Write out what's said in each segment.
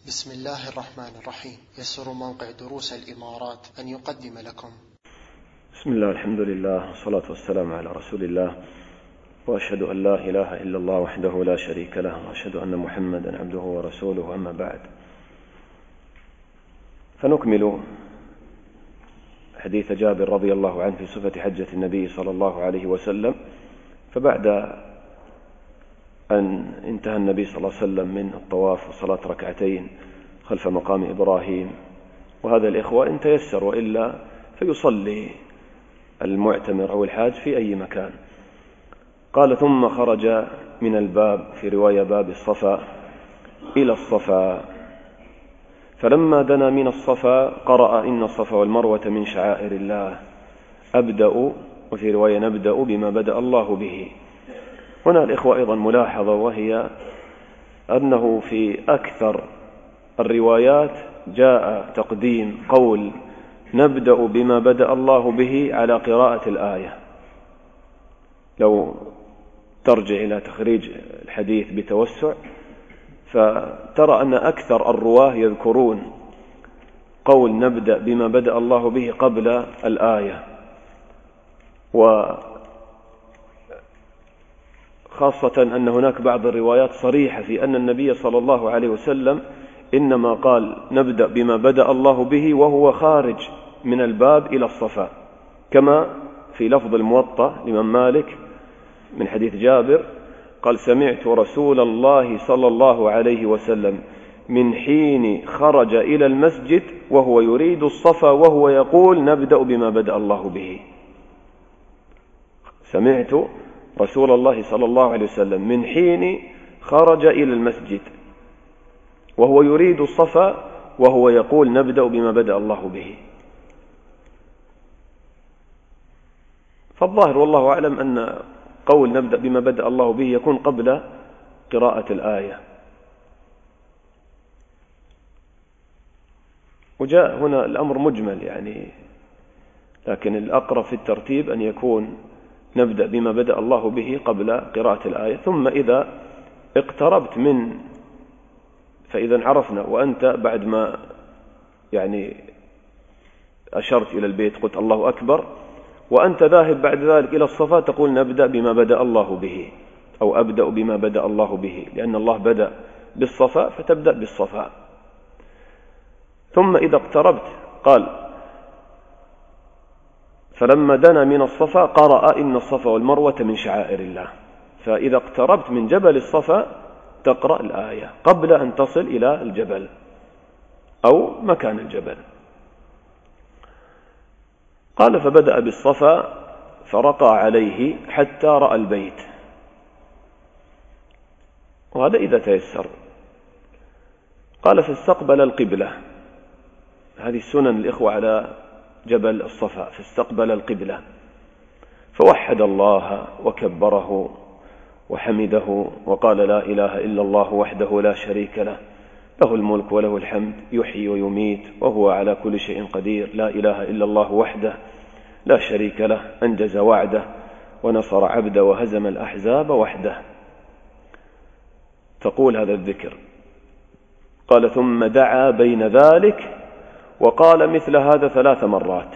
بسم الله الرحمن الرحيم. يسر موقع دروس الإمارات أن يقدم لكم. بسم الله، الحمد لله، والصلاة والسلام على رسول الله، وأشهد أن لا إله إلا الله وحده لا شريك له، وأشهد أن محمدا عبده ورسوله، أما بعد. فنكمل حديث جابر رضي الله عنه في صفة حجة النبي صلى الله عليه وسلم. فبعد أن انتهى النبي صلى الله عليه وسلم من الطواف وصلاة ركعتين خلف مقام إبراهيم، وهذا الإخوة إن تيسر، وإلا فيصلي المعتمر أو الحاج في أي مكان. قال: ثم خرج من الباب، في رواية باب الصفا، إلى الصفا، فلما دنا من الصفا قرأ: إن الصفا والمروة من شعائر الله، أبدأ، وفي رواية نبدأ بما بدأ الله به. هنا الإخوة أيضا ملاحظة، وهي أنه في أكثر الروايات جاء تقديم قول نبدأ بما بدأ الله به على قراءة الآية. لو ترجع إلى تخريج الحديث بتوسع فترى أن أكثر الرواه يذكرون قول نبدأ بما بدأ الله به قبل الآية، وخاصة أن هناك بعض الروايات صريحة في أن النبي صلى الله عليه وسلم إنما قال نبدأ بما بدأ الله به وهو خارج من الباب إلى الصفا، كما في لفظ الموطأ لمن مالك من حديث جابر قال: سمعت رسول الله صلى الله عليه وسلم من حين خرج إلى المسجد وهو يريد الصفا وهو يقول نبدأ بما بدأ الله به. سمعت رسول الله صلى الله عليه وسلم من حين خرج إلى المسجد وهو يريد الصفا وهو يقول نبدأ بما بدأ الله به. فالظاهر والله أعلم أن قول نبدأ بما بدأ الله به يكون قبل قراءة الآية. وجاء هنا الأمر مجمل يعني، لكن الأقرب في الترتيب أن يكون نبدأ بما بدأ الله به قبل قراءة الآية. ثم إذا اقتربت من، فإذا عرفنا وأنت بعد ما يعني أشرت إلى البيت قلت الله أكبر، وأنت ذاهب بعد ذلك إلى الصفا تقول نبدأ بما بدأ الله به، أو أبدأ بما بدأ الله به، لأن الله بدأ بالصفا فتبدأ بالصفا. ثم إذا اقتربت قال: فلما دنا من الصفا قرأ: إن الصفا والمروة من شعائر الله. فإذا اقتربت من جبل الصفا تقرأ الآية قبل أن تصل إلى الجبل أو مكان الجبل. قال: فبدأ بالصفا فرقى عليه حتى رأى البيت، وهذا إذا تيسر. قال: فاستقبل القبلة، هذه السنن الإخوة على جبل الصفا، فاستقبل القبلة فوحد الله وكبره وحمده وقال: لا إله إلا الله وحده لا شريك له، له الملك وله الحمد، يحيي ويميت وهو على كل شيء قدير، لا إله إلا الله وحده لا شريك له، أنجز وعده ونصر عبده وهزم الأحزاب وحده. تقول هذا الذكر. قال: ثم دعا بين ذلك وقال مثل هذا 3 مرات،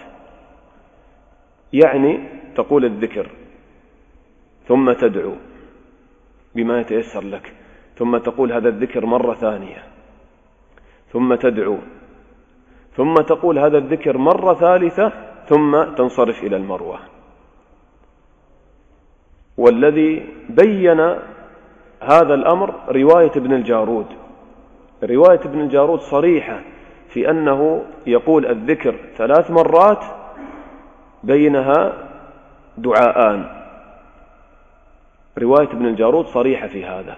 يعني تقول الذكر ثم تدعو بما يتيسر لك، ثم تقول هذا الذكر مرة ثانية، ثم تدعو، ثم تقول هذا الذكر مرة ثالثة، ثم تنصرف إلى المروة. والذي بين هذا الأمر رواية ابن الجارود. رواية ابن الجارود صريحة في أنه يقول الذكر 3 مرات بينها دعاءان. رواية ابن الجارود صريحة في هذا.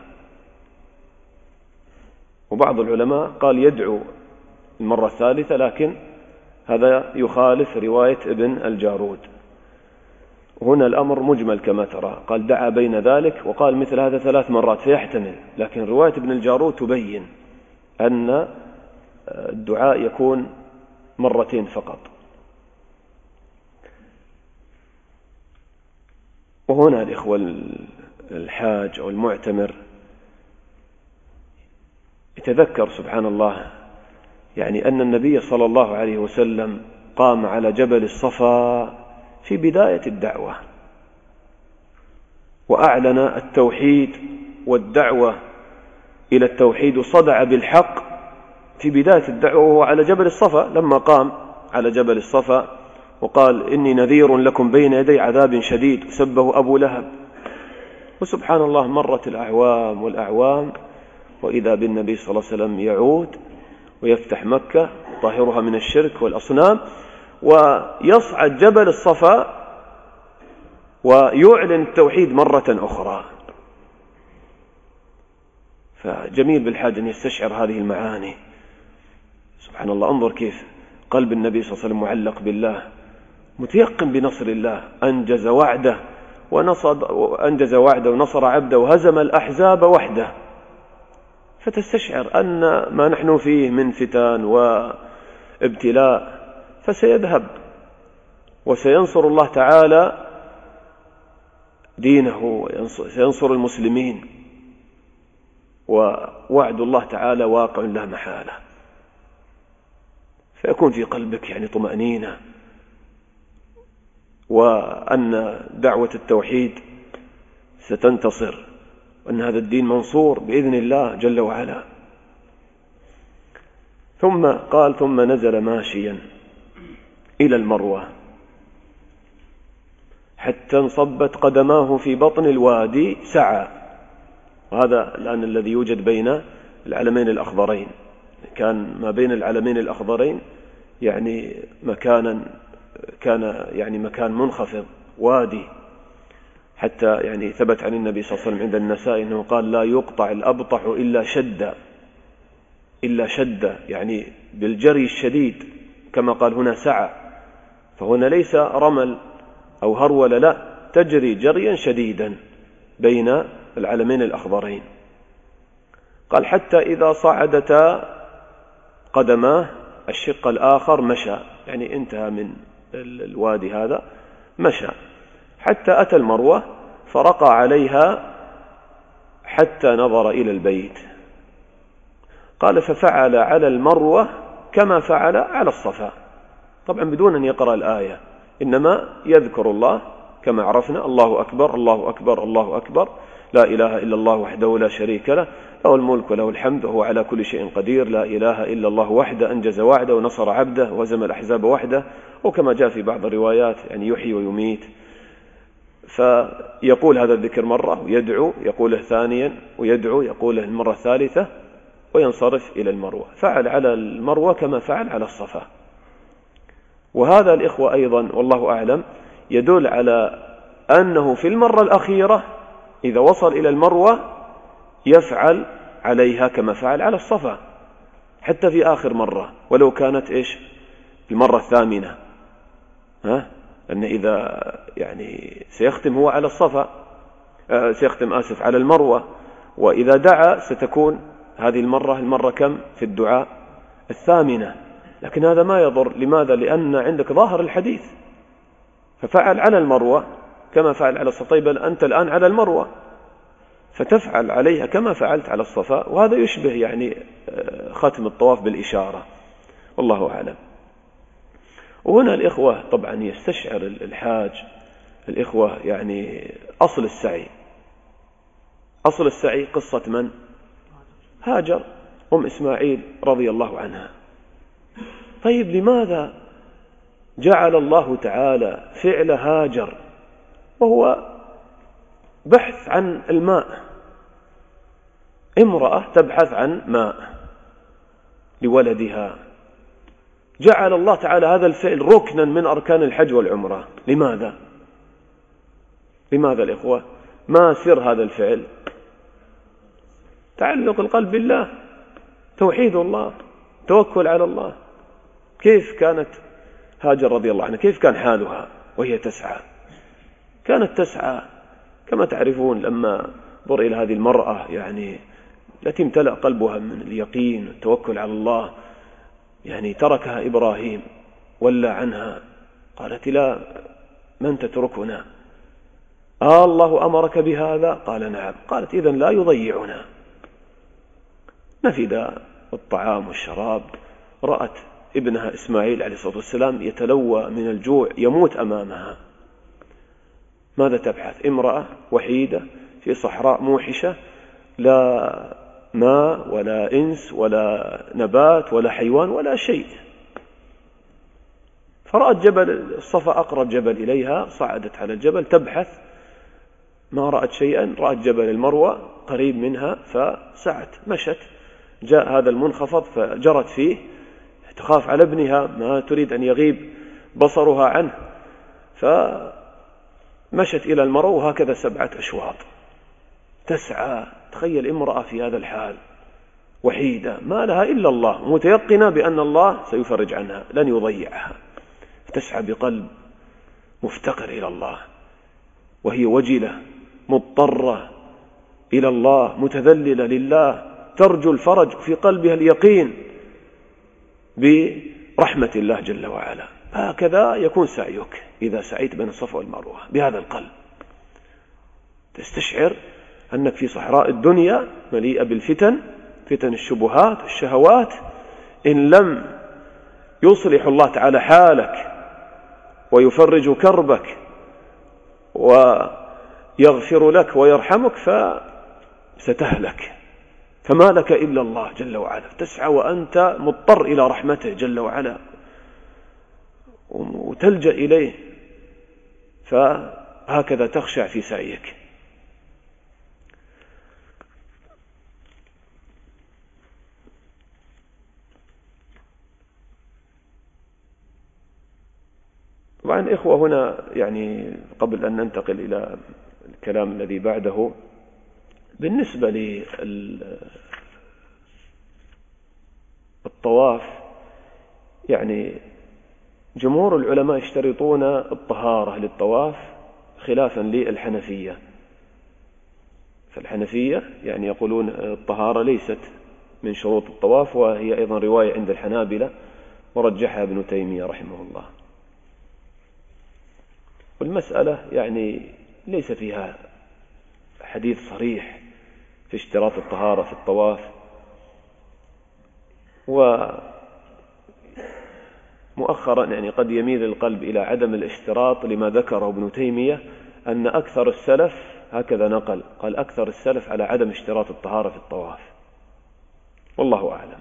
وبعض العلماء قال يدعو المرة الثالثة، لكن هذا يخالف رواية ابن الجارود. هنا الأمر مجمل كما ترى، قال دعا بين ذلك وقال مثل هذا 3 مرات فيحتمل، لكن رواية ابن الجارود تبين أن الدعاء يكون 2 فقط. وهنا الإخوة الحاج أو المعتمر تذكر سبحان الله يعني أن النبي صلى الله عليه وسلم قام على جبل الصفا في بداية الدعوة وأعلن التوحيد والدعوة إلى التوحيد، صدع بالحق في بداية الدعوة وهو على جبل الصفا، لما قام على جبل الصفا وقال إني نذير لكم بين يدي عذاب شديد، سبه أبو لهب. وسبحان الله مرت الأعوام والأعوام وإذا بالنبي صلى الله عليه وسلم يعود ويفتح مكة طاهرها من الشرك والأصنام، ويصعد جبل الصفا ويعلن التوحيد مرة أخرى. فجميل بالحاج أن يستشعر هذه المعاني. سبحان الله، انظر كيف قلب النبي صلى الله عليه وسلم معلق بالله، متيقن بنصر الله، أنجز وعده ونصر عبده وهزم الأحزاب وحده. فتستشعر أن ما نحن فيه من فتن وابتلاء فسيذهب، وسينصر الله تعالى دينه وسينصر المسلمين، ووعد الله تعالى واقع لا محالة. فيكون في قلبك يعني طمأنينة، وأن دعوة التوحيد ستنتصر، وأن هذا الدين منصور بإذن الله جل وعلا. ثم قال ثم نزل ماشيا إلى المروة حتى انصبت قدماه في بطن الوادي سعى. وهذا الآن الذي يوجد بين العلمين الأخضرين، كان ما بين العلمين الأخضرين يعني كان يعني مكان منخفض وادي، حتى يعني ثبت عن النبي صلى الله عليه وسلم عند النسائي أنه قال لا يقطع الأبطح إلا شد يعني بالجري الشديد، كما قال هنا سعى، فهنا ليس رمل أو هرول، لا، تجري جريا شديدا بين العلمين الأخضرين. قال حتى إذا صعدتا قدماه الشق الآخر مشى، يعني انتهى من الوادي هذا مشى حتى أتى المروة فرقى عليها حتى نظر إلى البيت. قال ففعل على المروة كما فعل على الصفا، طبعا بدون أن يقرأ الآية، إنما يذكر الله كما عرفنا: الله أكبر الله أكبر الله أكبر، لا إله إلا الله وحده لا شريك له، له الملك وله الحمد وهو على كل شيء قدير، لا إله إلا الله وحده أنجز وعده ونصر عبده وهزم الأحزاب وحده. وكما جاء في بعض الروايات يعني يحيي ويميت. فيقول هذا الذكر مرة ويدعو، يقوله ثانيا ويدعو، يقوله المرة الثالثة وينصرف إلى المروة. فعل على المروة كما فعل على الصفا. وهذا الإخوة أيضا والله أعلم يدل على أنه في المرة الأخيرة إذا وصل إلى المروة يفعل عليها كما فعل على الصفا، حتى في آخر مرة ولو كانت إيش المرة الثامنة، أن إذا يعني سيختم هو على الصفا، سيختم على المروة، وإذا دعا ستكون هذه المرة كم في الدعاء؟ الثامنة. لكن هذا ما يضر. لماذا؟ لأن عندك ظاهر الحديث، ففعل على المروة كما فعل على الصفا. طيب أنت الآن على المروة فتفعل عليها كما فعلت على الصفا، وهذا يشبه يعني ختم الطواف بالإشارة، والله أعلم. وهنا الإخوة طبعا يستشعر الحاج الإخوة يعني أصل السعي قصة من؟ هاجر أم إسماعيل رضي الله عنها. طيب لماذا جعل الله تعالى فعل هاجر وهو بحث عن الماء؟ امرأة تبحث عن ماء لولدها، جعل الله تعالى هذا الفعل ركنا من أركان الحج والعمرة. لماذا الإخوة؟ ما سر هذا الفعل؟ تعلق القلب بالله، توحيد الله، توكل على الله. كيف كانت هاجر رضي الله عنها؟ كيف كان حالها وهي تسعى؟ كانت تسعى كما تعرفون، لما ضر إلى هذه المرأة يعني التي امتلأ قلبها من اليقين والتوكل على الله، يعني تركها إبراهيم ولى عنها، قالت لا، من تتركنا؟ الله أمرك بهذا؟ قال نعم. قالت إذن لا يضيعنا. نفد الطعام والشراب، رأت ابنها إسماعيل عليه الصلاة والسلام يتلوى من الجوع يموت أمامها. ماذا تبحث؟ امرأة وحيدة في صحراء موحشة، لا ماء ولا إنس ولا نبات ولا حيوان ولا شيء. فرأت جبل الصفا أقرب جبل إليها، صعدت على الجبل تبحث، ما رأت شيئا. رأت جبل المروة قريب منها فسعت مشت، جاء هذا المنخفض فجرت فيه، تخاف على ابنها، ما تريد أن يغيب بصرها عنه، فمشت إلى المروة، وهكذا 7 أشواط تسعى. تخيل امرأة في هذا الحال وحيدة ما لها إلا الله، متيقنة بأن الله سيفرج عنها لن يضيعها، تسعى بقلب مفتقر إلى الله، وهي وجلة مضطرة إلى الله، متذللة لله، ترجو الفرج، في قلبها اليقين برحمة الله جل وعلا. هكذا يكون سعيك إذا سعيت بين الصفا والمروة بهذا القلب، تستشعر أنك في صحراء الدنيا مليئة بالفتن، فتن الشبهات الشهوات. إن لم يصلح الله تعالى حالك ويفرج كربك ويغفر لك ويرحمك فستهلك، فما لك إلا الله جل وعلا، تسعى وأنت مضطر إلى رحمته جل وعلا وتلجأ إليه، فهكذا تخشع في سعيك. طبعا إخوة، هنا يعني قبل أن ننتقل إلى الكلام الذي بعده، بالنسبة للطواف يعني جمهور العلماء يشترطون الطهارة للطواف خلافا للحنفية. فالحنفية يعني يقولون الطهارة ليست من شروط الطواف، وهي أيضا رواية عند الحنابلة ورجحها ابن تيمية رحمه الله. والمسألة يعني ليس فيها حديث صريح في اشتراط الطهارة في الطواف، ومؤخرا يعني قد يميل القلب إلى عدم الاشتراط لما ذكره ابن تيمية، أن أكثر السلف هكذا نقل، قال أكثر السلف على عدم اشتراط الطهارة في الطواف، والله أعلم.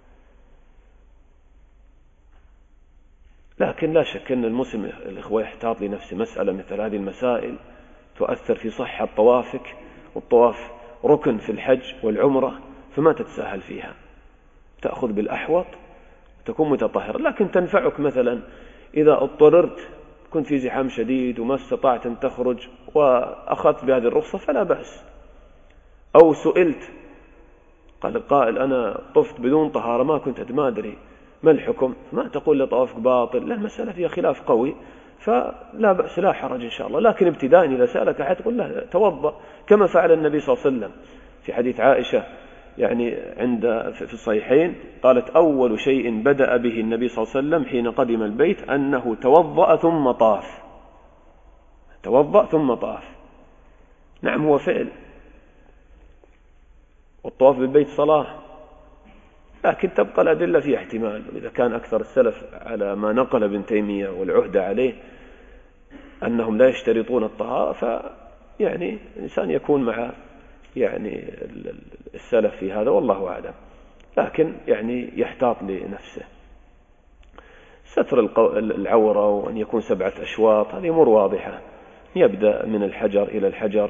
لكن لا شك أن المسلم الإخوة يحتاط لنفسه، مسألة مثل هذه المسائل تؤثر في صحة طوافك، والطواف ركن في الحج والعمرة، فما تتساهل فيها، تأخذ بالأحوط وتكون متطهر. لكن تنفعك مثلا إذا اضطررت، كنت في زحام شديد وما استطعت أن تخرج وأخذت بهذه الرخصة فلا بأس. أو سئلت قال القائل أنا طفت بدون طهارة ما كنت ما أدري ما الحكم، ما تقول لطوافك باطل، لا، المسألة فيها خلاف قوي، فلا بأس لا حرج إن شاء الله. لكن ابتداء إذا سألك أحد تقول له توضأ، كما فعل النبي صلى الله عليه وسلم في حديث عائشة يعني في الصحيحين، قالت أول شيء بدأ به النبي صلى الله عليه وسلم حين قدم البيت أنه توضأ ثم طاف. توضأ ثم طاف، نعم هو فعل، والطواف بالبيت صلاة، لكن تبقى الأدلة فيها احتمال. إذا كان أكثر السلف على ما نقل ابن تيمية والعهد عليه أنهم لا يشترطون الطهارة، فيعني الإنسان يكون مع يعني السلف في هذا، والله أعلم. لكن يعني يحتاط لنفسه. ستر العورة وأن يكون 7 أشواط هذه أمور واضحة، يبدأ من الحجر إلى الحجر،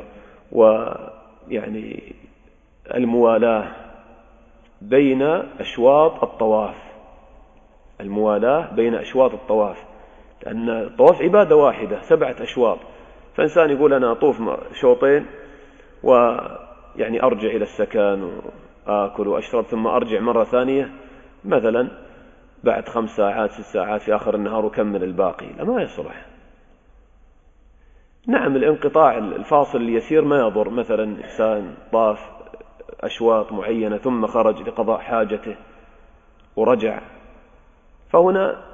ويعني الموالاة بين أشواط الطواف، الموالاة بين أشواط الطواف، لأن الطواف عبادة واحدة 7 أشواط، فإنسان يقول أنا أطوف شوطين ويعني أرجع إلى السكن وآكل وأشرب ثم أرجع مرة ثانية مثلا بعد 5 ساعات 6 ساعات في آخر النهار وكمل الباقي، لا ما يصلح. نعم الانقطاع الفاصل اليسير ما يضر، مثلا إنسان طاف أشواط معينة ثم خرج لقضاء حاجته ورجع، فهنا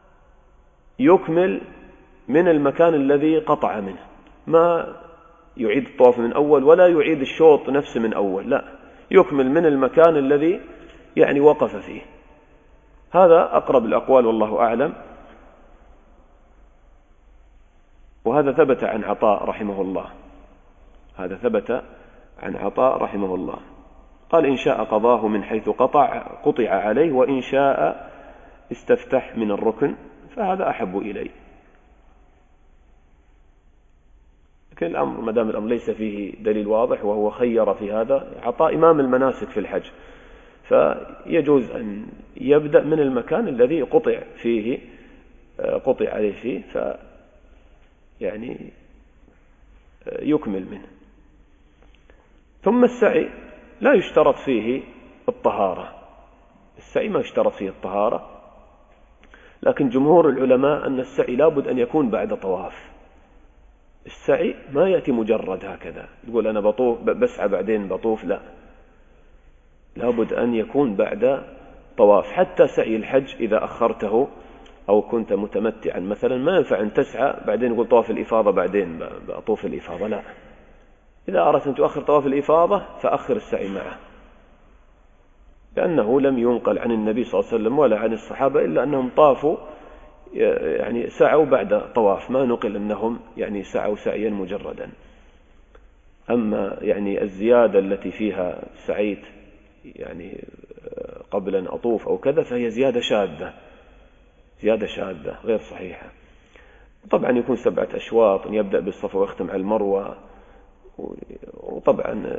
يكمل من المكان الذي قطع منه، ما يعيد الطواف من أول ولا يعيد الشوط نفسه من أول، لا، يكمل من المكان الذي يعني وقف فيه. هذا أقرب الأقوال والله أعلم. وهذا ثبت عن عطاء رحمه الله، هذا ثبت عن عطاء رحمه الله، قال إن شاء قضاه من حيث قطع عليه، وإن شاء استفتح من الركن، فهذا أحب إلي. لكن الأمر ما دام الأمر ليس فيه دليل واضح، وهو خير في هذا عطاء إمام المناسك في الحج، فيجوز أن يبدأ من المكان الذي قطع عليه فيه، يعني يكمل منه. ثم السعي لا يشترط فيه الطهارة، السعي ما يشترط فيه الطهارة، لكن جمهور العلماء أن السعي لابد أن يكون بعد طواف. السعي ما يأتي مجرد هكذا تقول أنا بطوف بسعى بعدين بطوف، لا، لابد أن يكون بعد طواف. حتى سعي الحج إذا أخرته أو كنت متمتعا مثلا ما ينفع أن تسعى بعدين يقول طواف الإفاضة بعدين بطوف الإفاضة، لا، إذا أردت أن تؤخر طواف الإفاضة فأخر السعي معه، لأنه لم ينقل عن النبي صلى الله عليه وسلم ولا عن الصحابة إلا أنهم طافوا يعني سعوا بعد طواف، ما نقل أنهم يعني سعوا سعيا مجردا. أما يعني الزيادة التي فيها سعيت يعني قبل أن أطوف أو كذا فهي زيادة شاذة غير صحيحة. طبعا يكون 7 أشواط، يبدأ بالصفا ويختم على المروة. وطبعا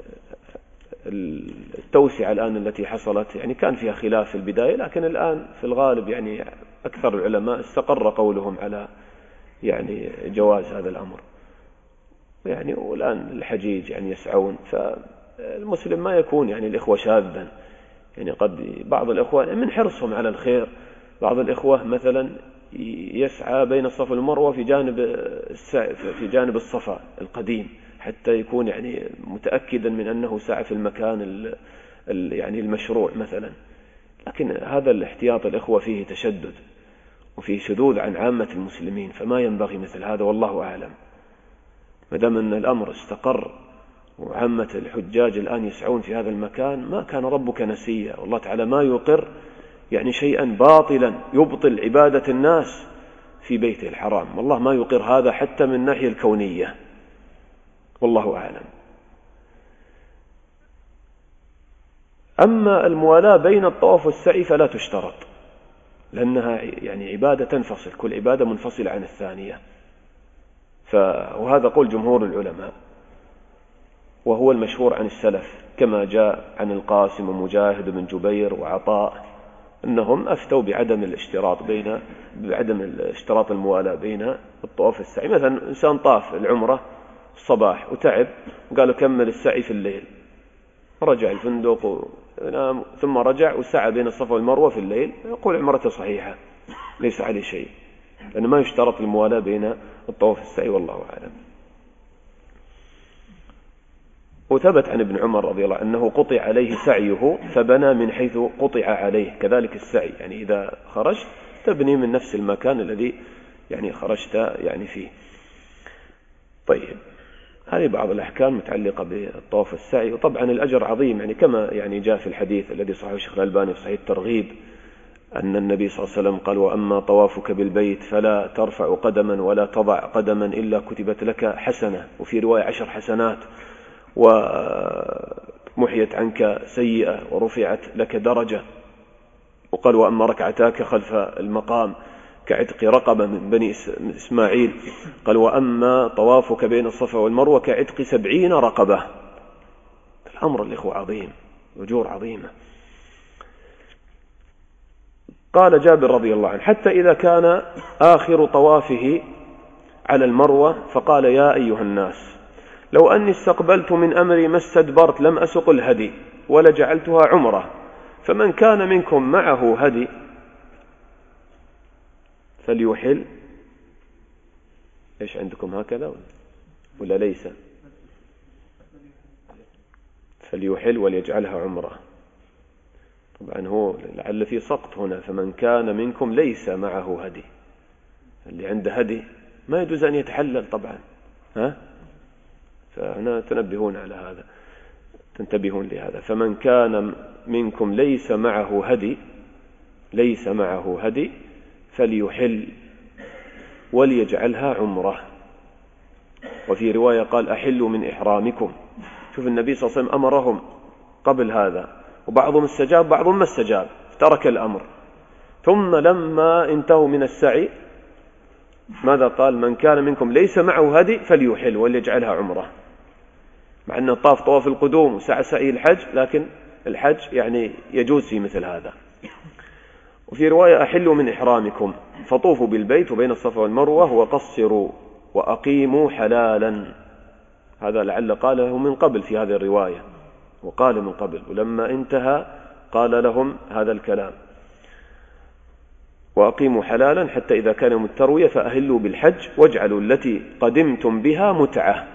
التوسعة الآن التي حصلت يعني كان فيها خلاف في البداية، لكن الآن في الغالب يعني أكثر العلماء استقر قولهم على يعني جواز هذا الأمر. يعني والآن الحجيج يعني يسعون، فالمسلم ما يكون يعني الإخوة شاذا. يعني قد بعض الإخوة من حرصهم على الخير، بعض الإخوة مثلا يسعى بين الصفا والمروة في جانب الصفا القديم حتى يكون يعني متأكدا من أنه سعى في المكان يعني المشروع مثلا. لكن هذا الاحتياط الإخوة فيه تشدد وفيه شذوذ عن عامة المسلمين، فما ينبغي مثل هذا، والله أعلم. ما دام أن الأمر استقر وعامة الحجاج الآن يسعون في هذا المكان، ما كان ربك نسيا، والله تعالى ما يقر يعني شيئا باطلا يبطل عبادة الناس في بيته الحرام، والله ما يقر هذا حتى من الناحية الكونية، والله أعلم. أما الموالاة بين الطواف والسعي فلا تشترط، لأنها يعني عبادة تنفصل، كل عبادة منفصلة عن الثانية. وهذا قول جمهور العلماء، وهو المشهور عن السلف كما جاء عن القاسم ومجاهد بن جبير وعطاء، أنهم أفتوا بعدم اشتراط الموالاة بين الطواف والسعي. مثلا إنسان طاف العمرة الصباح وتعب، قالوا كمل السعي في الليل، رجع الفندق ونام ثم رجع وسعى بين الصفا والمروة في الليل، يقول عمرته صحيحة ليس عليه شيء، لأنه ما يشترط الموالاة بين الطواف والسعي، والله أعلم. وثبت عن ابن عمر رضي الله أنه قطع عليه سعيه فبنى من حيث قطع عليه، كذلك السعي، يعني إذا خرجت تبني من نفس المكان الذي يعني خرجت يعني فيه. طيب، هذه بعض الأحكام متعلقة بالطواف والسعي. وطبعا الأجر عظيم، يعني كما يعني جاء في الحديث الذي صححه الشيخ الألباني في صحيح الترغيب أن النبي صلى الله عليه وسلم قال: وأما طوافك بالبيت فلا ترفع قدما ولا تضع قدما إلا كتبت لك حسنة، وفي رواية 10 حسنات، ومحيت عنك سيئة ورفعت لك درجة. وقال: وأما ركعتاك خلف المقام كعتق رقبة من بني إسماعيل. قال: وأما طوافك بين الصفا والمروة كعتق 70 رقبة. الأمر الإخوة عظيم، أجور عظيمة. قال جابر رضي الله عنه: حتى إذا كان آخر طوافه على المروة فقال: يا أيها الناس، لو أني استقبلت من أمري ما استدبرت لم أسق الهدي ولجعلتها عمرة، فمن كان منكم معه هدي فليحل. إيش عندكم هكذا ولا ليس؟ فليحل وليجعلها عمرة. طبعا هو لعل في سقط هنا، فمن كان منكم ليس معه هدي، اللي عنده هدي ما يجوز أن يتحلل طبعا، فهنا تنبهون على هذا. تنتبهون لهذا. فمن كان منكم ليس معه هدي فليحل وليجعلها عمرة. وفي رواية قال أحلوا من إحرامكم. شوف النبي صلى الله عليه وسلم أمرهم قبل هذا، وبعضهم استجاب بعضهم ما استجاب، ترك الأمر. ثم لما انتهوا من السعي ماذا قال؟ من كان منكم ليس معه هدي فليحل وليجعلها عمرة. مع أنه طاف طواف القدوم وسعى سعي الحج، لكن الحج يعني يجوز في مثل هذا. وفي رواية أحلوا من إحرامكم فطوفوا بالبيت وبين الصفا والمروة وقصروا وأقيموا حلالا. هذا لعل قاله من قبل في هذه الرواية، وقال من قبل، ولما انتهى قال لهم هذا الكلام: وأقيموا حلالا حتى إذا كان يوم التروية فأهلوا بالحج واجعلوا التي قدمتم بها متعة.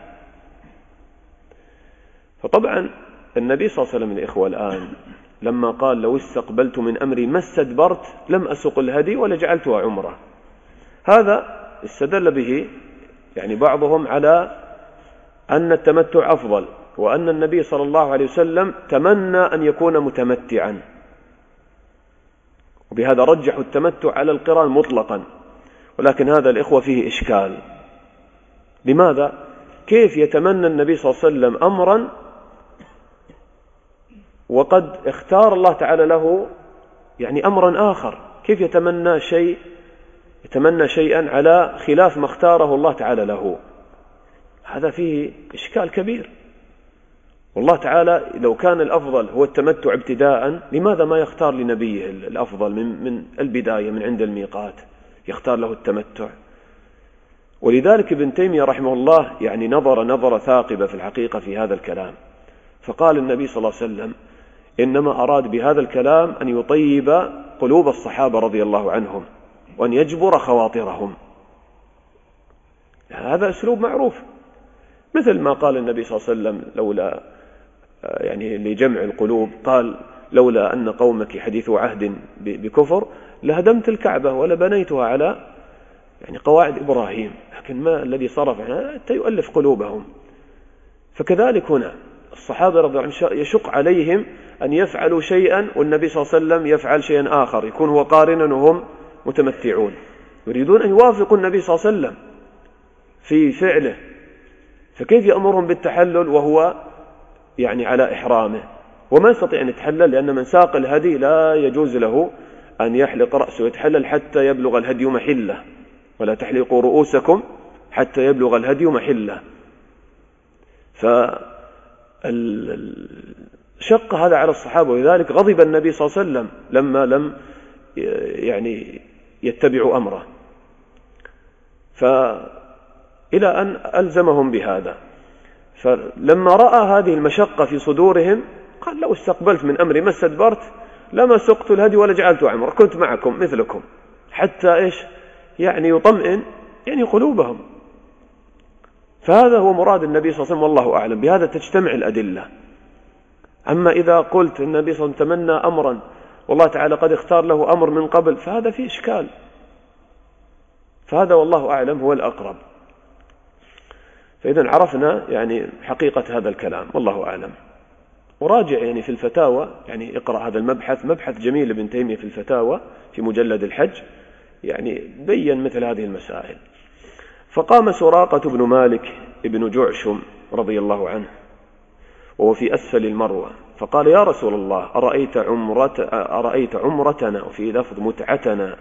فطبعا النبي صلى الله عليه وسلم الإخوة الآن لما قال لو استقبلت من أمري ما استدبرت لم أسق الهدي ولجعلتها عمرة، هذا استدل به يعني بعضهم على أن التمتع أفضل، وأن النبي صلى الله عليه وسلم تمنى أن يكون متمتعا، وبهذا رجحوا التمتع على القران مطلقا. ولكن هذا الإخوة فيه إشكال. لماذا؟ كيف يتمنى النبي صلى الله عليه وسلم أمرا وقد اختار الله تعالى له يعني أمرا آخر؟ كيف يتمنى شيئا على خلاف ما اختاره الله تعالى له؟ هذا فيه إشكال كبير. والله تعالى لو كان الأفضل هو التمتع ابتداء، لماذا ما يختار لنبيه الأفضل من البداية من عند الميقات، يختار له التمتع؟ ولذلك ابن تيمية رحمه الله يعني نظر ثاقبة في الحقيقة في هذا الكلام، فقال النبي صلى الله عليه وسلم إنما أراد بهذا الكلام أن يطيب قلوب الصحابة رضي الله عنهم وأن يجبر خواطرهم. هذا أسلوب معروف، مثل ما قال النبي صلى الله عليه وسلم لولا يعني لجمع القلوب، قال لولا أن قومك حديثوا عهد بكفر لهدمت الكعبة ولا بنيتها على يعني قواعد إبراهيم، لكن ما الذي صرف حتى يؤلف قلوبهم. فكذلك هنا الصحابة رضي الله عنهم يشق عليهم أن يفعلوا شيئا والنبي صلى الله عليه وسلم يفعل شيئا آخر، يكون هو قارنا وهم متمتعون، يريدون أن يوافقوا النبي صلى الله عليه وسلم في فعله، فكيف يأمرهم بالتحلل وهو يعني على إحرامه وما يستطيع أن يتحلل؟ لأن من ساق الهدي لا يجوز له أن يحلق رأسه ويتحلل حتى يبلغ الهدي محله، ولا تحلقوا رؤوسكم حتى يبلغ الهدي محله. فشق هذا على الصحابة، ولذلك غضب النبي صلى الله عليه وسلم لما لم يعني يتبعوا أمره، فإلى أن ألزمهم بهذا. فلما رأى هذه المشقة في صدورهم قال لو استقبلت من أمري ما استدبرت لما سقت الهدي ولا جعلت عمرة، كنت معكم مثلكم، حتى إيش يعني يطمئن يعني قلوبهم. فهذا هو مراد النبي صلى الله عليه وسلم والله أعلم، بهذا تجتمع الأدلة. أما إذا قلت النبي صلى الله عليه وسلم تمنى أمرا والله تعالى قد اختار له أمر من قبل فهذا فيه إشكال، فهذا والله أعلم هو الأقرب. فإذا عرفنا يعني حقيقة هذا الكلام والله أعلم. وراجع يعني في الفتاوى، يعني اقرأ هذا المبحث، مبحث جميل ابن تيمية في الفتاوى في مجلد الحج، يعني بين مثل هذه المسائل. فقام سراقة بن مالك ابن جعشم رضي الله عنه وهو في أسفل المروة فقال يا رسول الله أرأيت عمرتنا، وفي لفظ متعتنا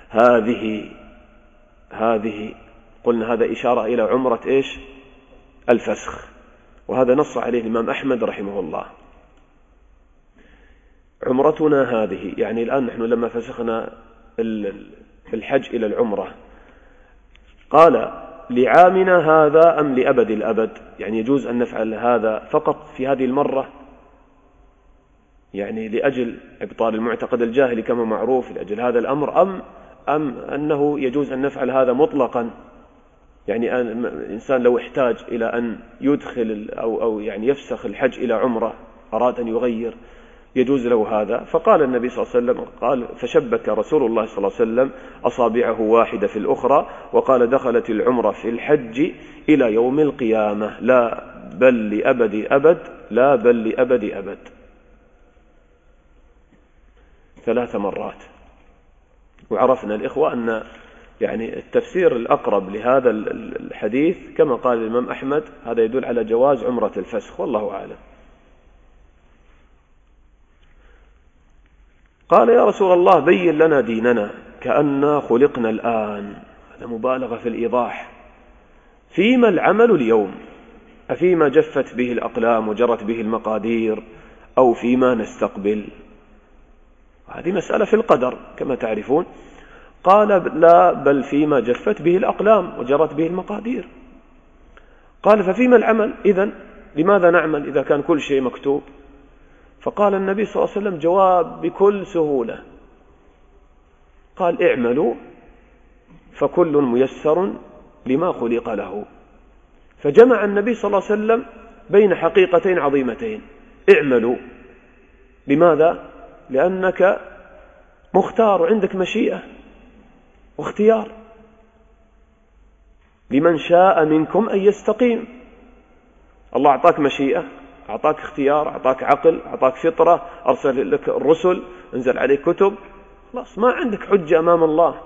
هذه قلنا هذا إشارة إلى عمرة إيش؟ الفسخ، وهذا نص عليه الإمام أحمد رحمه الله. عمرتنا هذه يعني الآن نحن لما فسخنا الحج إلى العمرة، قال لعامنا هذا أم لأبد الأبد؟ يعني يجوز أن نفعل هذا فقط في هذه المرة، يعني لأجل إبطال المعتقد الجاهلي كما معروف لأجل هذا الأمر، أم أنه يجوز أن نفعل هذا مطلقا؟ يعني الإنسان لو احتاج إلى أن يدخل أو يعني يفسخ الحج إلى عمرة، أراد أن يغير، يجوز له هذا. فقال النبي صلى الله عليه وسلم قال فشبك رسول الله صلى الله عليه وسلم أصابعه واحدة في الأخرى وقال دخلت العمرة في الحج إلى يوم القيامة لا بل لأبد أبد، لا بل لأبد أبد، 3 مرات. وعرفنا الإخوة أن يعني التفسير الأقرب لهذا الحديث كما قال الإمام أحمد هذا يدل على جواز عمرة الفسخ، والله أعلم. قال يا رسول الله بين لنا ديننا كأننا خلقنا الآن، هذا مبالغة في الإيضاح. فيما العمل اليوم؟ أفيما جفت به الأقلام وجرت به المقادير، أو فيما نستقبل؟ هذه مسألة في القدر كما تعرفون. قال لا، بل فيما جفت به الأقلام وجرت به المقادير. قال ففيما العمل؟ إذن لماذا نعمل إذا كان كل شيء مكتوب؟ فقال النبي صلى الله عليه وسلم جواب بكل سهولة، قال اعملوا فكل ميسر لما خلق له. فجمع النبي صلى الله عليه وسلم بين حقيقتين عظيمتين: اعملوا. لماذا؟ لأنك مختار وعندك مشيئة واختيار. لمن شاء منكم أن يستقيم. الله أعطاك مشيئة، أعطاك اختيار، أعطاك عقل، أعطاك فطرة، أرسل لك الرسل، انزل عليك كتب، خلاص ما عندك حجة أمام الله،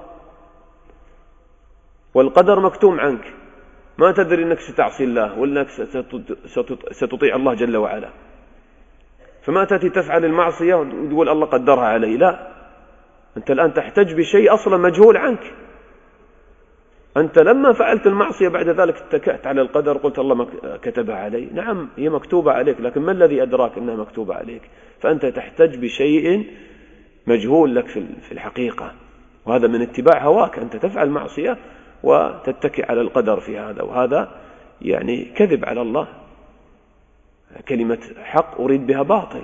والقدر مكتوم عنك، ما تدري أنك ستعصي الله ولا أنك ستطيع الله جل وعلا. فما تأتي تفعل المعصية وتقول الله قدرها علي، لا، أنت الآن تحتج بشيء أصلا مجهول عنك. أنت لما فعلت المعصية بعد ذلك اتكأت على القدر، قلت الله كتبها علي. نعم هي مكتوبة عليك، لكن ما الذي أدراك أنها مكتوبة عليك؟ فأنت تحتج بشيء مجهول لك في الحقيقة، وهذا من اتباع هواك. أنت تفعل معصية وتتكئ على القدر في هذا، وهذا يعني كذب على الله، كلمة حق أريد بها باطل.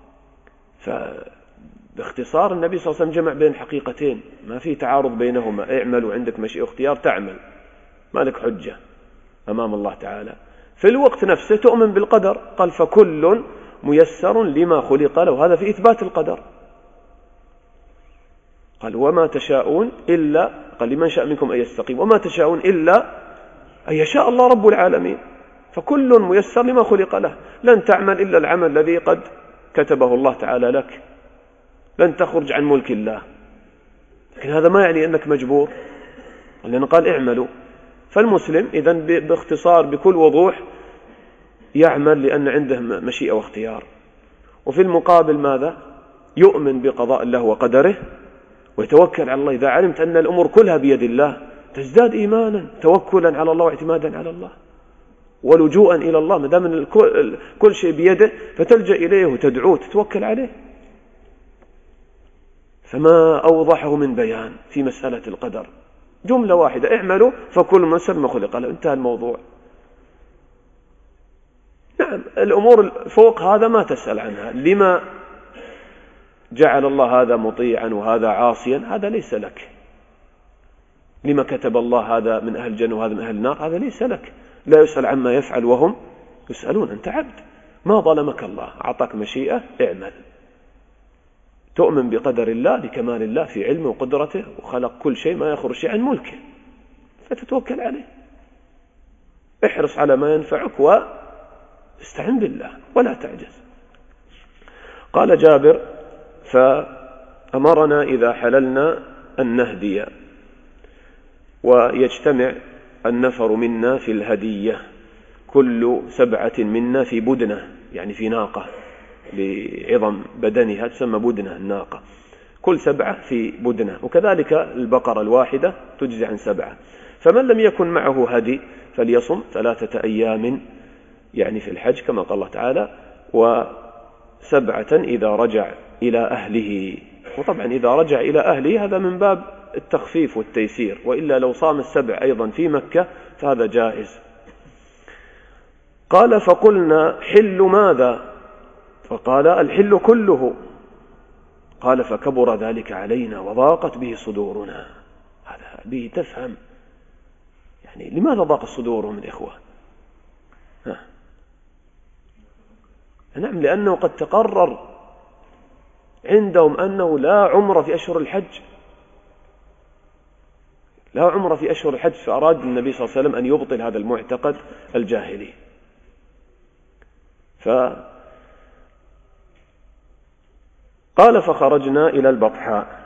باختصار النبي صلى الله عليه وسلم جمع بين حقيقتين ما في تعارض بينهما. اعمل وعندك مشيئة واختيار، تعمل، ما لك حجة أمام الله تعالى. في الوقت نفسه تؤمن بالقدر، قال فكل ميسر لما خلق له، هذا في إثبات القدر. قال وما تشاءون إلا، قال لمن شاء منكم أن يستقيم، وما تشاءون إلا أن يشاء الله رب العالمين. فكل ميسر لما خلق له، لن تعمل إلا العمل الذي قد كتبه الله تعالى لك، لن تخرج عن ملك الله. لكن هذا ما يعني أنك مجبور، لأنه قال اعملوا. فالمسلم إذن باختصار بكل وضوح يعمل لأن عنده مشيئة واختيار. وفي المقابل ماذا؟ يؤمن بقضاء الله وقدره ويتوكل على الله. إذا علمت أن الأمور كلها بيد الله تزداد إيمانا، توكلا على الله واعتمادا على الله ولجوءا إلى الله. ما دام كل شيء بيده فتلجأ إليه وتدعوه تتوكل عليه. فما أوضحه من بيان في مسألة القدر، جملة واحدة: اعملوا فكل ميسر لما خلق له، انتهى الموضوع. نعم الأمور فوق هذا ما تسأل عنها، لما جعل الله هذا مطيعا وهذا عاصيا، هذا ليس لك. لما كتب الله هذا من أهل الجنة وهذا من أهل النار، هذا ليس لك. لا يسأل عما يفعل وهم يسألون. أنت عبد، ما ظلمك الله، أعطاك مشيئة، اعمل. تؤمن بقدر الله لكمال الله في علمه وقدرته، وخلق كل شيء ما يخرج شيء عن ملكه، فتتوكل عليه. احرص على ما ينفعك واستعن بالله ولا تعجز. قال جابر: فأمرنا إذا حللنا أن نهدي، ويجتمع النفر منا في الهدية، كل 7 منا في بدنة، يعني في ناقة لعظم بدنها تسمى بدنة الناقة، كل 7 في بدنة. وكذلك البقرة الواحدة تجزي عن 7. فمن لم يكن معه هدي فليصم 3 أيام يعني في الحج كما قال الله تعالى، و7 إذا رجع إلى أهله. وطبعا إذا رجع إلى أهله هذا من باب التخفيف والتيسير، وإلا لو صام 7 أيضا في مكة فهذا جائز. قال: فقلنا: حل ماذا؟ فقال: الحل كله. قال: فكبر ذلك علينا وضاقت به صدورنا. هذا به تفهم يعني لماذا ضاق صدورهم الإخوة؟ نعم، لأنه قد تقرر عندهم أنه لا عمر في أشهر الحج، لا عمر في أشهر الحج، فأراد النبي صلى الله عليه وسلم أن يبطل هذا المعتقد الجاهلي. قال فخرجنا إلى البطحاء،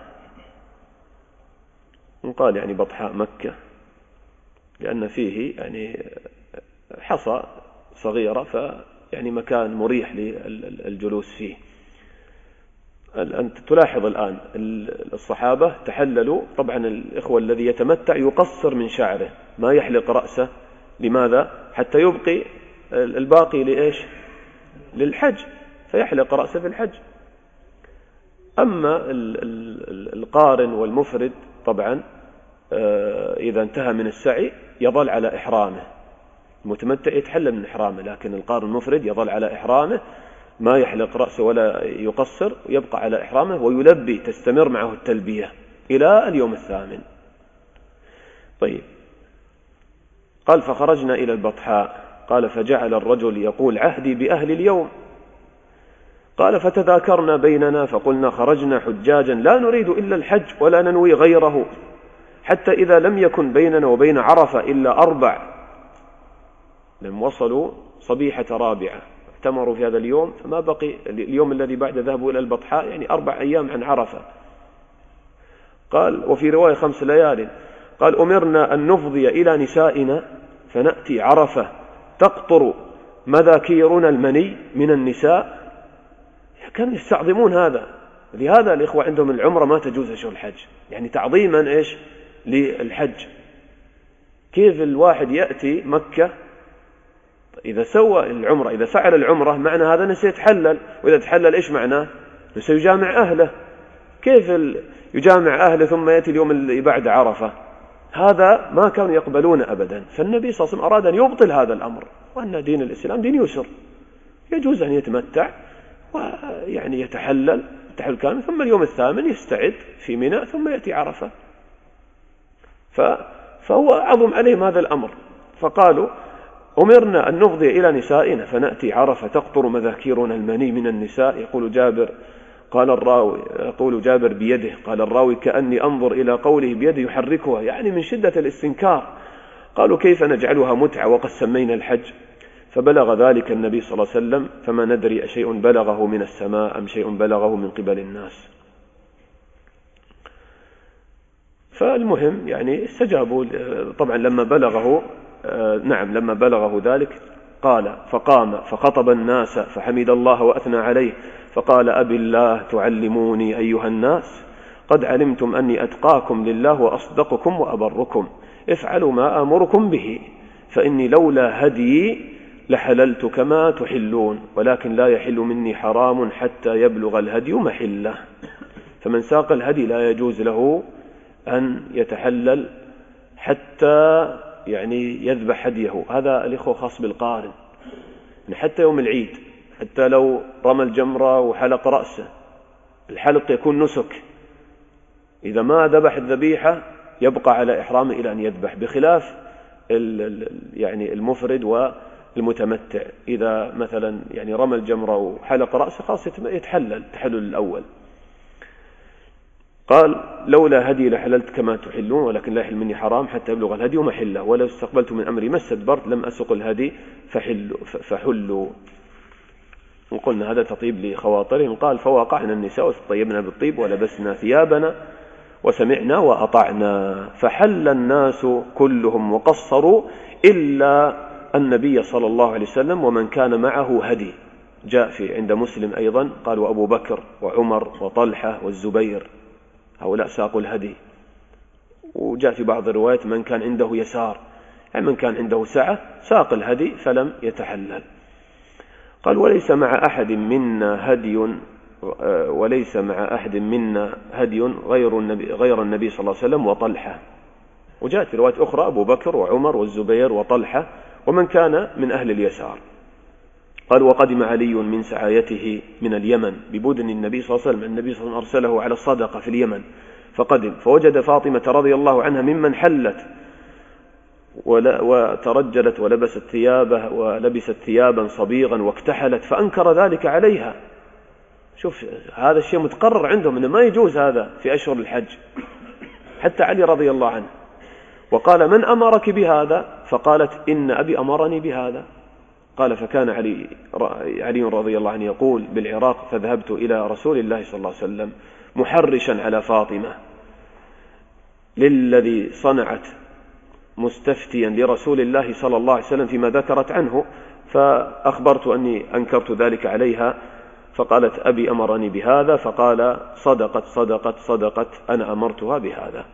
قال يعني بطحاء مكة لأن فيه يعني حصى صغيرة، فيعني مكان مريح للجلوس فيه. أنت تلاحظ الآن الصحابة تحللوا، طبعا الإخوة الذي يتمتع يقصر من شعره، ما يحلق رأسه. لماذا؟ حتى يبقي الباقي لإيش؟ للحج، فيحلق رأسه في الحج. أما القارن والمفرد طبعا إذا انتهى من السعي يظل على إحرامه، المتمتع يتحلل من إحرامه، لكن القارن المفرد يظل على إحرامه، ما يحلق رأسه ولا يقصر، ويبقى على إحرامه ويلبي، تستمر معه التلبية إلى اليوم الثامن. طيب، قال فخرجنا إلى البطحاء، قال فجعل الرجل يقول عهدي بأهل اليوم. قال فتذاكرنا بيننا فقلنا خرجنا حجاجا لا نريد إلا الحج ولا ننوي غيره، حتى إذا لم يكن بيننا وبين عرفة إلا 4، لم وصلوا صبيحة رابعة، اعتمروا في هذا اليوم، فما بقي اليوم الذي بعد ذهبوا إلى البطحاء، يعني 4 أيام عن عرفة. قال وفي رواية 5 ليال. قال أمرنا أن نفضي إلى نسائنا فنأتي عرفة تقطر مذاكيرنا المني من النساء. كانوا يستعظمون هذا، لهذا الإخوة عندهم العمرة ما تجوز أشهر الحج، يعني تعظيما إيش للحج. كيف الواحد يأتي مكة إذا سوى العمرة، إذا فعل العمرة معنى هذا أنه سيتحلل، وإذا تحلل إيش معناه؟ أنه سيجامع أهله. كيف يجامع أهله ثم يأتي اليوم اللي بعد عرفة؟ هذا ما كانوا يقبلون أبدا. فالنبي صلى الله عليه وسلم أراد أن يبطل هذا الأمر، وأن دين الإسلام دين يسر، يجوز أن يتمتع ويعني يتحلل التحلل كامل، ثم اليوم الثامن يستعد في منى ثم يأتي عرفة. فهو عظم عليهم هذا الأمر. فقالوا أمرنا أن نفضي إلى نسائنا فنأتي عرفة تقطر مذاكيرنا المني من النساء. يقول جابر، قال الراوي، يقول جابر بيده، قال الراوي كأني أنظر إلى قوله بيده يحركها، يعني من شدة الاستنكار. قالوا كيف نجعلها متعة وقد سمينا الحج؟ فبلغ ذلك النبي صلى الله عليه وسلم، فما ندري أشيء بلغه من السماء أم شيء بلغه من قبل الناس. فالمهم يعني استجابوا. طبعا لما بلغه لما بلغه ذلك قال فقام فخطب الناس فحمد الله وأثنى عليه، فقال أبي الله تعلموني أيها الناس، قد علمتم أني أتقاكم لله وأصدقكم وأبركم، افعلوا ما آمركم به، فإني لولا هدي لحللت كما تحلون، ولكن لا يحل مني حرام حتى يبلغ الهدي محله. فمن ساق الهدي لا يجوز له أن يتحلل حتى يعني يذبح هديه. هذا الإخوة خاص بالقارن، حتى يوم العيد، حتى لو رمى الجمرة وحلق رأسه، الحلق يكون نسك، إذا ما ذبح الذبيحة يبقى على إحرامه إلى أن يذبح، بخلاف يعني المفرد والمتمتع، إذا مثلا يعني رمى الجمرة وحلق رأسه خاص يتحلل التحلل الأول. قال لولا هدي لحللت كما تحلون، ولكن لا يحل مني حرام حتى يبلغ الهدي محله، ولو استقبلت من أمري ما استدبرت لم أسق الهدي فحلوا. وقلنا هذا تطيب لخواطرهم. قال فوقعنا النساء وطيبنا بالطيب ولبسنا ثيابنا وسمعنا وأطعنا، فحل الناس كلهم وقصروا إلا النبي صلى الله عليه وسلم ومن كان معه هدي. جاء في عند مسلم أيضا قال وأبو بكر وعمر وطلحة والزبير، هؤلاء ساقوا الهدي. وجاء في بعض الروايات من كان عنده يسار، يعني من كان عنده سعة ساق الهدي فلم يتحلل. قال وليس مع أحد منا هدي غير النبي صلى الله عليه وسلم وطلحة. وجاءت في رواية أخرى أبو بكر وعمر والزبير وطلحة ومن كان من أهل اليسار. قال وقدم علي من سعايته من اليمن ببدن النبي صلى الله عليه وسلم، النبي صلى الله عليه وسلم أرسله على الصدقة في اليمن، فقدم فوجد فاطمة رضي الله عنها ممن حلت وترجلت ولبست ثيابا صبيغا واكتحلت، فأنكر ذلك عليها. شوف هذا الشيء متقرر عندهم أنه ما يجوز هذا في أشهر الحج، حتى علي رضي الله عنه. وقال من أمرك بهذا؟ فقالت إن أبي أمرني بهذا. قال فكان علي رضي الله عنه يقول بالعراق فذهبت إلى رسول الله صلى الله عليه وسلم محرشا على فاطمة للذي صنعت مستفتيا لرسول الله صلى الله عليه وسلم فيما ذكرت عنه، فأخبرت أني أنكرت ذلك عليها، فقالت أبي أمرني بهذا، فقال صدقت أنا أمرتها بهذا.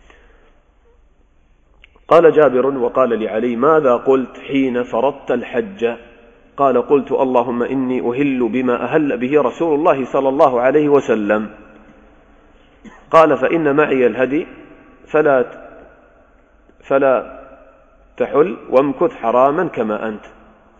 قال جابر وقال لعلي ماذا قلت حين فرضت الحج؟ قال قلت اللهم إني أهل بما أهل به رسول الله صلى الله عليه وسلم. قال فإن معي الهدي فلا تحل وامكث حراما كما أنت.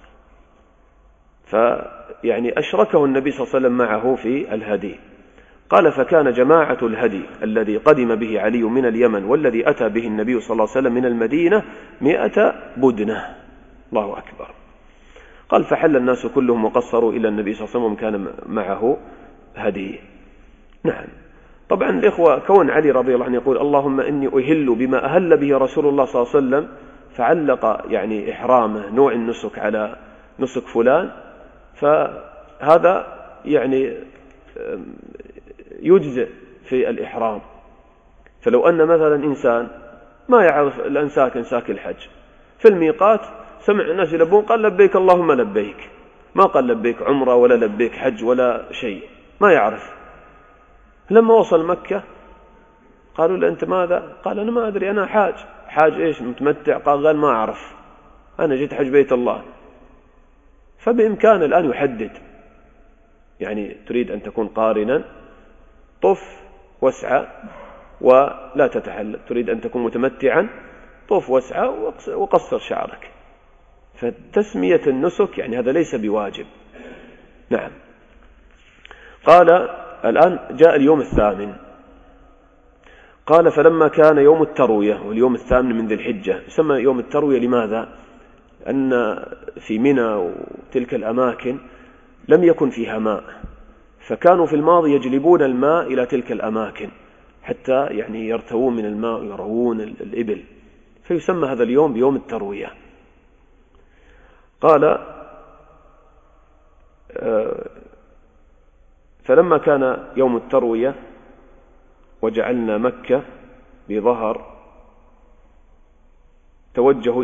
فيعني أشركه النبي صلى الله عليه وسلم معه في الهدي. قال فكان جماعة الهدي الذي قدم به علي من اليمن والذي أتى به النبي صلى الله عليه وسلم من المدينة 100 بدنة. الله أكبر. قال فحل الناس كلهم وقصروا إلى النبي صلى الله عليه وسلم كان معه هدي. نعم. طبعا الإخوة كون علي رضي الله عنه يقول اللهم إني أهل بما أهل به رسول الله صلى الله عليه وسلم، فعلق يعني إحرامه نوع النسك على نسك فلان، فهذا يعني يجزئ في الإحرام. فلو أن مثلا إنسان ما يعرف الأنساك انساك الحج في الميقات سمع الناس يلبون قال لبيك اللهم لبيك، ما قال لبيك عمرة ولا لبيك حج ولا شيء، ما يعرف. لما وصل مكة قالوا له أنت ماذا؟ قال أنا ما أدري، أنا حاج إيش متمتع؟ قال ما أعرف، أنا جيت حج بيت الله. فبإمكانه الآن يحدد، يعني تريد أن تكون قارنا طف واسعى ولا تتحلل، تريد أن تكون متمتعا طف واسعى وقصر شعرك. فتسمية النسك يعني هذا ليس بواجب. نعم. قال الآن جاء اليوم الثامن. قال فلما كان يوم التروية واليوم الثامن من ذي الحجة، يسمى يوم التروية لماذا؟ أن في منى وتلك الأماكن لم يكن فيها ماء، فكانوا في الماضي يجلبون الماء إلى تلك الأماكن حتى يعني يرتوون من الماء ويروون الإبل، فيسمى هذا اليوم بيوم التروية. قال فلما كان يوم التروية وجعلنا مكة بظهر توجهوا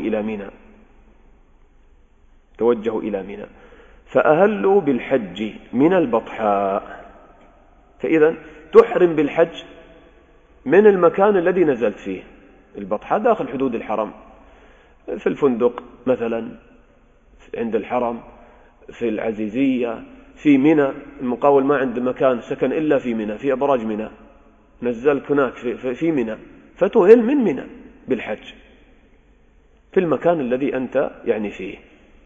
إلى منى فأهلوا بالحج من البطحاء. فإذا تحرم بالحج من المكان الذي نزلت فيه. البطحاء داخل حدود الحرم، في الفندق مثلا عند الحرم، في العزيزية، في منى. المقاول ما عنده مكان سكن إلا في منى، في أبراج منى، نزلك هناك في منى، فتهل من منى بالحج في المكان الذي أنت يعني فيه.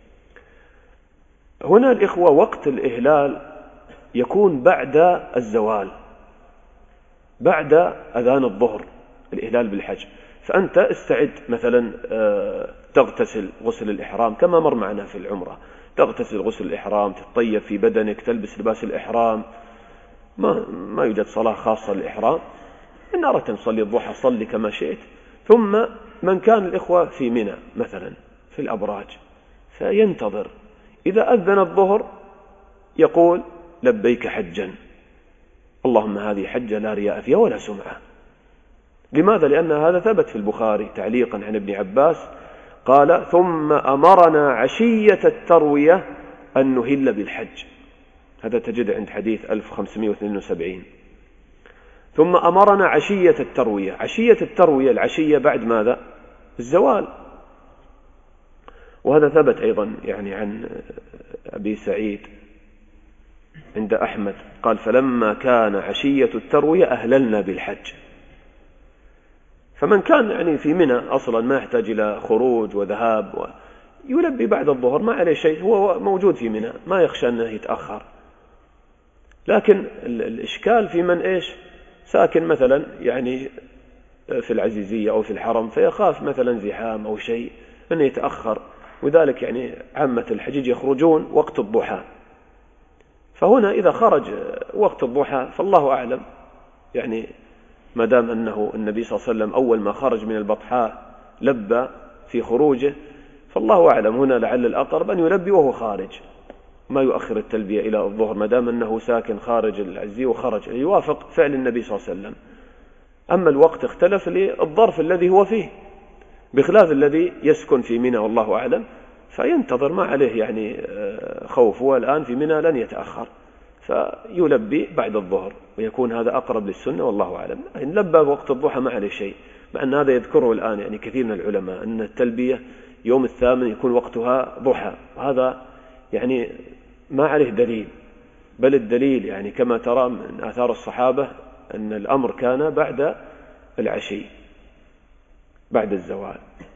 هنا الإخوة وقت الإهلال يكون بعد الزوال، بعد أذان الظهر، الإهلال بالحج. فأنت استعد مثلا تغتسل غسل الإحرام كما مر معنا في العمرة، تغتسل غسل الإحرام، تطيب في بدنك، تلبس لباس الإحرام. ما يوجد صلاة خاصة للإحرام. إن أردت أن تصلي الضحى صلي كما شئت. ثم من كان الإخوة في منى مثلا في الأبراج فينتظر، إذا أذن الظهر يقول لبيك حجا، اللهم هذه حجة لا رياء فيها ولا سمعة. لماذا؟ لأن هذا ثبت في البخاري تعليقا عن ابن عباس قال ثم أمرنا عشية التروية أن نهل بالحج. هذا تجد عند حديث 1572. ثم أمرنا عشية التروية. عشية التروية العشية بعد ماذا؟ الزوال. وهذا ثبت أيضا يعني عن أبي سعيد عند أحمد قال فلما كان عشية التروية أهللنا بالحج. فمن كان يعني في منى أصلا ما يحتاج إلى خروج وذهاب يلبي بعد الظهر، ما عليه شيء، هو موجود في منى، ما يخشى أنه يتأخر. لكن الإشكال في من إيش ساكن مثلا يعني في العزيزية أو في الحرم، فيخاف مثلا زحام أو شيء أنه يتأخر، وذلك يعني عامة الحجيج يخرجون وقت الضحى. فهنا إذا خرج وقت الضحى فالله أعلم، يعني ما دام أنه النبي صلى الله عليه وسلم أول ما خرج من البطحاء لبى في خروجه، فالله أعلم. هنا لعل الأقرب أن يلبي وهو خارج، ما يؤخر التلبية إلى الظهر ما دام أنه ساكن خارج العزي وخرج، يوافق فعل النبي صلى الله عليه وسلم. أما الوقت اختلف للظرف الذي هو فيه، بخلاف الذي يسكن في منى والله أعلم فينتظر، ما عليه يعني خوف، والآن في منى لن يتأخر، فيلبي بعد الظهر ويكون هذا أقرب للسنة والله أعلم. إن لبى وقت الضحى ما عليه شيء، مع أن هذا يذكره الآن يعني كثير من العلماء أن التلبية يوم الثامن يكون وقتها ضحى، وهذا يعني ما عليه دليل، بل الدليل يعني كما ترى من آثار الصحابة أن الأمر كان بعد العشي بعد الزوال.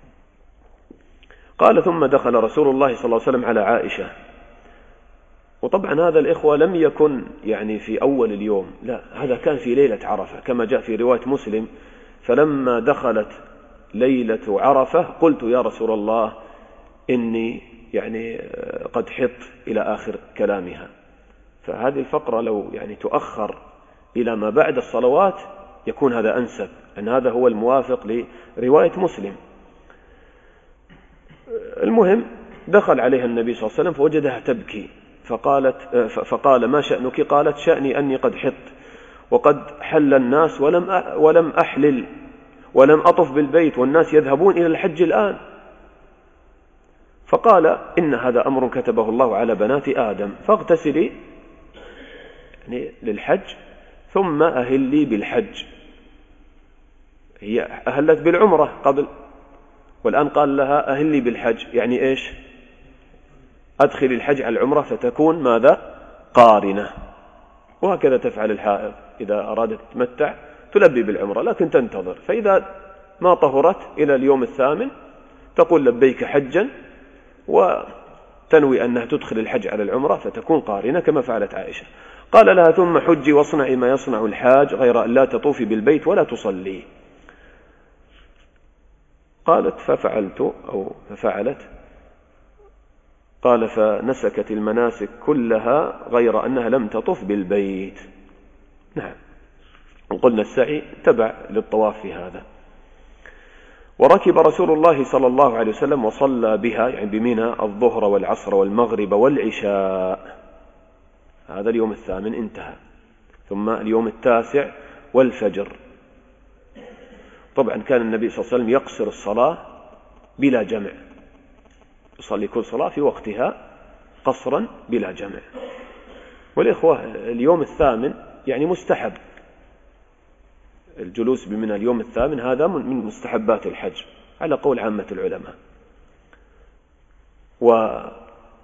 قال ثم دخل رسول الله صلى الله عليه وسلم على عائشة. وطبعا هذا الإخوة لم يكن يعني في أول اليوم، لا، هذا كان في ليلة عرفة كما جاء في رواية مسلم: فلما دخلت ليلة عرفة قلت يا رسول الله إني يعني قد حط إلى آخر كلامها. فهذه الفقرة لو يعني تؤخر إلى ما بعد الصلوات يكون هذا أنسب، أن هذا هو الموافق لرواية مسلم. المهم دخل عليها النبي صلى الله عليه وسلم فوجدها تبكي، فقال ما شأنك؟ قالت شأني أني قد حط وقد حل الناس ولم أحلل ولم أطف بالبيت والناس يذهبون إلى الحج الآن. فقال إن هذا أمر كتبه الله على بنات آدم، فاغتسلي يعني للحج ثم أهلي بالحج. هي أهلت بالعمرة قبل، والآن قال لها أهلي بالحج، يعني إيش؟ أدخل الحج على العمرة فتكون ماذا؟ قارنة. وهكذا تفعل الحائض إذا أرادت تمتع تلبي بالعمرة لكن تنتظر، فإذا ما طهرت إلى اليوم الثامن تقول لبيك حجا وتنوي أنها تدخل الحج على العمرة فتكون قارنة كما فعلت عائشة. قال لها ثم حجي واصنعي ما يصنع الحاج غير أن لا تطوفي بالبيت ولا تصلي. قالت ففعلت أو ففعلت. قال فنسكت المناسك كلها غير أنها لم تطف بالبيت. نعم، وقلنا السعي تبع للطواف في هذا. وركب رسول الله صلى الله عليه وسلم وصلى بها يعني بمنى الظهر والعصر والمغرب والعشاء. هذا اليوم الثامن انتهى. ثم اليوم التاسع والفجر. طبعا كان النبي صلى الله عليه وسلم يقصر الصلاة بلا جمع، يصلي كل صلاة في وقتها قصرا بلا جمع. والإخوة اليوم الثامن يعني مستحب الجلوس بمنى اليوم الثامن، هذا من مستحبات الحج على قول عامة العلماء. وهذا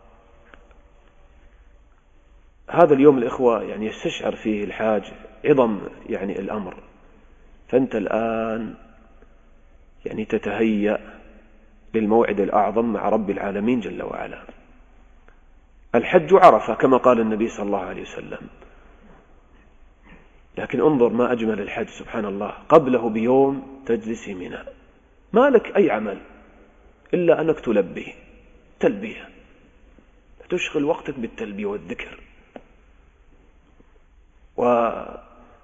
اليوم الإخوة يعني يستشعر فيه الحاج عظم يعني الأمر. فأنت الآن يعني تتهيأ للموعد الأعظم مع رب العالمين جل وعلا. الحج عرفة كما قال النبي صلى الله عليه وسلم، لكن انظر ما أجمل الحج سبحان الله، قبله بيوم تجلس في منى ما لك أي عمل إلا أنك تلبي تلبية، تشغل وقتك بالتلبية والذكر، وتملأ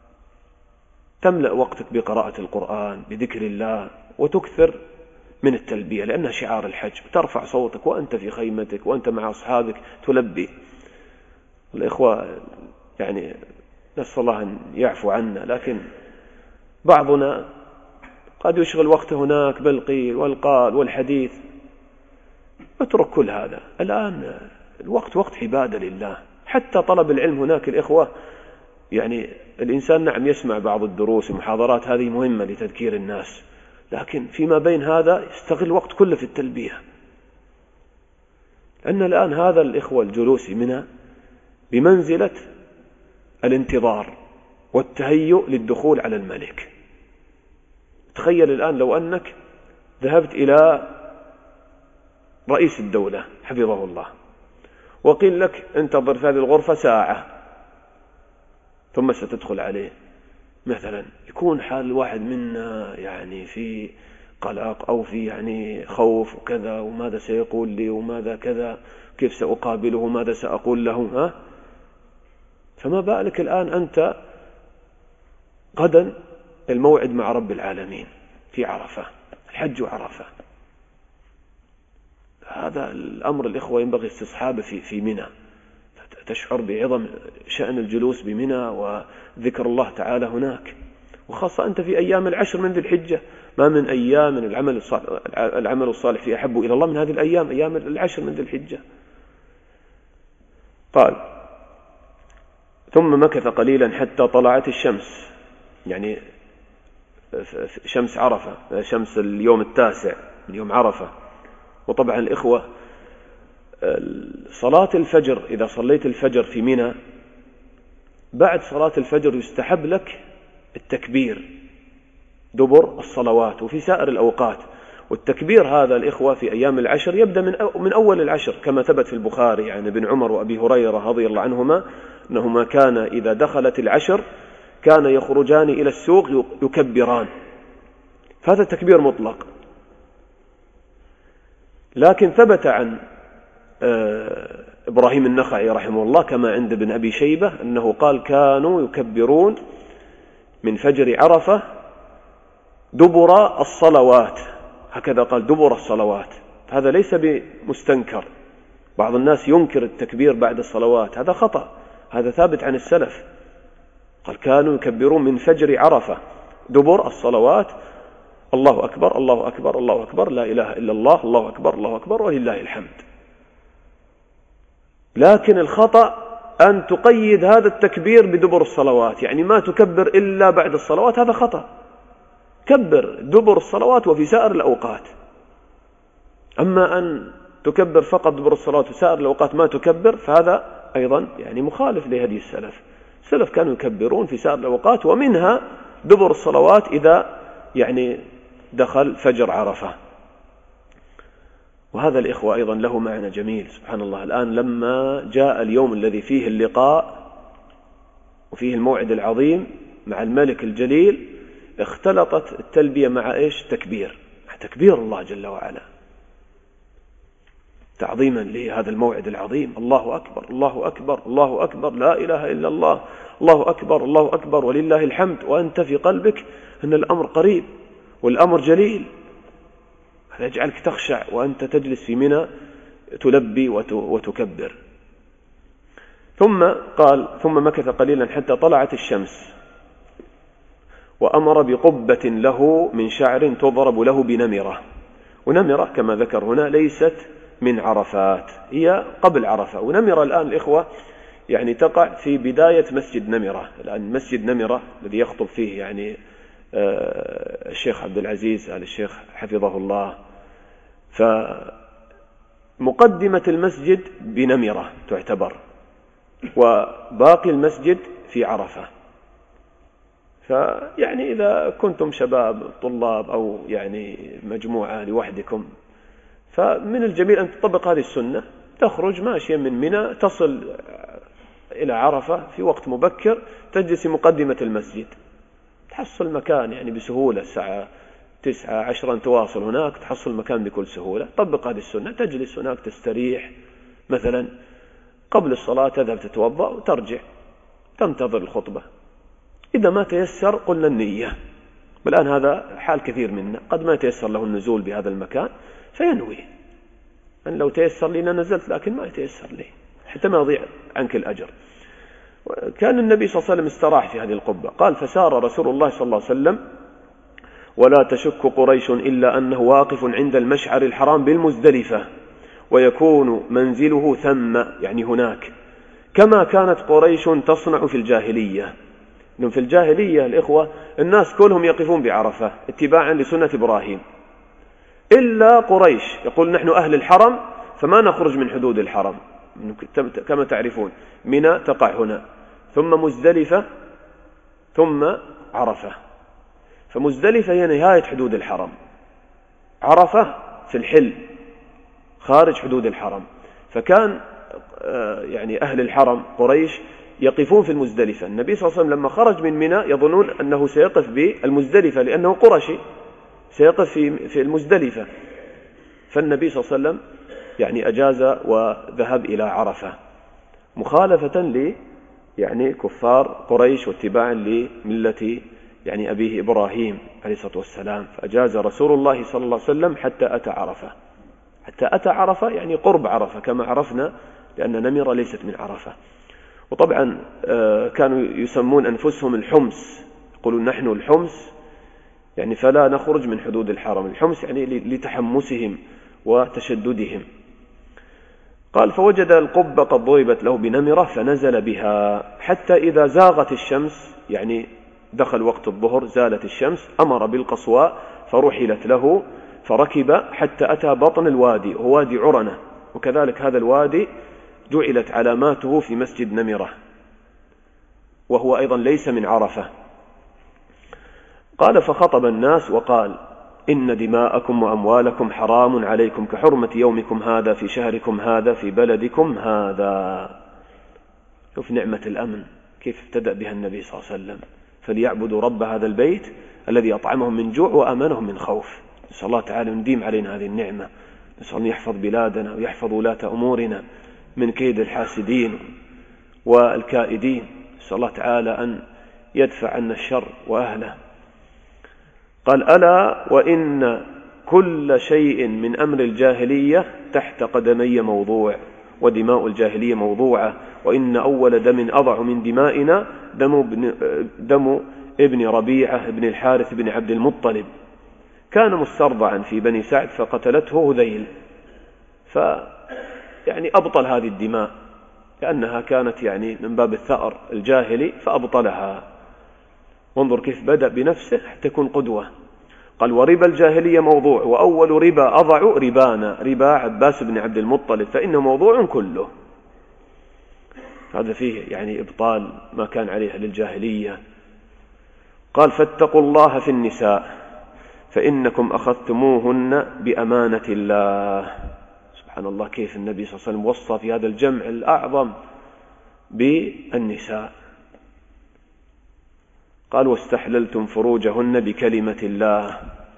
وقتك بقراءة القرآن بذكر الله، وتكثر من التلبية لأنها شعار الحج، وترفع صوتك وأنت في خيمتك وأنت مع أصحابك تلبي. الإخوة يعني نسأل الله أن يعفو عنا، لكن بعضنا قد يشغل وقته هناك بالقيل والقال والحديث. اترك كل هذا. الآن الوقت وقت عبادة لله. حتى طلب العلم هناك الإخوة يعني الإنسان نعم يسمع بعض الدروس المحاضرات هذه مهمة لتذكير الناس، لكن فيما بين هذا يستغل الوقت كله في التلبية. لأن الآن هذا الإخوة الجلوس منها بمنزلة الانتظار والتهيؤ للدخول على الملك. تخيل الآن لو أنك ذهبت إلى رئيس الدولة حفظه الله وقيل لك انتظر في هذه الغرفة ساعة ثم ستدخل عليه مثلا، يكون حال الواحد منا يعني في قلق أو في يعني خوف وكذا، وماذا سيقول لي وماذا كذا، كيف سأقابله وماذا سأقول له. فما بالك الآن أنت غدا الموعد مع رب العالمين في عرفة، الحج عرفة. هذا الأمر الإخوة ينبغي استصحابه في منى، تشعر بعظم شأن الجلوس بمنى وذكر الله تعالى هناك، وخاصة أنت في أيام العشر من ذي الحجة. ما من أيام من العمل الصالح في أحب إلى الله من هذه الأيام، أيام العشر من ذي الحجة. قال: ثم مكث قليلا حتى طلعت الشمس، يعني شمس عرفة، شمس اليوم التاسع من يوم عرفة. وطبعا الإخوة صلاة الفجر، إذا صليت الفجر في منى بعد صلاة الفجر يستحب لك التكبير دبر الصلوات وفي سائر الأوقات. والتكبير هذا الإخوة في أيام العشر يبدأ من أول العشر، كما ثبت في البخاري عن ابن عمر وأبي هريرة رضي الله عنهما أنهما كان إذا دخلت العشر كان يخرجان إلى السوق يكبران، فهذا التكبير مطلق. لكن ثبت عن إبراهيم النخعي رحمه الله كما عند ابن أبي شيبة أنه قال: كانوا يكبرون من فجر عرفة دبر الصلوات، هكذا قال دبر الصلوات. هذا ليس بمستنكر، بعض الناس ينكر التكبير بعد الصلوات، هذا خطأ، هذا ثابت عن السلف. قال: كانوا يكبرون من فجر عرفة دبر الصلوات، الله أكبر الله أكبر الله أكبر لا إله إلا الله، الله أكبر الله أكبر ولله الحمد. لكن الخطأ أن تقيد هذا التكبير بدبر الصلوات، يعني ما تكبر إلا بعد الصلوات، هذا خطأ. كبر دبر الصلوات وفي سائر الأوقات. أما أن تكبر فقط دبر الصلوات وسائر الأوقات ما تكبر، فهذا أيضا يعني مخالف لهدي السلف. السلف كانوا يكبرون في سائر الأوقات، ومنها دبر الصلوات إذا يعني دخل فجر عرفة. وهذا الإخوة أيضا له معنى جميل. سبحان الله، الآن لما جاء اليوم الذي فيه اللقاء وفيه الموعد العظيم مع الملك الجليل، اختلطت التلبية مع إيش؟ تكبير، مع تكبير الله جل وعلا، تعظيما لهذا الموعد العظيم. الله أكبر الله أكبر الله أكبر لا إله إلا الله، الله أكبر الله أكبر ولله الحمد، وأنت في قلبك أن الأمر قريب والأمر جليل. هذا يجعلك تخشع وأنت تجلس في منى تلبي وتكبر. ثم قال: ثم مكث قليلا حتى طلعت الشمس، وأمر بقبة له من شعر تضرب له بنمرة. ونمرة كما ذكر هنا ليست من عرفات، هي قبل عرفة. ونمرة الآن الإخوة يعني تقع في بداية مسجد نمرة. الآن مسجد نمرة الذي يخطب فيه يعني الشيخ عبد العزيز آل الشيخ حفظه الله، فمقدمة المسجد بنمرة تعتبر، وباقي المسجد في عرفة. فيعني إذا كنتم شباب طلاب أو يعني مجموعة لوحدكم، فمن الجميل أن تطبق هذه السنة، تخرج ماشيا من منى تصل إلى عرفة في وقت مبكر، تجلس في مقدمة المسجد، تحصل مكان يعني بسهولة. الساعة 9-10 تواصل هناك، تحصل مكان بكل سهولة. طبق هذه السنة، تجلس هناك تستريح، مثلا قبل الصلاة تذهب تتوضأ وترجع تنتظر الخطبة. إذا ما تيسر قلنا النية، والآن هذا حال كثير منا، قد ما يتيسر له النزول بهذا المكان فينوي أن لو تيسر لي نزلت، لكن ما يتيسر لي حتى ما يضيع عنك الأجر. كان النبي صلى الله عليه وسلم استراح في هذه القبة. قال: فسار رسول الله صلى الله عليه وسلم ولا تشك قريش إلا أنه واقف عند المشعر الحرام بالمزدلفة، ويكون منزله ثم، يعني هناك، كما كانت قريش تصنع في الجاهلية. إنهم في الجاهلية الإخوة الناس كلهم يقفون بعرفة اتباعا لسنة إبراهيم، إلا قريش يقول: نحن أهل الحرم فما نخرج من حدود الحرم. كما تعرفون منى تقع هنا، ثم مزدلفة، ثم عرفة. فمزدلفة هي نهاية حدود الحرم، عرفة في الحل خارج حدود الحرم. فكان يعني أهل الحرم قريش يقفون في المزدلفة. النبي صلى الله عليه وسلم لما خرج من منى يظنون أنه سيقف بالمزدلفة لأنه قرشي، سيقف في المزدلفة. فالنبي صلى الله عليه وسلم يعني أجاز وذهب إلى عرفة مخالفة يعني كفار قريش واتباعا لملة يعني أبيه إبراهيم عليه الصلاة والسلام. فأجاز رسول الله صلى الله عليه وسلم حتى أتى عرفة. حتى أتى عرفة يعني قرب عرفة كما عرفنا، لأن نمرة ليست من عرفة. وطبعا كانوا يسمون أنفسهم الحمص، يقولون نحن الحمص، يعني فلا نخرج من حدود الحرم. الحمص يعني لتحمسهم وتشددهم. قال فوجد القبة قد ضربت له بنمرة فنزل بها حتى إذا زاغت الشمس، يعني دخل وقت الظهر زالت الشمس، أمر بالقصواء فرحلت له فركب حتى أتى بطن الوادي، هو وادي عرنة، وكذلك هذا الوادي جعلت علاماته في مسجد نمرة، وهو أيضا ليس من عرفة. قال فخطب الناس وقال إن دماءكم وأموالكم حرام عليكم كحرمة يومكم هذا في شهركم هذا في بلدكم هذا. شوف نعمة الأمن كيف ابتدأ بها النبي صلى الله عليه وسلم، فليعبدوا رب هذا البيت الذي أطعمهم من جوع وأمنهم من خوف. نسأل الله تعالى أن يديم علينا هذه النعمة، نسأل أن يحفظ بلادنا ويحفظ ولاة أمورنا من كيد الحاسدين والكائدين، نسأل الله تعالى أن يدفع عنا الشر وأهله. قال ألا وإن كل شيء من أمر الجاهلية تحت قدمي موضوع، ودماء الجاهلية موضوعة، وإن أول دم أضع من دمائنا دم ابن ربيعة ابن الحارث ابن عبد المطلب، كان مسترضعا في بني سعد فقتلته هذيل، يعني أبطل هذه الدماء لأنها كانت يعني من باب الثأر الجاهلي فأبطلها. وانظر كيف بدأ بنفسه حتى يكون قدوة. قال وربا الجاهلية موضوع، وأول ربا أضع ربانا ربا عباس بن عبد المطلب فإنه موضوع كله. هذا فيه يعني إبطال ما كان عليه للجاهلية. قال فاتقوا الله في النساء فإنكم أخذتموهن بأمانة الله. سبحان الله كيف النبي صلى الله عليه وسلم وصى في هذا الجمع الأعظم بالنساء. قال واستحللتم فروجهن بكلمة الله،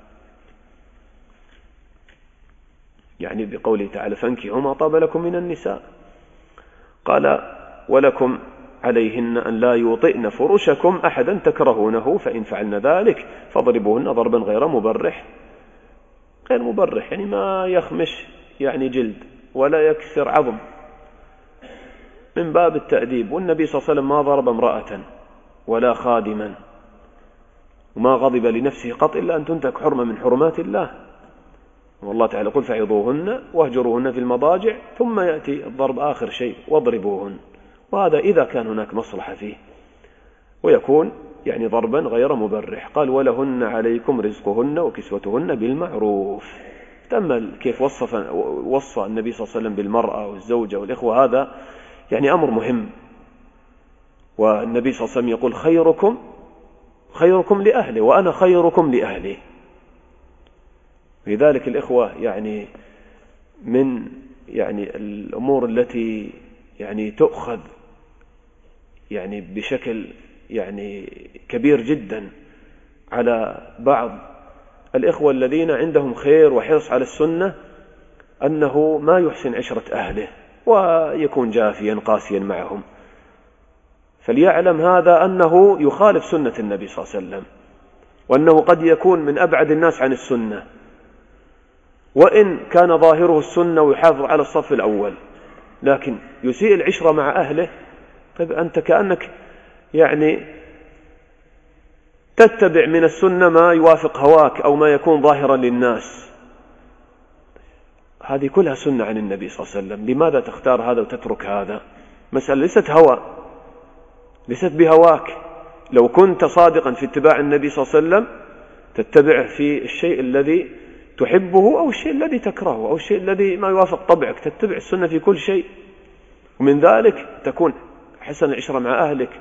يعني بقوله تعالى فانكحوا ما طاب لكم من النساء. قال ولكم عليهن أن لا يوطئن فرشكم أحدا تكرهونه، فإن فعلن ذلك فاضربوهن ضربا غير مبرح. غير مبرح يعني ما يخمش يعني جلد ولا يكسر عظم، من باب التأديب. والنبي صلى الله عليه وسلم ما ضرب امرأة ولا خادما، وما غضب لنفسه قط إلا أن تنتهك حرمة من حرمات الله. والله تعالى قل فعظوهن واهجروهن في المضاجع، ثم يأتي الضرب آخر شيء واضربوهن، وهذا إذا كان هناك مصلحة فيه، ويكون يعني ضربا غير مبرح. قال ولهن عليكم رزقهن وكسوتهن بالمعروف. تأمل كيف وصى النبي صلى الله عليه وسلم بالمرأة والزوجة والإخوة، هذا يعني أمر مهم. والنبي صلى الله عليه وسلم يقول خيركم لأهله وأنا خيركم لأهلي. لذلك الإخوة يعني من يعني الأمور التي يعني تؤخذ يعني بشكل يعني كبير جدا على بعض الإخوة الذين عندهم خير وحرص على السنة، أنه ما يحسن عشرة أهله ويكون جافيا قاسيا معهم. فليعلم هذا أنه يخالف سنة النبي صلى الله عليه وسلم، وأنه قد يكون من أبعد الناس عن السنة، وإن كان ظاهره السنة ويحافظ على الصف الأول، لكن يسيء العشرة مع أهله. طيب أنت كأنك يعني تتبع من السنة ما يوافق هواك أو ما يكون ظاهرا للناس. هذه كلها سنة عن النبي صلى الله عليه وسلم، لماذا تختار هذا وتترك هذا؟ مسألة ليست هوى، ليست بهواك. لو كنت صادقا في اتباع النبي صلى الله عليه وسلم تتبع في الشيء الذي تحبه أو الشيء الذي تكرهه أو الشيء الذي ما يوافق طبعك، تتبع السنة في كل شيء، ومن ذلك تكون حسن العشرة مع أهلك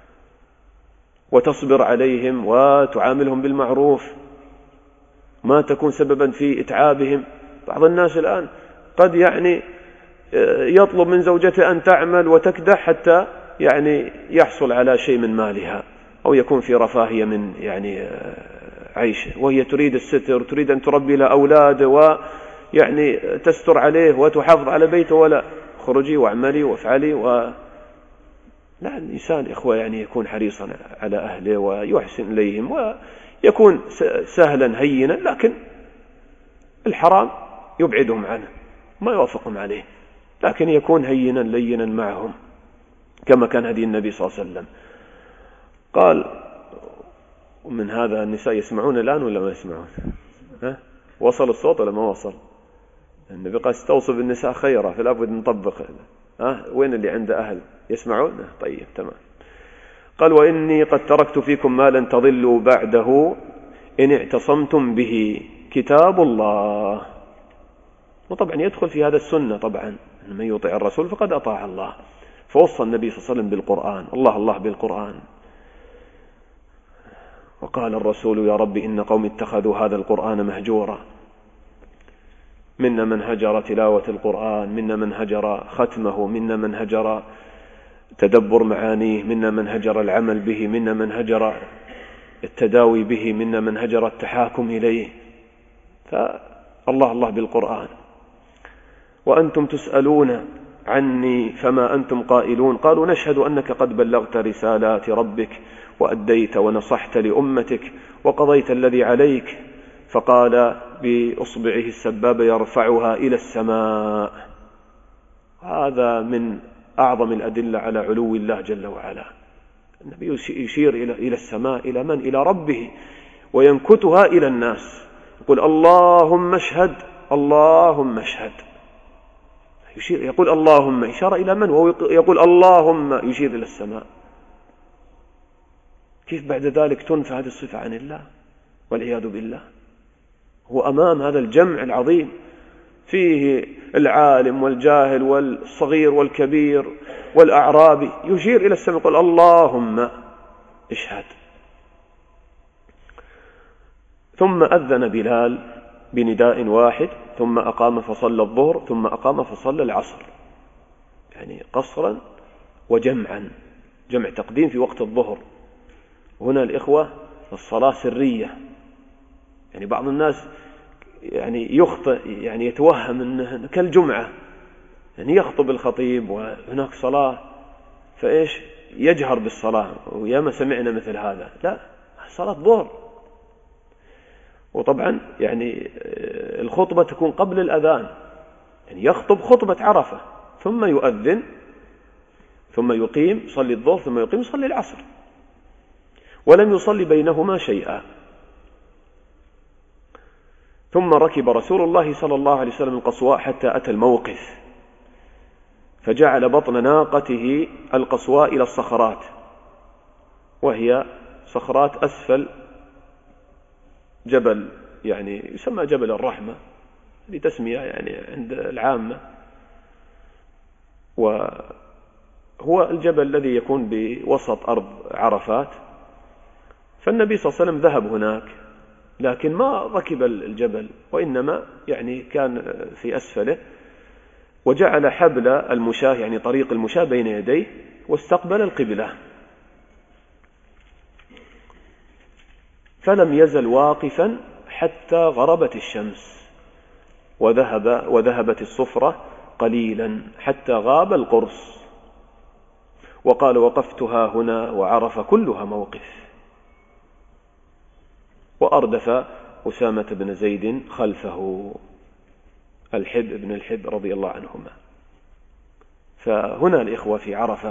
وتصبر عليهم وتعاملهم بالمعروف، ما تكون سببا في إتعابهم. بعض الناس الآن قد يعني يطلب من زوجته أن تعمل وتكدح حتى يعني يحصل على شيء من مالها، أو يكون في رفاهية من يعني عيشه، وهي تريد الستر، تريد أن تربي له أولاد ويعني تستر عليه وتحافظ على بيته، ولا خرجي واعملي وافعلي لا، الإنسان إخوة يعني يكون حريصا على أهله ويحسن إليهم ويكون سهلا هينا، لكن الحرام يبعدهم عنه ما يوافقهم عليه، لكن يكون هينا لينا معهم كما كان هدي النبي صلى الله عليه وسلم. قال ومن هذا النساء يسمعون الآن ولا ما يسمعون؟ وصل الصوت ولا ما وصل؟ النبي قال استوصوا بالنساء خيرا، فلا بد نطبق. وين اللي عنده أهل يسمعون؟ طيب تمام. قال وإني قد تركت فيكم ما لن تضلوا بعده إن اعتصمتم به كتاب الله. وطبعا يدخل في هذا السنة طبعا، من يطيع الرسول فقد أطاع الله. فوصى النبي صلى الله عليه وسلم بالقرآن، الله بالقرآن. وقال الرسول يا رب إن قوم اتخذوا هذا القرآن مهجورا. منا من هجر تلاوة القرآن، منا من هجر ختمه، منا من هجر تدبر معانيه، منا من هجر العمل به، منا من هجر التداوي به، منا من هجر التحاكم إليه. فالله بالقرآن. وأنتم تسألون عني فما أنتم قائلون. قالوا نشهد أنك قد بلغت رسالات ربك وأديت ونصحت لأمتك وقضيت الذي عليك. فقال بإصبعه السبابة يرفعها إلى السماء. هذا من أعظم الأدلة على علو الله جل وعلا. النبي يشير إلى السماء، إلى من؟ إلى ربه، وينكتها إلى الناس، يقول اللهم اشهد اللهم اشهد. يشير يقول اللهم، إشارة إلى من؟ وهو يقول اللهم، يشير إلى السماء. كيف بعد ذلك تنفى هذه الصفة عن الله والعياذ بالله؟ هو أمام هذا الجمع العظيم فيه العالم والجاهل والصغير والكبير والأعرابي، يشير إلى السماء يقول اللهم اشهد. ثم أذن بلال بنداء واحد، ثم أقام فصلى الظهر، ثم أقام فصلى العصر، يعني قصرا وجمعا، جمع تقديم في وقت الظهر. هنا الإخوة الصلاة سرية، يعني بعض الناس يعني يخطئ، يعني يتوهم أنه كالجمعة، يعني يخطب الخطيب وهناك صلاة فإيش يجهر بالصلاة، وياما سمعنا مثل هذا. لا، صلاة ظهر. وطبعا يعني الخطبة تكون قبل الأذان، يعني يخطب خطبة عرفة ثم يؤذن ثم يقيم يصلي الظهر ثم يقيم يصلي العصر، ولم يصلي بينهما شيئا. ثم ركب رسول الله صلى الله عليه وسلم القصواء حتى أتى الموقف، فجعل بطن ناقته القصواء إلى الصخرات، وهي صخرات أسفل جبل يعني يسمى جبل الرحمة، لتسمية يعني عند العامة، وهو الجبل الذي يكون بوسط أرض عرفات. فالنبي صلى الله عليه وسلم ذهب هناك، لكن ما ركب الجبل، وإنما يعني كان في أسفله، وجعل حبل المشاة يعني طريق المشاة بين يديه، واستقبل القبلة، فلم يزل واقفا حتى غربت الشمس، وذهبت الصفرة قليلا حتى غاب القرص. وقال وقفتها هنا وعرف كلها موقف. وأردف أسامة بن زيد خلفه، الحب بن الحب رضي الله عنهما. فهنا الإخوة في عرفة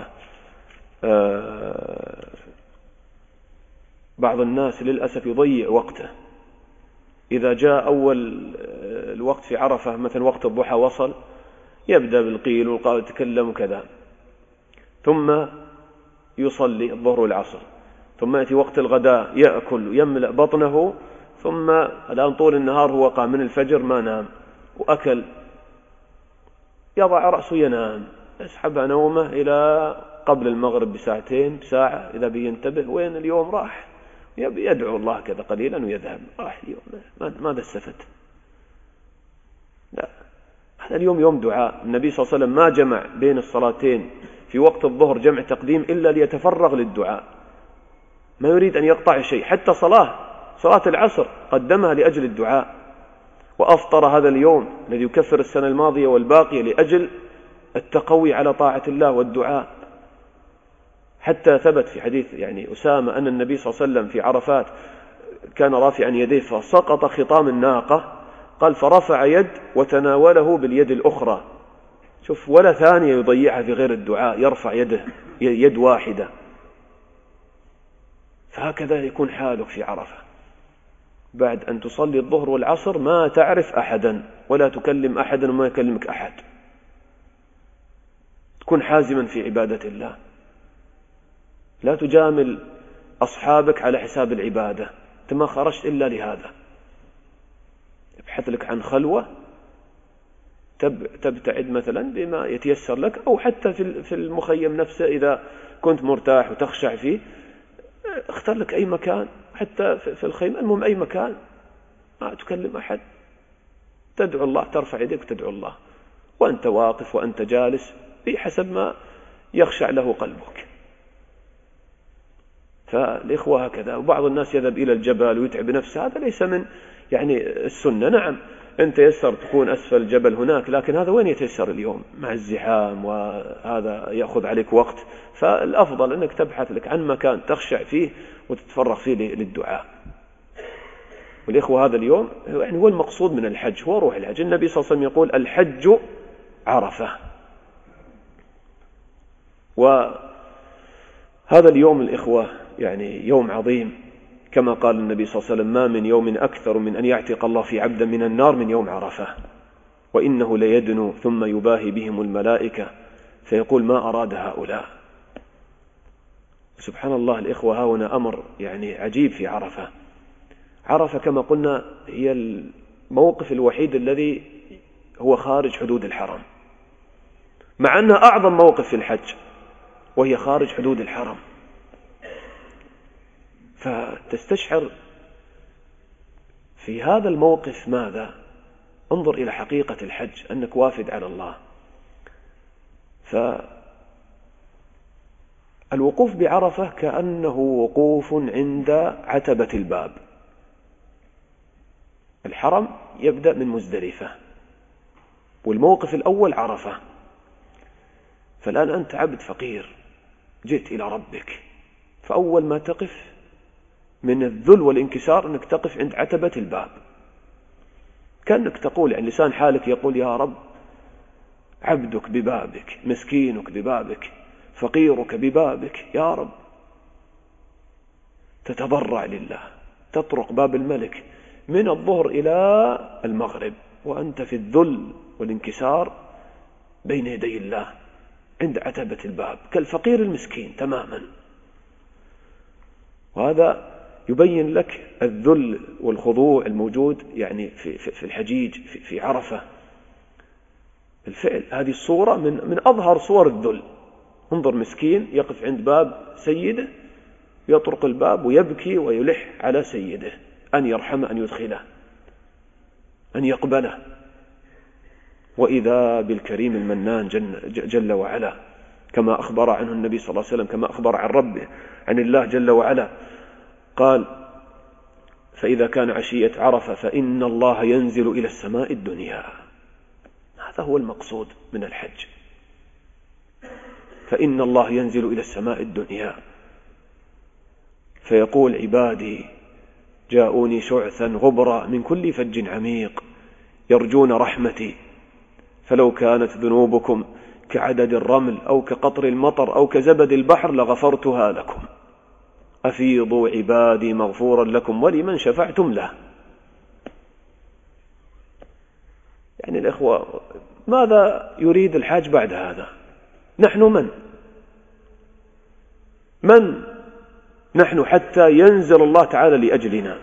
بعض الناس للأسف يضيع وقته. إذا جاء أول الوقت في عرفة مثلا وقت الضحى وصل، يبدأ بالقيل والقال يتكلم وكذا، ثم يصلي الظهر والعصر، ثم يأتي وقت الغداء يأكل ويملأ بطنه، ثم الآن طول النهار هو قام من الفجر ما نام وأكل، يضع رأسه ينام، يسحب نومه إلى قبل المغرب بساعتين بساعة، إذا بينتبه وين اليوم راح، يدعو الله كذا قليلا ويذهب، راح اليوم ماذا استفدت؟ لا، هذا اليوم يوم دعاء. النبي صلى الله عليه وسلم ما جمع بين الصلاتين في وقت الظهر جمع تقديم إلا ليتفرغ للدعاء، ما يريد أن يقطع شيء. حتى صلاة العصر قدمها لأجل الدعاء. وأفطر هذا اليوم الذي يكفر السنة الماضية والباقية لأجل التقوي على طاعة الله والدعاء. حتى ثبت في حديث يعني أسامة أن النبي صلى الله عليه وسلم في عرفات كان رافعا يديه فسقط خطام الناقة قال فرفع يد وتناوله باليد الأخرى. شوف، ولا ثانية يضيعها في غير الدعاء، يرفع يده يد واحدة. فهكذا يكون حالك في عرفة بعد أن تصلي الظهر والعصر، ما تعرف أحدا ولا تكلم أحدا وما يكلمك أحد، تكون حازما في عبادة الله، لا تجامل أصحابك على حساب العبادة، أنت ما خرجت إلا لهذا. ابحث لك عن خلوة تبتعد مثلا بما يتيسر لك، أو حتى في المخيم نفسه إذا كنت مرتاح وتخشع فيه، اختار لك أي مكان، حتى في الخيمة، المهم أي مكان ما تكلم أحد، تدعو الله، ترفع يدك وتدعو الله وأنت واقف وأنت جالس بحسب ما يخشع له قلبك. فالإخوة هكذا. وبعض الناس يذهب إلى الجبل ويتعب نفسه، هذا ليس من السنة. نعم أنت يسر تكون أسفل الجبل هناك، لكن هذا وين يتيسر اليوم مع الزحام، وهذا يأخذ عليك وقت. فالأفضل أنك تبحث لك عن مكان تخشع فيه وتتفرغ فيه للدعاء. والإخوة هذا اليوم هو المقصود من الحج، هو روح الحج. النبي صلى الله عليه وسلم يقول الحج عرفة. وهذا اليوم الإخوة يوم عظيم، كما قال النبي صلى الله عليه وسلم ما من يوم أكثر من أن يعتق الله في عبدا من النار من يوم عرفة، وإنه ليدنو ثم يباهي بهم الملائكة فيقول ما أراد هؤلاء. سبحان الله الإخوة، هنا أمر عجيب في عرفة. عرفة كما قلنا هي الموقف الوحيد الذي هو خارج حدود الحرم، مع أنها أعظم موقف في الحج وهي خارج حدود الحرم. فتستشعر في هذا الموقف ماذا؟ انظر إلى حقيقة الحج، أنك وافد على الله. فالوقوف بعرفة كأنه وقوف عند عتبة الباب. الحرم يبدأ من مزدلفة، والموقف الأول عرفة. فالآن أنت عبد فقير جئت إلى ربك، فأول ما تقف من الذل والانكسار أنك تقف عند عتبة الباب، كأنك تقول لسان حالك يقول يا رب عبدك ببابك، مسكينك ببابك، فقيرك ببابك يا رب. تتضرع لله، تطرق باب الملك من الظهر إلى المغرب وأنت في الذل والانكسار بين يدي الله عند عتبة الباب كالفقير المسكين تماما. وهذا يبين لك الذل والخضوع الموجود في الحجيج في عرفة. بالفعل هذه الصورة من أظهر صور الذل. انظر مسكين يقف عند باب سيده، يطرق الباب ويبكي ويلح على سيده أن يرحمه، أن يدخله، أن يقبله. وإذا بالكريم المنان جل وعلا، كما أخبر عنه النبي صلى الله عليه وسلم، كما أخبر عن ربه عن الله جل وعلا، قال فإذا كان عشية عرفة فإن الله ينزل إلى السماء الدنيا. هذا هو المقصود من الحج، فإن الله ينزل إلى السماء الدنيا فيقول عبادي جاءوني شعثا غبرا من كل فج عميق يرجون رحمتي، فلو كانت ذنوبكم كعدد الرمل أو كقطر المطر أو كزبد البحر لغفرتها لكم، أفيضوا عبادي مغفورا لكم ولمن شفعتم له. الإخوة ماذا يريد الحاج بعد هذا؟ نحن من نحن حتى ينزل الله تعالى لأجلنا؟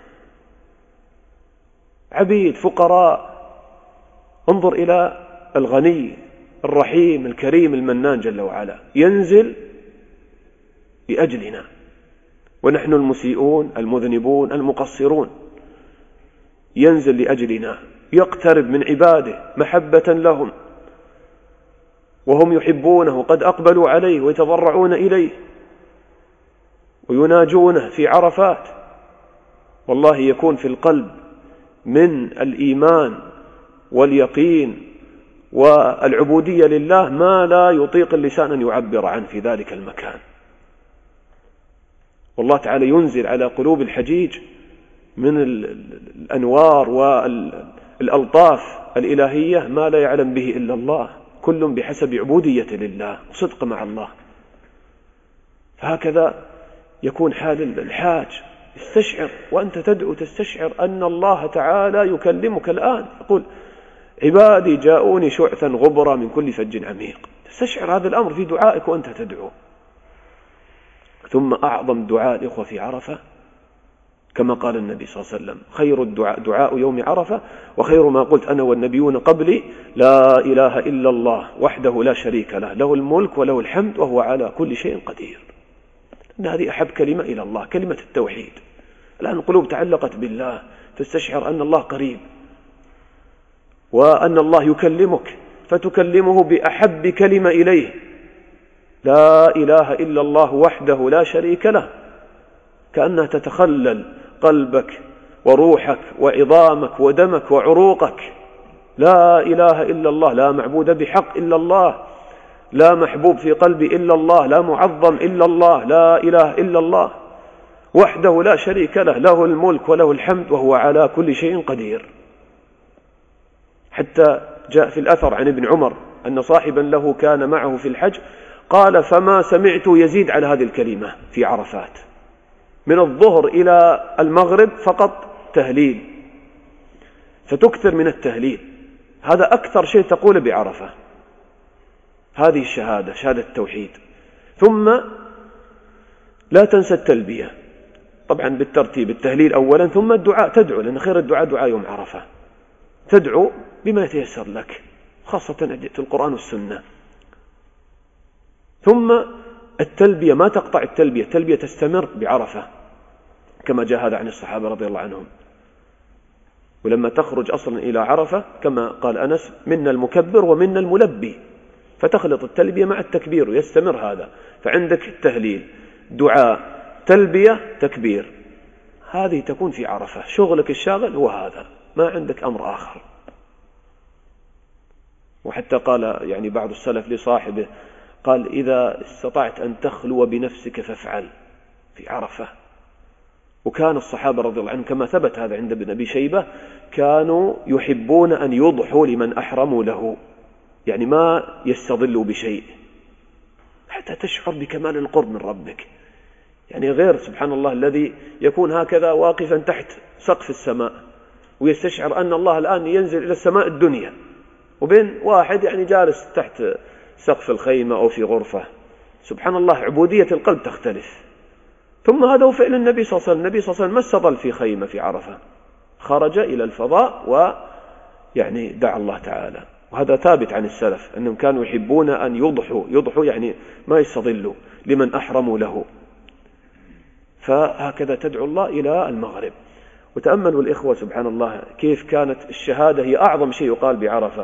عبيد فقراء. انظر إلى الغني الرحيم الكريم المنان جل وعلا، ينزل لأجلنا، ونحن المسيئون المذنبون المقصرون ينزل لأجلنا، يقترب من عباده محبة لهم وهم يحبونه، قد أقبلوا عليه ويتضرعون إليه ويناجونه في عرفات. والله يكون في القلب من الإيمان واليقين والعبودية لله ما لا يطيق اللسان أن يعبر عنه في ذلك المكان. والله تعالى ينزل على قلوب الحجيج من الأنوار الألطاف الإلهية ما لا يعلم به إلا الله، كل بحسب عبودية لله وصدق مع الله. فهكذا يكون حال الحاج، استشعر وأنت تدعو، تستشعر أن الله تعالى يكلمك الآن، يقول عبادي جاءوني شعثا غبرا من كل فج عميق. تستشعر هذا الأمر في دعائك وأنت تدعو. ثم أعظم دعاء الإخوة في عرفة كما قال النبي صلى الله عليه وسلم: خير الدعاء دعاء يوم عرفة، وخير ما قلت أنا والنبيون قبلي لا إله إلا الله وحده لا شريك له، له الملك وله الحمد وهو على كل شيء قدير. إن هذه أحب كلمة إلى الله، كلمة التوحيد. الآن القلوب تعلقت بالله، تستشعر أن الله قريب وأن الله يكلمك، فتكلمه بأحب كلمة إليه: لا إله إلا الله وحده لا شريك له، كأنها تتخلل قلبك وروحك وعظامك ودمك وعروقك. لا إله إلا الله، لا معبود بحق إلا الله، لا محبوب في قلبي إلا الله، لا معظم إلا الله، لا إله إلا الله وحده لا شريك له، له الملك وله الحمد وهو على كل شيء قدير. حتى جاء في الأثر عن ابن عمر أن صاحبا له كان معه في الحج قال: فما سمعت يزيد على هذه الكلمة في عرفات، من الظهر إلى المغرب فقط تهليل، فتكثر من التهليل، هذا أكثر شيء تقول بعرفة، هذه الشهادة، شهادة التوحيد. ثم لا تنسى التلبية، طبعا بالترتيب، التهليل أولا ثم الدعاء، تدعو، لأن خير الدعاء دعاء يوم عرفة، تدعو بما يتيسر لك، خاصة أجئت القرآن والسنة. ثم التلبية، ما تقطع التلبية، التلبية تستمر بعرفة كما جاء هذا عن الصحابة رضي الله عنهم. ولما تخرج أصلا إلى عرفة كما قال أنس: منا المكبر ومنا الملبي، فتخلط التلبية مع التكبير ويستمر هذا. فعندك التهليل، دعاء، تلبية، تكبير، هذه تكون في عرفة، شغلك الشاغل هو هذا، ما عندك أمر آخر. وحتى قال يعني بعض السلف لصاحبه، قال: إذا استطعت أن تخلو بنفسك فافعل في عرفة. وكان الصحابة رضي الله عنهم كما ثبت هذا عند ابن أبي شيبة كانوا يحبون أن يضحوا لمن أحرموا له، يعني ما يستظلوا بشيء حتى تشعر بكمال القرب من ربك. يعني غير سبحان الله الذي يكون هكذا واقفا تحت سقف السماء ويستشعر أن الله الآن ينزل إلى السماء الدنيا، وبين واحد يعني جالس تحت سقف الخيمة أو في غرفة. سبحان الله، عبودية القلب تختلف. ثم هذا هو فعل النبي صلى الله عليه وسلم. النبي صلى الله عليه وسلم ما استظل في خيمة في عرفة، خرج إلى الفضاء ويعني دعا الله تعالى. وهذا ثابت عن السلف أنهم كانوا يحبون أن يضحوا يعني ما يستظلوا لمن أحرموا له. فهكذا تدعو الله إلى المغرب. وتأملوا الإخوة سبحان الله كيف كانت الشهادة هي أعظم شيء يقال بعرفة.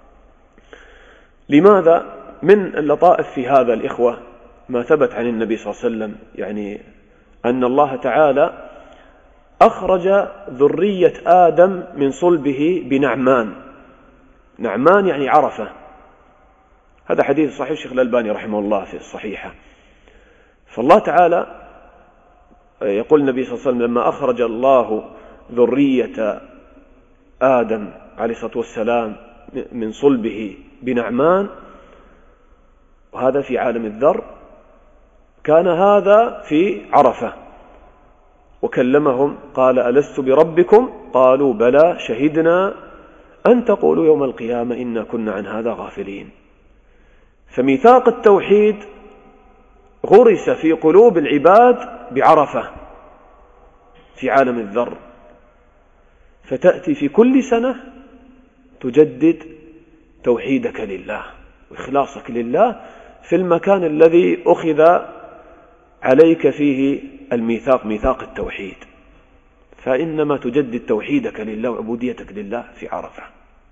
لماذا؟ من اللطائف في هذا الإخوة ما ثبت عن النبي صلى الله عليه وسلم، يعني أن الله تعالى أخرج ذرية آدم من صلبه بنعمان. نعمان يعني عرفة. هذا حديث صحيح الشيخ الألباني رحمه الله في الصحيحة. فالله تعالى يقول النبي صلى الله عليه وسلم: لما أخرج الله ذرية آدم عليه الصلاة والسلام من صلبه بنعمان، وهذا في عالم الذر، كان هذا في عرفة. وكلمهم قال: ألست بربكم؟ قالوا: بلى، شهدنا أن تقولوا يوم القيامة إنا كنا عن هذا غافلين. فميثاق التوحيد غرس في قلوب العباد بعرفة في عالم الذر، فتأتي في كل سنة تجدد توحيدك لله وإخلاصك لله في المكان الذي أخذ عليك فيه الميثاق، ميثاق التوحيد. فإنما تجدد توحيدك لله وعبوديتك لله في عرفة.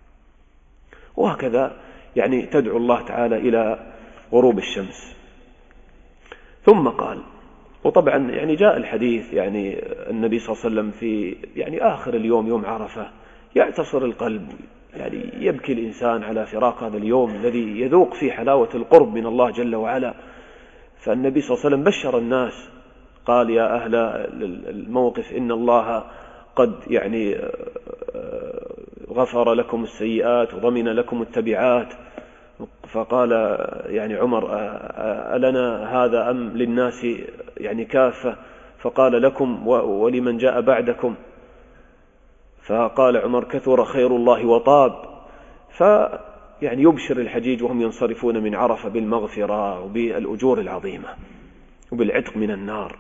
وهكذا يعني تدعو الله تعالى إلى غروب الشمس. ثم قال، وطبعا يعني جاء الحديث يعني النبي صلى الله عليه وسلم في يعني آخر اليوم يوم عرفة يعتصر القلب، يعني يبكي الإنسان على فراق هذا اليوم الذي يذوق فيه حلاوة القرب من الله جل وعلا. فالنبي صلى الله عليه وسلم بشر الناس، قال: يا أهل الموقف إن الله قد يعني غفر لكم السيئات وضمن لكم التبعات. فقال يعني عمر: ألنا هذا أم للناس يعني كافة؟ فقال: لكم ولمن جاء بعدكم. فقال عمر: كثر خير الله وطاب. فيعني يبشر الحجيج وهم ينصرفون من عرفة بالمغفرة وبالأجور العظيمة وبالعتق من النار.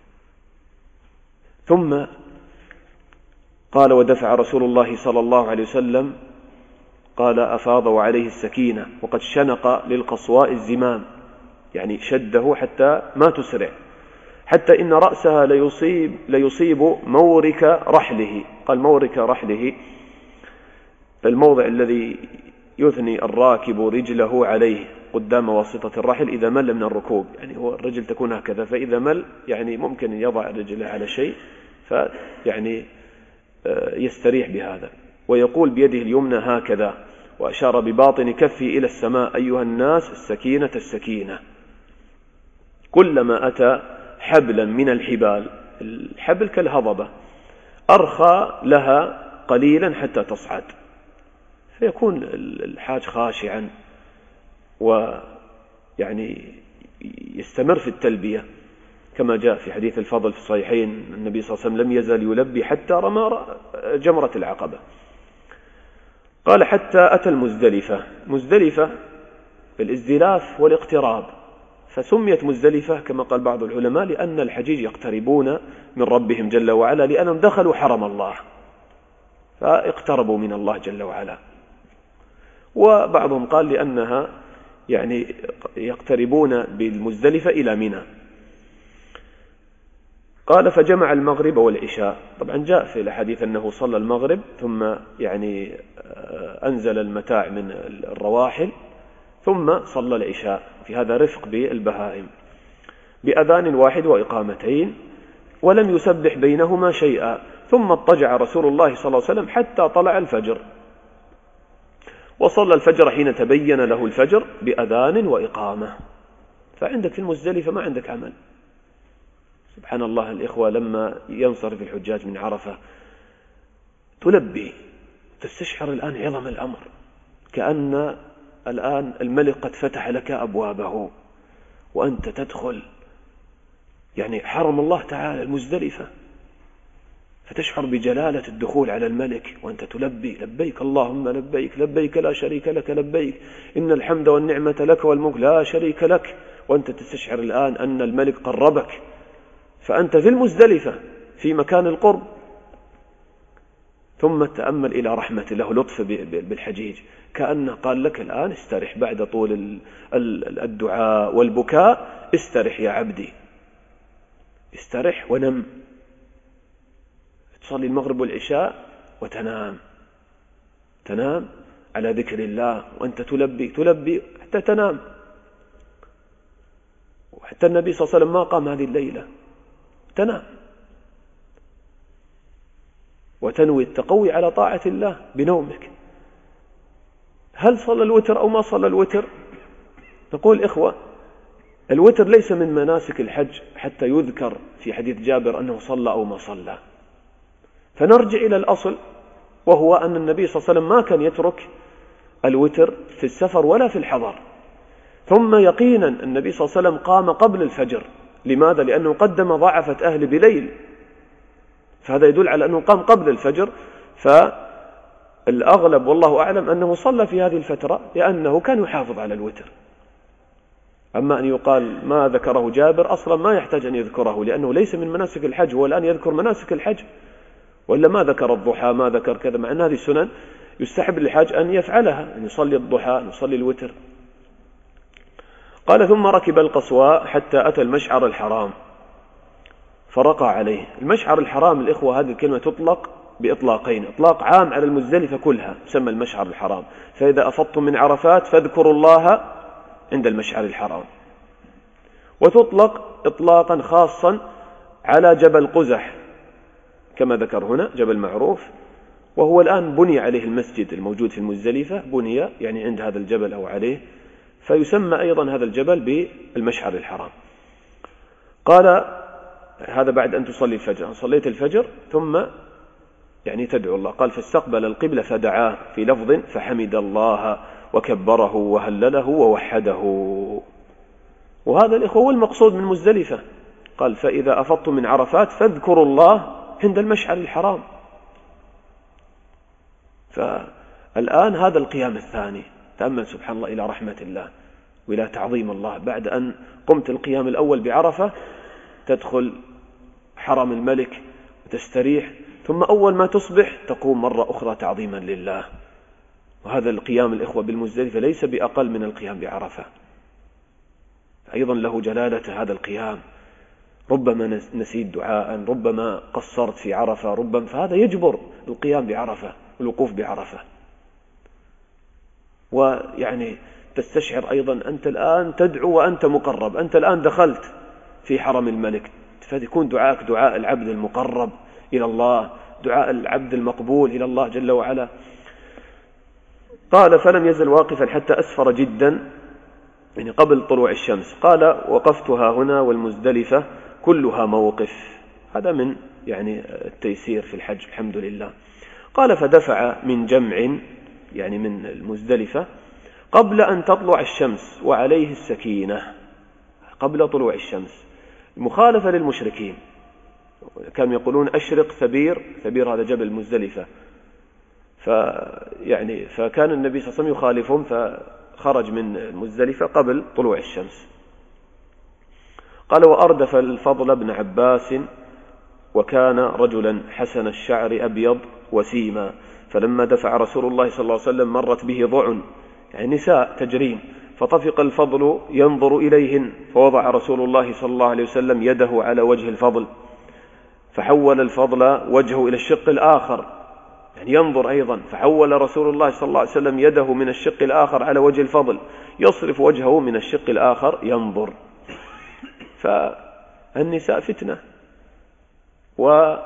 ثم قال: ودفع رسول الله صلى الله عليه وسلم، قال: أفاض عليه السكينة وقد شنق للقصواء الزمام، يعني شده حتى ما تسرع، حتى إن رأسها ليصيب مورك رحله. قال: مورك رحله الموضع الذي يثني الراكب رجله عليه قدام واسطة الرحل إذا مل من الركوب، يعني هو الرجل تكون هكذا، فإذا مل يعني ممكن يضع رجله على شيء فيعني يستريح بهذا. ويقول بيده اليمنى هكذا، وأشار بباطن كفه إلى السماء: أيها الناس السكينة السكينة. كلما أتى حبلا من الحبال، الحبل كالهضبة، أرخى لها قليلا حتى تصعد، فيكون الحاج خاشعا ويعني يستمر في التلبية، كما جاء في حديث الفضل في الصحيحين: النبي صلى الله عليه وسلم لم يزل يلبي حتى رمى جمرة العقبة. قال: حتى أتى المزدلفة. مزدلفة الازدلاف والاقتراب، فسميت مزدلفة كما قال بعض العلماء لأن الحجيج يقتربون من ربهم جل وعلا، لأنهم دخلوا حرم الله فاقتربوا من الله جل وعلا. وبعضهم قال لأنها يعني يقتربون بالمزدلفة إلى منى. قال: فجمع المغرب والعشاء. طبعا جاء في الحديث أنه صلى المغرب ثم يعني أنزل المتاع من الرواحل ثم صلى العشاء، في هذا رفق بالبهائم، بأذان واحد وإقامتين، ولم يسبح بينهما شيئا. ثم اضطجع رسول الله صلى الله عليه وسلم حتى طلع الفجر، وصلى الفجر حين تبين له الفجر بأذان وإقامة. فعندك في المزدلفة ما عندك عمل. سبحان الله الإخوة، لما ينصرف الحجاج من عرفة تلبي، تستشعر الآن عظم الأمر، كأن الآن الملك قد فتح لك أبوابه وأنت تدخل يعني حرم الله تعالى المزدلفة، فتشعر بجلالة الدخول على الملك وأنت تلبي: لبيك اللهم لبيك، لبيك لا شريك لك لبيك، إن الحمد والنعمة لك والملك لا شريك لك. وأنت تستشعر الآن أن الملك قربك، فأنت في المزدلفة في مكان القرب. ثم تأمل إلى رحمة الله لطف بالحجيج، كأنه قال لك: الآن استرح بعد طول الدعاء والبكاء، استرح يا عبدي، استرح ونم. تصلي المغرب والعشاء وتنام، تنام على ذكر الله وأنت تلبي حتى تنام. وحتى النبي صلى الله عليه وسلم ما قام هذه الليلة، تنام وتنوي التقوي على طاعة الله بنومك. هل صلى الوتر أو ما صلى الوتر؟ نقول إخوة، الوتر ليس من مناسك الحج حتى يذكر في حديث جابر أنه صلى أو ما صلى. فنرجع إلى الأصل، وهو أن النبي صلى الله عليه وسلم ما كان يترك الوتر في السفر ولا في الحضر. ثم يقينا النبي صلى الله عليه وسلم قام قبل الفجر. لماذا؟ لأنه قدم ضعفة أهل بليل، فهذا يدل على أنه قام قبل الفجر. فالأغلب والله أعلم أنه صلى في هذه الفترة لأنه كان يحافظ على الوتر. أما أن يقال ما ذكره جابر، أصلا ما يحتاج أن يذكره لأنه ليس من مناسك الحج، هو الآن يذكر مناسك الحج، وإلا ما ذكر الضحى ما ذكر كذا، مع أن هذه السنن يستحب للحاج أن يفعلها، أن يصلي الضحى، أن يصلي الوتر. قال: ثم ركب القصواء حتى أتى المشعر الحرام فرقى عليه. المشعر الحرام الإخوة هذه الكلمة تطلق بإطلاقين: إطلاق عام على المزدلفة كلها تسمى المشعر الحرام، فإذا أفضتم من عرفات فاذكروا الله عند المشعر الحرام. وتطلق إطلاقا خاصا على جبل قزح كما ذكر هنا، جبل معروف، وهو الآن بني عليه المسجد الموجود في المزدلفة، بني يعني عند هذا الجبل أو عليه، فيسمى أيضا هذا الجبل بالمشعر الحرام. قال: هذا بعد أن تصلي الفجر. صليت الفجر ثم يعني تدعو الله. قال فاستقبل القبلة فدعاه في لفظ فحمد الله وكبره وهلله ووحده. وهذا الإخوة هو المقصود من مزدلفة. قال فإذا أفضتم من عرفات فاذكروا الله عند المشعر الحرام. فالآن هذا القيام الثاني، تأمل سبحان الله إلى رحمة الله وإلى تعظيم الله. بعد أن قمت القيام الأول بعرفة تدخل حرم الملك وتستريح، ثم أول ما تصبح تقوم مرة أخرى تعظيما لله. وهذا القيام الإخوة بالمزدلفة ليس بأقل من القيام بعرفة، أيضا له جلالة هذا القيام. ربما نسيت دعاء، ربما قصرت في عرفة، ربما فهذا يجبر القيام بعرفة والوقوف بعرفة. ويعني تستشعر أيضا أنت الآن تدعو وأنت مقرب، أنت الآن دخلت في حرم الملك، فيكون دعاءك دعاء العبد المقرب إلى الله، دعاء العبد المقبول إلى الله جل وعلا. قال فلم يزل واقفا حتى أسفر جدا، يعني قبل طلوع الشمس. قال وقفتها هنا والمزدلفة كلها موقف. هذا من يعني التيسير في الحج الحمد لله. قال فدفع من جمع، يعني من المزدلفة، قبل أن تطلع الشمس وعليه السكينة، قبل طلوع الشمس، مخالفة للمشركين. كانوا يقولون أشرق ثبير، ثبير هذا جبل مزدلفة، فكان النبي صلى الله عليه وسلم يخالفهم، فخرج من المزدلفة قبل طلوع الشمس. قال وأردف الفضل بن عباس وكان رجلا حسن الشعر أبيض وسيما، فلما دفع رسول الله صلى الله عليه وسلم مرت به ضعن، يعني نساء تجرين، فطفق الفضل ينظر إليهن، فوضع رسول الله صلى الله عليه وسلم يده على وجه الفضل، فحول الفضل وجهه إلى الشق الآخر، يعني ينظر أيضا، فحول رسول الله صلى الله عليه وسلم يده من الشق الآخر على وجه الفضل، يصرف وجهه من الشق الآخر ينظر. فالنساء فتنة، وعلى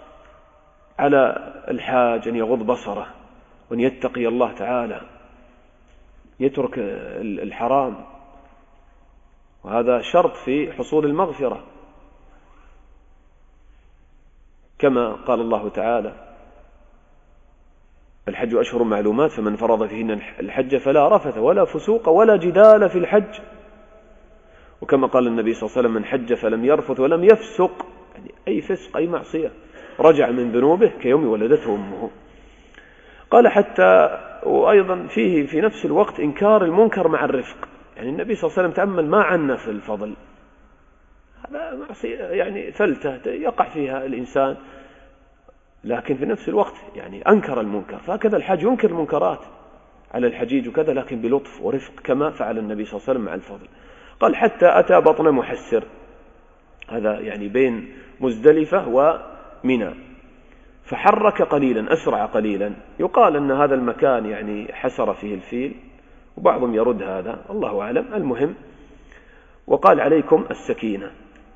الحاج أن يغض بصره وأن يتقي الله تعالى، يترك الحرام، وهذا شرط في حصول المغفرة، كما قال الله تعالى الحج أشهر معلومات فمن فرض فيهن الحج فلا رفث ولا فسوق ولا جدال في الحج. وكما قال النبي صلى الله عليه وسلم من حج فلم يرفث ولم يفسق، يعني أي فسق أي معصية رجع من ذنوبه كيوم ولدته أمه. قال حتى، وأيضا فيه في نفس الوقت إنكار المنكر مع الرفق، يعني النبي صلى الله عليه وسلم تأمل ما عنف الفضل، هذا معصية يعني فلتة يقع فيها الإنسان، لكن في نفس الوقت يعني أنكر المنكر. فهكذا الحاج ينكر المنكرات على الحجيج وكذا، لكن بلطف ورفق كما فعل النبي صلى الله عليه وسلم مع الفضل. قال حتى أتى بطن محسر، هذا يعني بين مزدلفة ومنى، فحرك قليلا، أسرع قليلا. يقال أن هذا المكان يعني حسر فيه الفيل، وبعضهم يرد هذا، الله أعلم. المهم وقال عليكم السكينة،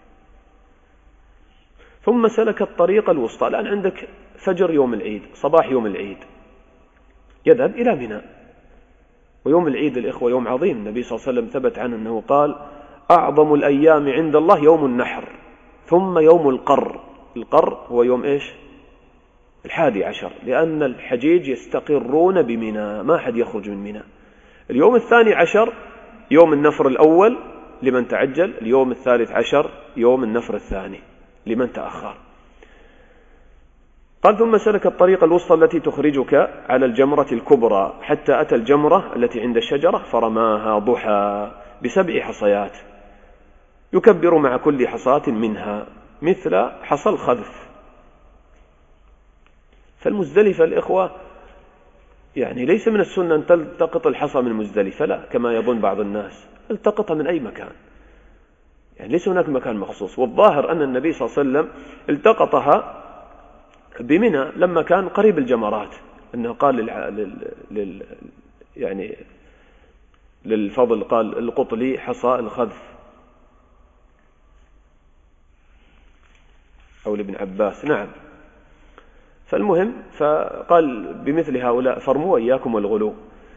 ثم سلك الطريق الوسطى. الآن عندك فجر يوم العيد، صباح يوم العيد، يذهب إلى منى. ويوم العيد الإخوة يوم عظيم، النبي صلى الله عليه وسلم ثبت عنه أنه قال أعظم الأيام عند الله يوم النحر، ثم يوم القر. القر هو يوم إيش؟ 11، لأن الحجيج يستقرون بمنى، ما أحد يخرج من منى. اليوم 12 يوم النفر الأول لمن تعجل، اليوم 13 يوم النفر الثاني لمن تأخر. قال ثم سلك الطريق الوسطى التي تخرجك على الجمرة الكبرى، حتى أتى الجمرة التي عند الشجرة فرماها ضحى ب7 حصيات، يكبر مع كل حصاة منها مثل حصى الخذف. فالمزدلفة الإخوة يعني ليس من السنة أن تلتقط الحصى من مزدلفة، لا كما يظن بعض الناس، التقطها من أي مكان، يعني ليس هناك مكان مخصوص. والظاهر أن النبي صلى الله عليه وسلم التقطها بمنى لما كان قريب الجمرات، أنه قال يعني للفضل، قال القط لي حصى الخذف، أو لابن عباس، نعم. فالمهم فقال بمثل هؤلاء فرموا إياكم والغلو.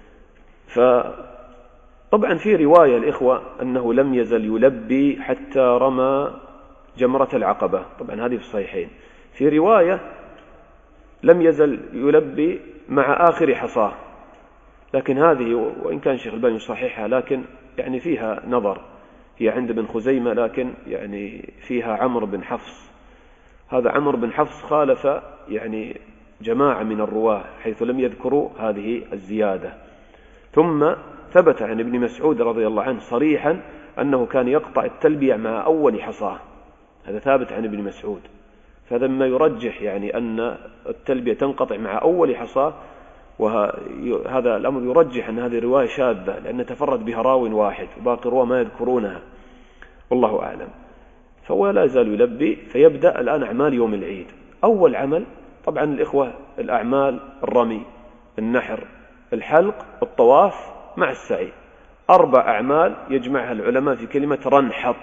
فطبعا في رواية الإخوة أنه لم يزل يلبي حتى رمى جمرة العقبة، طبعا هذه في الصحيحين. في رواية لم يزل يلبي مع آخر حصاه، لكن هذه وإن كان شيخ الباني يصححها لكن يعني فيها نظر، هي عند ابن خزيمة لكن يعني فيها عمرو بن حفص. هذا عمرو بن حفص خالف يعني جماعة من الرواة حيث لم يذكروا هذه الزيادة. ثم ثبت عن ابن مسعود رضي الله عنه صريحا أنه كان يقطع التلبية مع أول حصاه، هذا ثابت عن ابن مسعود. فهذا مما يرجح يعني أن التلبية تنقطع مع أول حصاه، وهذا الأمر يرجح أن هذه الرواية شاذة لأن تفرد بها راو واحد وباقي الرواة ما يذكرونها، والله أعلم. فهو لا يزال يلبي. فيبدأ الآن أعمال يوم العيد. أول عمل طبعا الإخوة الأعمال الرمي، النحر، الحلق، الطواف مع السعي، 4 أعمال يجمعها العلماء في كلمة رنحط: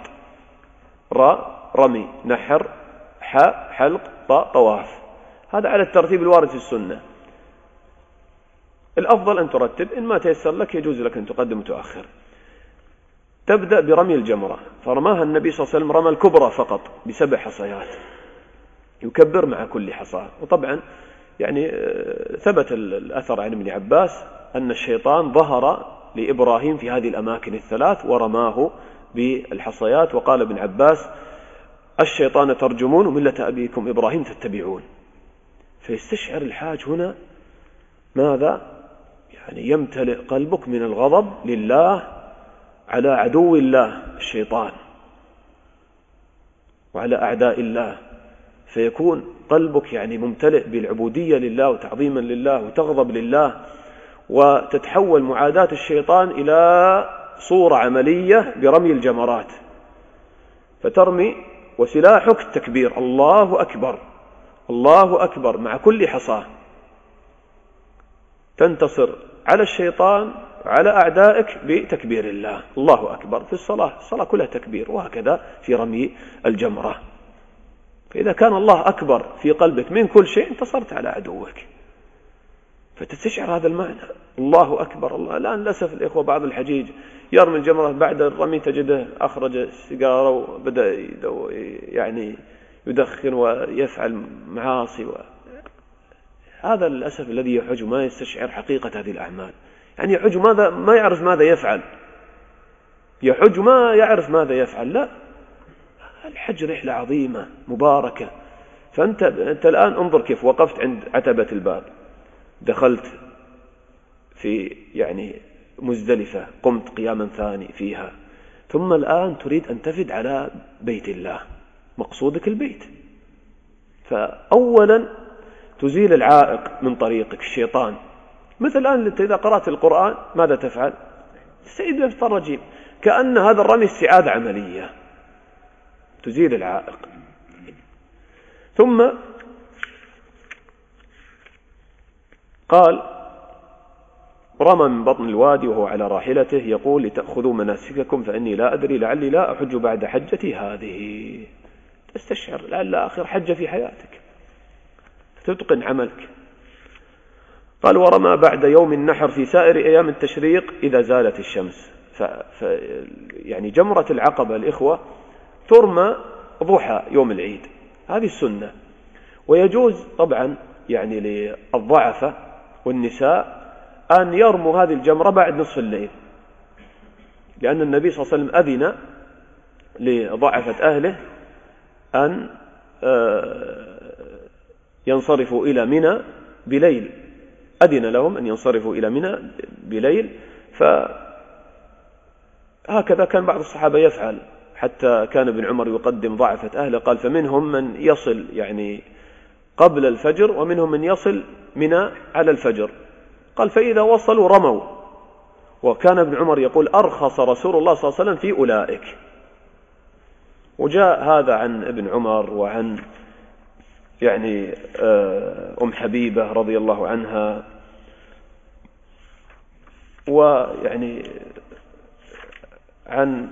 رمي، نحر، حلق، طواف. هذا على الترتيب الوارد في السنة. الأفضل أن ترتب، إن ما تيسر لك يجوز لك أن تقدم وتؤخر. تبدأ برمي الجمرة، فرماها النبي صلى الله عليه وسلم رمى الكبرى فقط ب7 حصيات، يكبر مع كل حصاة. وطبعا يعني ثبت الأثر عن ابن عباس أن الشيطان ظهر لإبراهيم في هذه الأماكن الثلاث ورماه بالحصيات، وقال ابن عباس: الشيطان ترجمون وملة أبيكم إبراهيم تتبعون. فيستشعر الحاج هنا ماذا؟ يعني يمتلئ قلبك من الغضب لله على عدو الله الشيطان وعلى أعداء الله، فيكون قلبك يعني ممتلئ بالعبودية لله وتعظيما لله وتغضب لله، وتتحول معاداة الشيطان إلى صورة عملية برمي الجمرات. فترمي وسلاحك التكبير: الله أكبر، الله أكبر، مع كل حصاة تنتصر على الشيطان على أعدائك بتكبير الله. الله أكبر في الصلاة كلها تكبير، وهكذا في رمي الجمرة. فإذا كان الله أكبر في قلبك من كل شيء انتصرت على عدوك. فتستشعر هذا المعنى: الله أكبر. الله الآن للأسف الإخوة بعض الحجيج يرمي الجمرة بعد الرمي تجده أخرج السيجارة وبدأ يعني يدخن ويفعل معاصي هذا للأسف الذي يحج ما يستشعر حقيقة هذه الأعمال. يعني يحج ما يعرف ماذا يفعل، يحج ما يعرف ماذا يفعل. لا، الحج رحلة عظيمة مباركة. فأنت الآن انظر كيف وقفت عند عتبة الباب، دخلت في يعني مزدلفة، قمت قياما ثاني فيها، ثم الآن تريد أن تفد على بيت الله، مقصودك البيت. فأولا تزيل العائق من طريقك الشيطان. مثل الآن إذا قرأت القرآن ماذا تفعل؟ تستعيذ بالله من الشيطان الرجيم، كأن هذا الرمي استعاذة عملية، تزيل العائق. ثم قال: رمى من بطن الوادي وهو على راحلته يقول: لتأخذوا مناسككم فإني لا أدري لعلي لا أحج بعد حجتي هذه. تستشعر لعل آخر حجة في حياتك، تتقن عملك. قال: ورمى بعد يوم النحر في سائر أيام التشريق إذا زالت الشمس. يعني جمرة العقبة الإخوة ترمى ضحى يوم العيد، هذه السنة. ويجوز طبعا يعني للضعفة والنساء أن يرموا هذه الجمرة بعد نصف الليل، لأن النبي صلى الله عليه وسلم أذن لضعفة أهله أن ينصرفوا إلى منى بليل، أذن لهم أن ينصرفوا إلى منى بليل. فهكذا كان بعض الصحابة يفعل، حتى كان ابن عمر يقدم ضعفة أهله، قال: فمنهم من يصل يعني قبل الفجر ومنهم من يصل منى على الفجر. قال: فإذا وصلوا رموا. وكان ابن عمر يقول: أرخص رسول الله صلى الله عليه وسلم في أولئك. وجاء هذا عن ابن عمر وعن يعني أم حبيبة رضي الله عنها، ويعني عن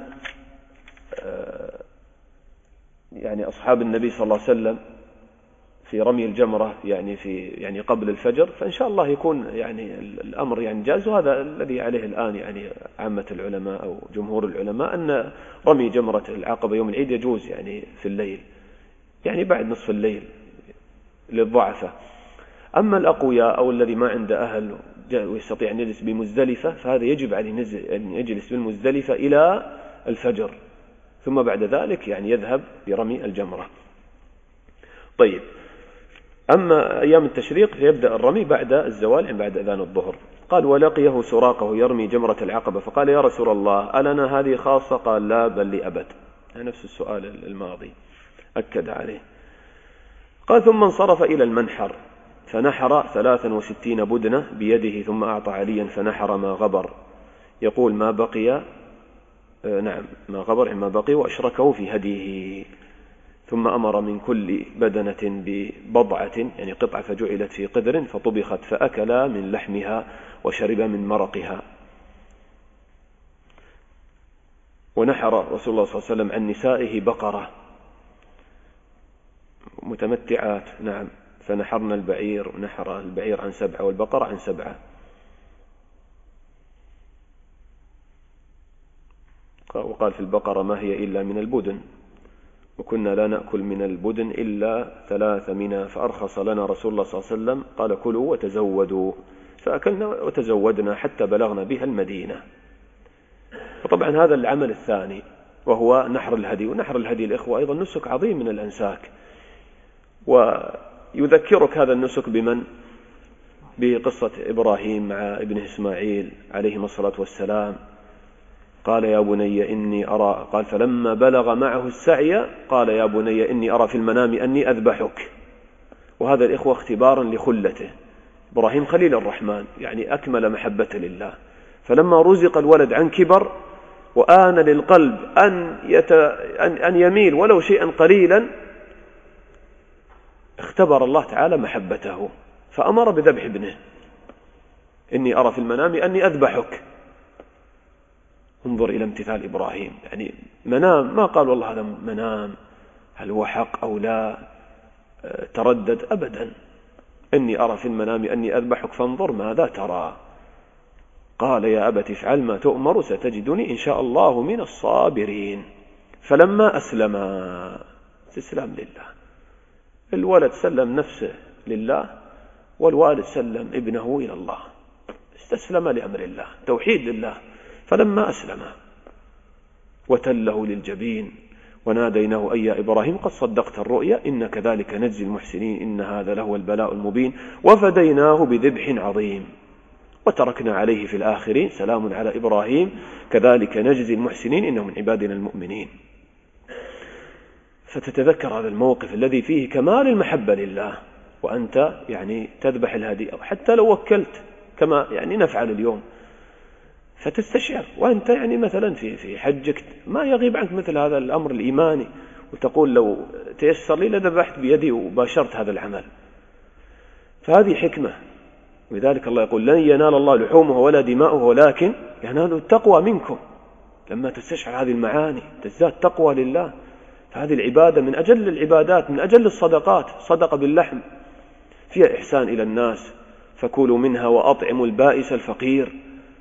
يعني أصحاب النبي صلى الله عليه وسلم في رمي الجمرة يعني قبل الفجر. فإن شاء الله يكون يعني الأمر يعني جاز. وهذا الذي عليه الآن يعني عامة العلماء أو جمهور العلماء، أن رمي جمرة العقبة يوم العيد يجوز يعني في الليل، يعني بعد نصف الليل للضعفة. أما الأقوياء أو الذي ما عنده أهل ويستطيع أن يجلس بمزدلفة، فهذا يجب عليه أن يجلس بالمزدلفة إلى الفجر، ثم بعد ذلك يعني يذهب برمي الجمرة. طيب، أما أيام التشريق فيبدأ الرمي بعد الزوال، يعني بعد أذان الظهر. قال: ولقيه سراقه يرمي جمرة العقبة فقال: يا رسول الله، ألنا هذه خاصة؟ قال: لا، بل لأبد. نفس السؤال الماضي أكد عليه. قال: ثم انصرف إلى المنحر فنحر 63 بدنة بيده، ثم أعطى عليا فنحر ما غبر، يقول ما بقي، ما غبر ما بقي، وأشركه في هديه. ثم أمر من كل بدنة ببضعة، يعني قطعة، فجعلت في قدر فطبخت، فأكل من لحمها وشرب من مرقها. ونحر رسول الله صلى الله عليه وسلم عن نسائه بقرة متمتعات، فنحرنا البعير، ونحر البعير عن 7 والبقرة عن 7. وقال في البقرة: ما هي إلا من البدن، وكنا لا نأكل من البدن إلا 3 منها، فأرخص لنا رسول الله صلى الله عليه وسلم، قال: كلوا وتزودوا، فأكلنا وتزودنا حتى بلغنا بها المدينة. فطبعا هذا العمل الثاني وهو نحر الهدي. ونحر الهدي الإخوة أيضا نسك عظيم من الأنساك، ويذكرك هذا النسك بمن؟ بقصة إبراهيم مع ابنه إسماعيل عليهما الصلاة والسلام. قال: يا بني إني أرى، قال: فلما بلغ معه السعي قال: يا بني إني أرى في المنام أني أذبحك. وهذا الإخوة اختبارا لخلته. إبراهيم خليل الرحمن، يعني أكمل محبة لله، فلما رزق الولد عن كبر وآن للقلب أن يميل ولو شيئا قليلا، اختبر الله تعالى محبته فأمر بذبح ابنه. إني أرى في المنام أني أذبحك. انظر إلى امتثال إبراهيم، يعني منام، ما قال والله هذا منام، هل هو حق أو لا، تردد أبدا. إني أرى في المنام أني أذبحك فانظر ماذا ترى. قال: يا أبت افعل ما تؤمر ستجدني إن شاء الله من الصابرين. فلما أسلم، استسلام لله، الولد سلم نفسه لله، والوالد سلم ابنه إلى الله، استسلم لأمر الله، توحيد لله. فلما أسلم وتله للجبين وناديناه أي يا إبراهيم قد صدقت الرؤيا إن كذلك نجزي المحسنين إن هذا لهو البلاء المبين وفديناه بذبح عظيم وتركنا عليه في الآخرين سلام على إبراهيم كذلك نجزي المحسنين إنه من عبادنا المؤمنين. فتتذكر هذا الموقف الذي فيه كمال المحبة لله وأنت يعني تذبح الهدي، أو حتى لو وكلت كما يعني نفعل اليوم، فتستشعر وأنت يعني مثلا في حجك ما يغيب عنك مثل هذا الأمر الإيماني، وتقول لو تيسر لي لذبحت بيدي وباشرت هذا العمل. فهذه حكمة، ولذلك الله يقول لن ينال الله لحومه ولا دماؤه ولكن ينال التقوى منكم. لما تستشعر هذه المعاني تزداد تقوى لله. فهذه العبادة من أجل العبادات، من أجل الصدقات. صدقة باللحم فيها إحسان إلى الناس، فكلوا منها وأطعموا البائس الفقير،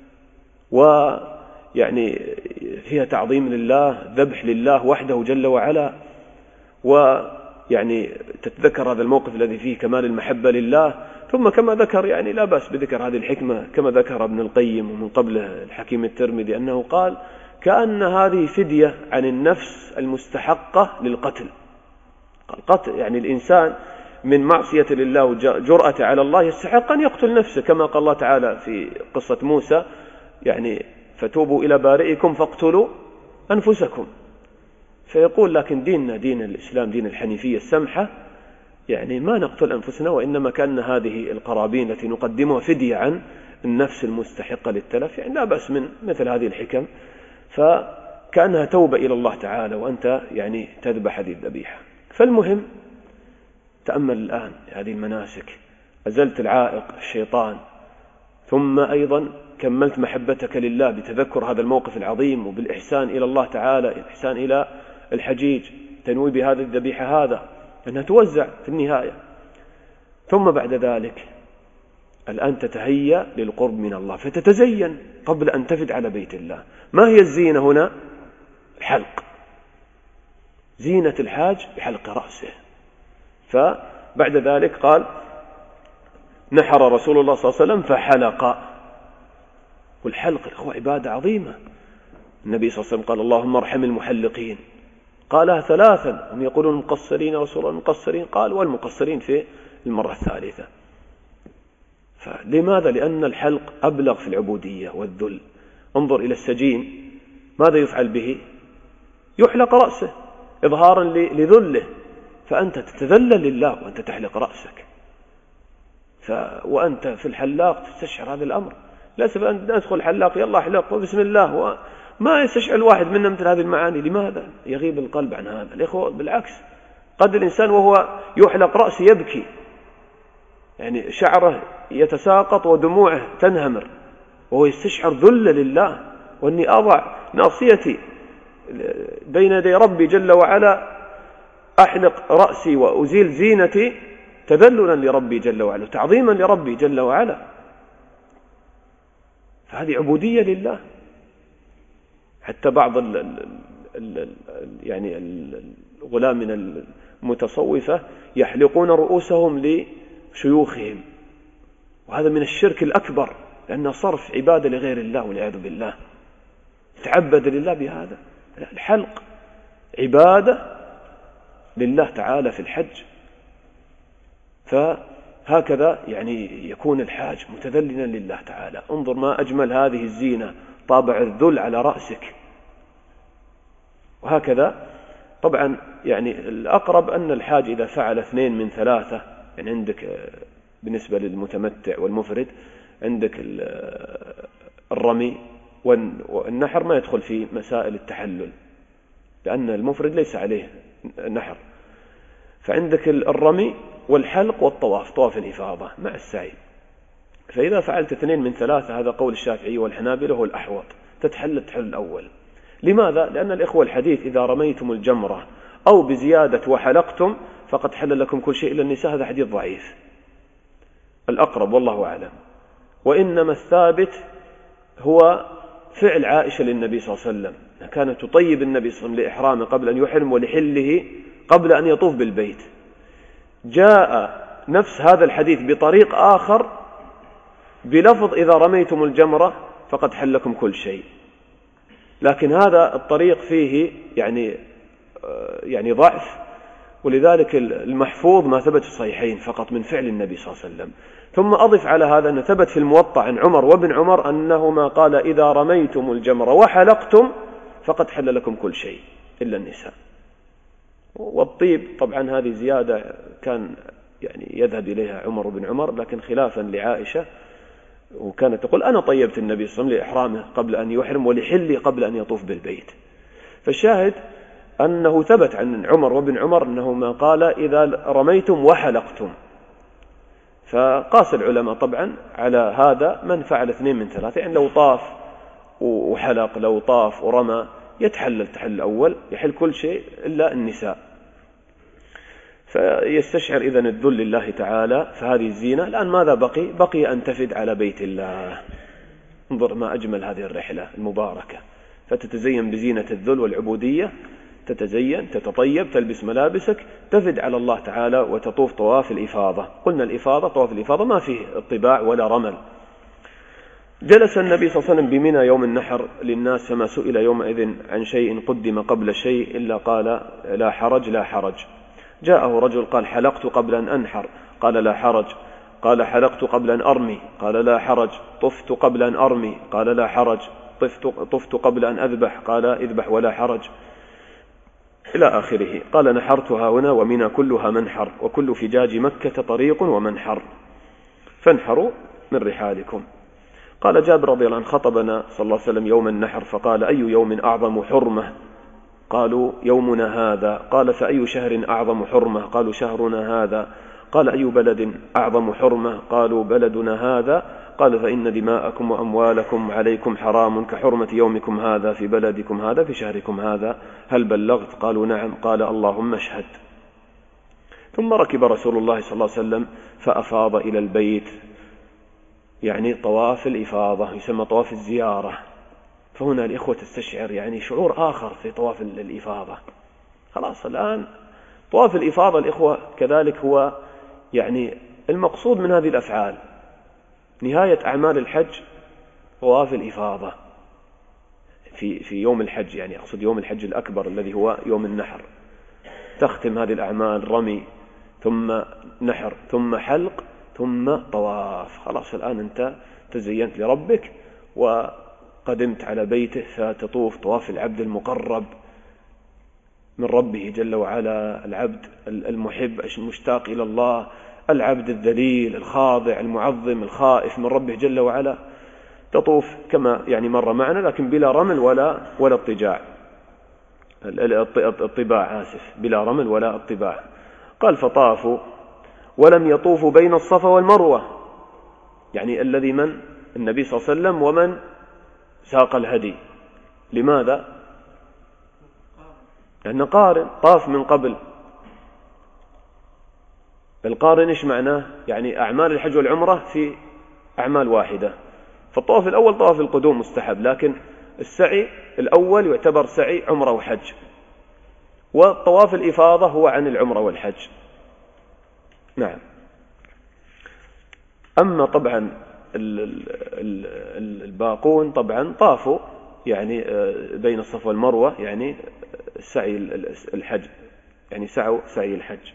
ويعني فيها تعظيم لله، ذبح لله وحده جل وعلا، ويعني تتذكر هذا الموقف الذي فيه كمال المحبة لله. ثم كما ذكر يعني لا بأس بذكر هذه الحكمة كما ذكر ابن القيم ومن قبله الحكيم الترمذي أنه قال كأن هذه فدية عن النفس المستحقة للقتل. القتل يعني الإنسان من معصية لله وجرأة على الله يستحق أن يقتل نفسه، كما قال الله تعالى في قصة موسى يعني فتوبوا إلى بارئكم فاقتلوا أنفسكم. فيقول لكن ديننا دين الإسلام دين الحنيفية السمحة، يعني ما نقتل أنفسنا، وإنما كان هذه القرابين التي نقدمها فدية عن النفس المستحقة للتلف، يعني لا بأس من مثل هذه الحكم، فكأنها توبة إلى الله تعالى وأنت يعني تذبح هذه الذبيحة. فالمهم تأمل الآن هذه المناسك، أزلت العائق الشيطان، ثم أيضا كملت محبتك لله بتذكر هذا الموقف العظيم وبالإحسان إلى الله تعالى، الإحسان إلى الحجيج، تنوي بهذه الذبيحة هذا أنها توزع في النهاية. ثم بعد ذلك الآن تتهيأ للقرب من الله، فتتزين قبل أن تفد على بيت الله. ما هي الزينة هنا؟ الحلق، زينة الحاج بحلق رأسه. فبعد ذلك قال نحر رسول الله صلى الله عليه وسلم فحلق. والحلق الإخوة عبادة عظيمة. النبي صلى الله عليه وسلم قال اللهم ارحم المحلقين، قالها ثلاثا. هم يقولون المقصرين يا رسول الله، المقصرين، قال والمقصرين في المرة الثالثة. فلماذا؟ لأن الحلق أبلغ في العبودية والذل. انظر إلى السجين، ماذا يفعل به؟ يحلق رأسه إظهارا لذله، فأنت تتذلل لله وأنت تحلق رأسك. وأنت في الحلاق تستشعر هذا الأمر. للأسف أن ندخل الحلاق يلا احلق وبسم الله، ما يستشعر الواحد منا مثل هذه المعاني. لماذا؟ يغيب القلب عن هذا. الإخوة بالعكس، قد الإنسان وهو يحلق رأسه يبكي، يعني شعره يتساقط ودموعه تنهمر، وهو يستشعر ذل لله، وأني أضع ناصيتي بين يدي ربي جل وعلا، أحلق رأسي وأزيل زينتي تذللا لربي جل وعلا، تعظيما لربي جل وعلا. فهذه عبودية لله. حتى بعض يعني الغلام من المتصوفة يحلقون رؤوسهم لشيوخهم، وهذا من الشرك الأكبر، لأنه صرف عبادة لغير الله والعياذ بالله. تعبد لله بهذا. الحلق عبادة لله تعالى في الحج. فهكذا يعني يكون الحاج متذللا لله تعالى. انظر ما أجمل هذه الزينة، طابع الذل على رأسك. وهكذا طبعا يعني الأقرب أن الحاج إذا فعل 2 من 3، يعني عندك بالنسبة للمتمتع والمفرد عندك الرمي والنحر ما يدخل في مسائل التحلل، لأن المفرد ليس عليه نحر. فعندك الرمي والحلق والطواف، طواف الإفاضة مع السعي. فإذا فعلت 2 من 3، هذا قول الشافعي والحنابلة هو الأحوط، تتحل الأول. لماذا؟ لأن الإخوة الحديث إذا رميتم الجمرة أو بزيادة وحلقتم فقد حل لكم كل شيء إلا النساء، هذا حديث ضعيف. الأقرب والله أعلم. وإنما الثابت هو فعل عائشة للنبي صلى الله عليه وسلم، كانت تطيب النبي صلى الله عليه وسلم لإحرامه قبل أن يحرم ولحله قبل أن يطوف بالبيت. جاء نفس هذا الحديث بطريق آخر بلفظ إذا رميتم الجمرة فقد حل لكم كل شيء، لكن هذا الطريق فيه يعني ضعف، ولذلك المحفوظ ما ثبت في الصحيحين فقط من فعل النبي صلى الله عليه وسلم. ثم أضف على هذا أن ثبت في الموطأ عن عمر وابن عمر أنهما قال إذا رميتم الجمرة وحلقتم فقد حل لكم كل شيء إلا النساء. والطيب طبعا هذه زيادة كان يعني يذهب إليها عمر بن عمر، لكن خلافا لعائشة، وكانت تقول أنا طيبت النبي صلى الله عليه وسلم لإحرامه قبل أن يحرم ولحلي قبل أن يطوف بالبيت. فالشاهد أنه ثبت عن عمر وابن عمر أنهما قال إذا رميتم وحلقتم. فقاس العلماء طبعا على هذا من فعل 2 من 3، يعني لو طاف وحلق، لو طاف ورمى يتحلل تحل الأول، يحل كل شيء إلا النساء. فيستشعر إذن الذل لله تعالى. فهذه الزينة الآن ماذا بقي أن تفد على بيت الله. انظر ما أجمل هذه الرحلة المباركة. فتتزين بزينة الذل والعبودية، تتزين، تتطيب، تلبس ملابسك، تفد على الله تعالى وتطوف طواف الإفاضة. قلنا الإفاضة، طواف الإفاضة ما فيه اطباع ولا رمل. جلس النبي صلى الله عليه وسلم بمنى يوم النحر للناس، فما سئل يومئذ عن شيء قدم قبل شيء إلا قال لا حرج لا حرج. جاءه رجل قال حلقت قبل أن أنحر، قال لا حرج. قال حلقت قبل أن أرمي، قال لا حرج. طفت قبل أن أرمي، قال لا حرج. طفت قبل أن أذبح، قال اذبح ولا حرج، إلى آخره. قال نحرتها هنا ومنى كلها منحر، وكل فجاج مكة طريق ومنحر، فانحروا من رحالكم. قال جابر رضي الله عنه خطبنا صلى الله عليه وسلم يوم النحر فقال أي يوم أعظم حرمة؟ قالوا يومنا هذا. قال فأي شهر أعظم حرمة؟ قالوا شهرنا هذا. قال أي بلد أعظم حرمة؟ قالوا بلدنا هذا. قال فإن دماءكم وأموالكم عليكم حرام كحرمة يومكم هذا في بلدكم هذا في شهركم هذا. هل بلغت؟ قالوا نعم. قال اللهم اشهد. ثم ركب رسول الله صلى الله عليه وسلم فأفاض إلى البيت، يعني طواف الإفاضة، يسمى طواف الزيارة. فهنا الإخوة تستشعر يعني شعور آخر في طواف الإفاضة. خلاص الآن طواف الإفاضة الإخوة كذلك هو يعني المقصود من هذه الأفعال نهاية أعمال الحج طواف الإفاضة في يوم الحج، يعني أقصد يوم الحج الأكبر الذي هو يوم النحر، تختم هذه الأعمال رمي ثم نحر ثم حلق ثم طواف. خلاص الآن أنت تزينت لربك وقدمت على بيته، فتطوف طواف العبد المقرب من ربه جل وعلا، العبد المحب المشتاق إلى الله، العبد الذليل الخاضع المعظم الخائف من ربه جل وعلا. تطوف كما يعني مر معنا، لكن بلا رمل ولا اضطجاع، الطباع بلا رمل ولا اطباع. قال فطافوا ولم يطوفوا بين الصفا والمروة، يعني الذي من النبي صلى الله عليه وسلم ومن ساق الهدي. لماذا؟ لأنه قارن، طاف من قبل. القارن إيش معناه؟ يعني أعمال الحج والعمرة في أعمال واحدة. فالطواف الأول طواف القدوم مستحب، لكن السعي الأول يعتبر سعي عمرة وحج، والطواف الإفاضة هو عن العمرة والحج. نعم. أما طبعا الباقون طبعا طافوا يعني بين الصفا والمروة، يعني سعي الحج، يعني سعوا سعي الحج.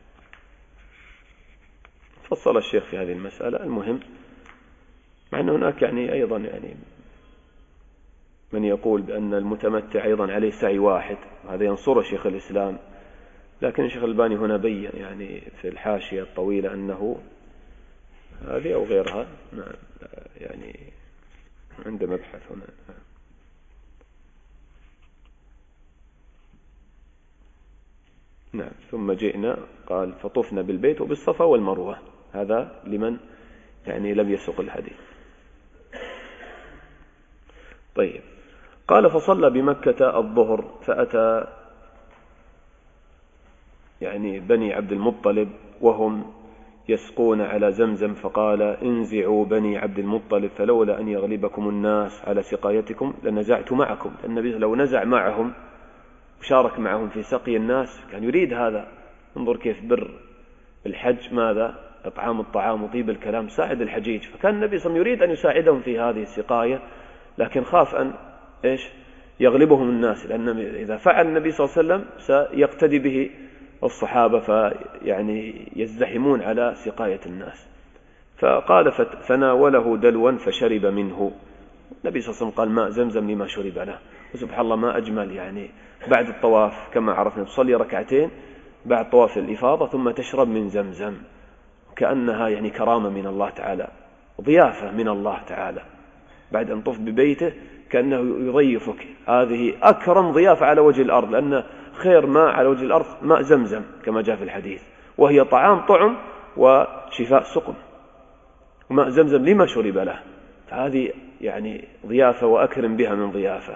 فصل الشيخ في هذه المسألة. المهم مع أن هناك يعني أيضا يعني من يقول بأن المتمتع أيضا عليه سعي واحد، هذا ينصر شيخ الإسلام، لكن الشيخ الباني هنا بين يعني في الحاشية الطويلة أنه هذه أو غيرها يعني عند مبحث هنا. نعم. ثم جئنا قال فطفنا بالبيت وبالصفا والمروة، هذا لمن يعني لم يسق الهدي. طيب. قال فصلى بمكة الظهر، فأتى يعني بني عبد المطلب وهم يسقون على زمزم، فقال انزعوا بني عبد المطلب فلولا أن يغلبكم الناس على سقايتكم لنزعت معكم. النبي لو نزع معهم وشارك معهم في سقي الناس كان يريد هذا. انظر كيف بر الحج، ماذا؟ إطعام الطعام وطيب الكلام، ساعد الحجيج. فكان النبي صلى الله عليه وسلم يريد أن يساعدهم في هذه السقاية، لكن خاف أن يغلبهم الناس، لأن إذا فعل النبي صلى الله عليه وسلم سيقتدي به الصحابة فيعني يزدحمون على سقاية الناس. فقال فناوله دلوا فشرب منه. النبي صلى الله عليه وسلم قال ماء زمزم لما شرب له. وسبحان الله ما أجمل يعني بعد الطواف كما عرفنا تصلي ركعتين بعد طواف الإفاضة ثم تشرب من زمزم، كأنها يعني كرامة من الله تعالى، ضيافة من الله تعالى بعد أن طف ببيته، كأنه يضيفك. هذه أكرم ضيافة على وجه الأرض، لأن خير ماء على وجه الأرض ماء زمزم كما جاء في الحديث، وهي طعام طعم وشفاء سقم. وماء زمزم لما شرب له، فهذه يعني ضيافة وأكرم بها من ضيافة.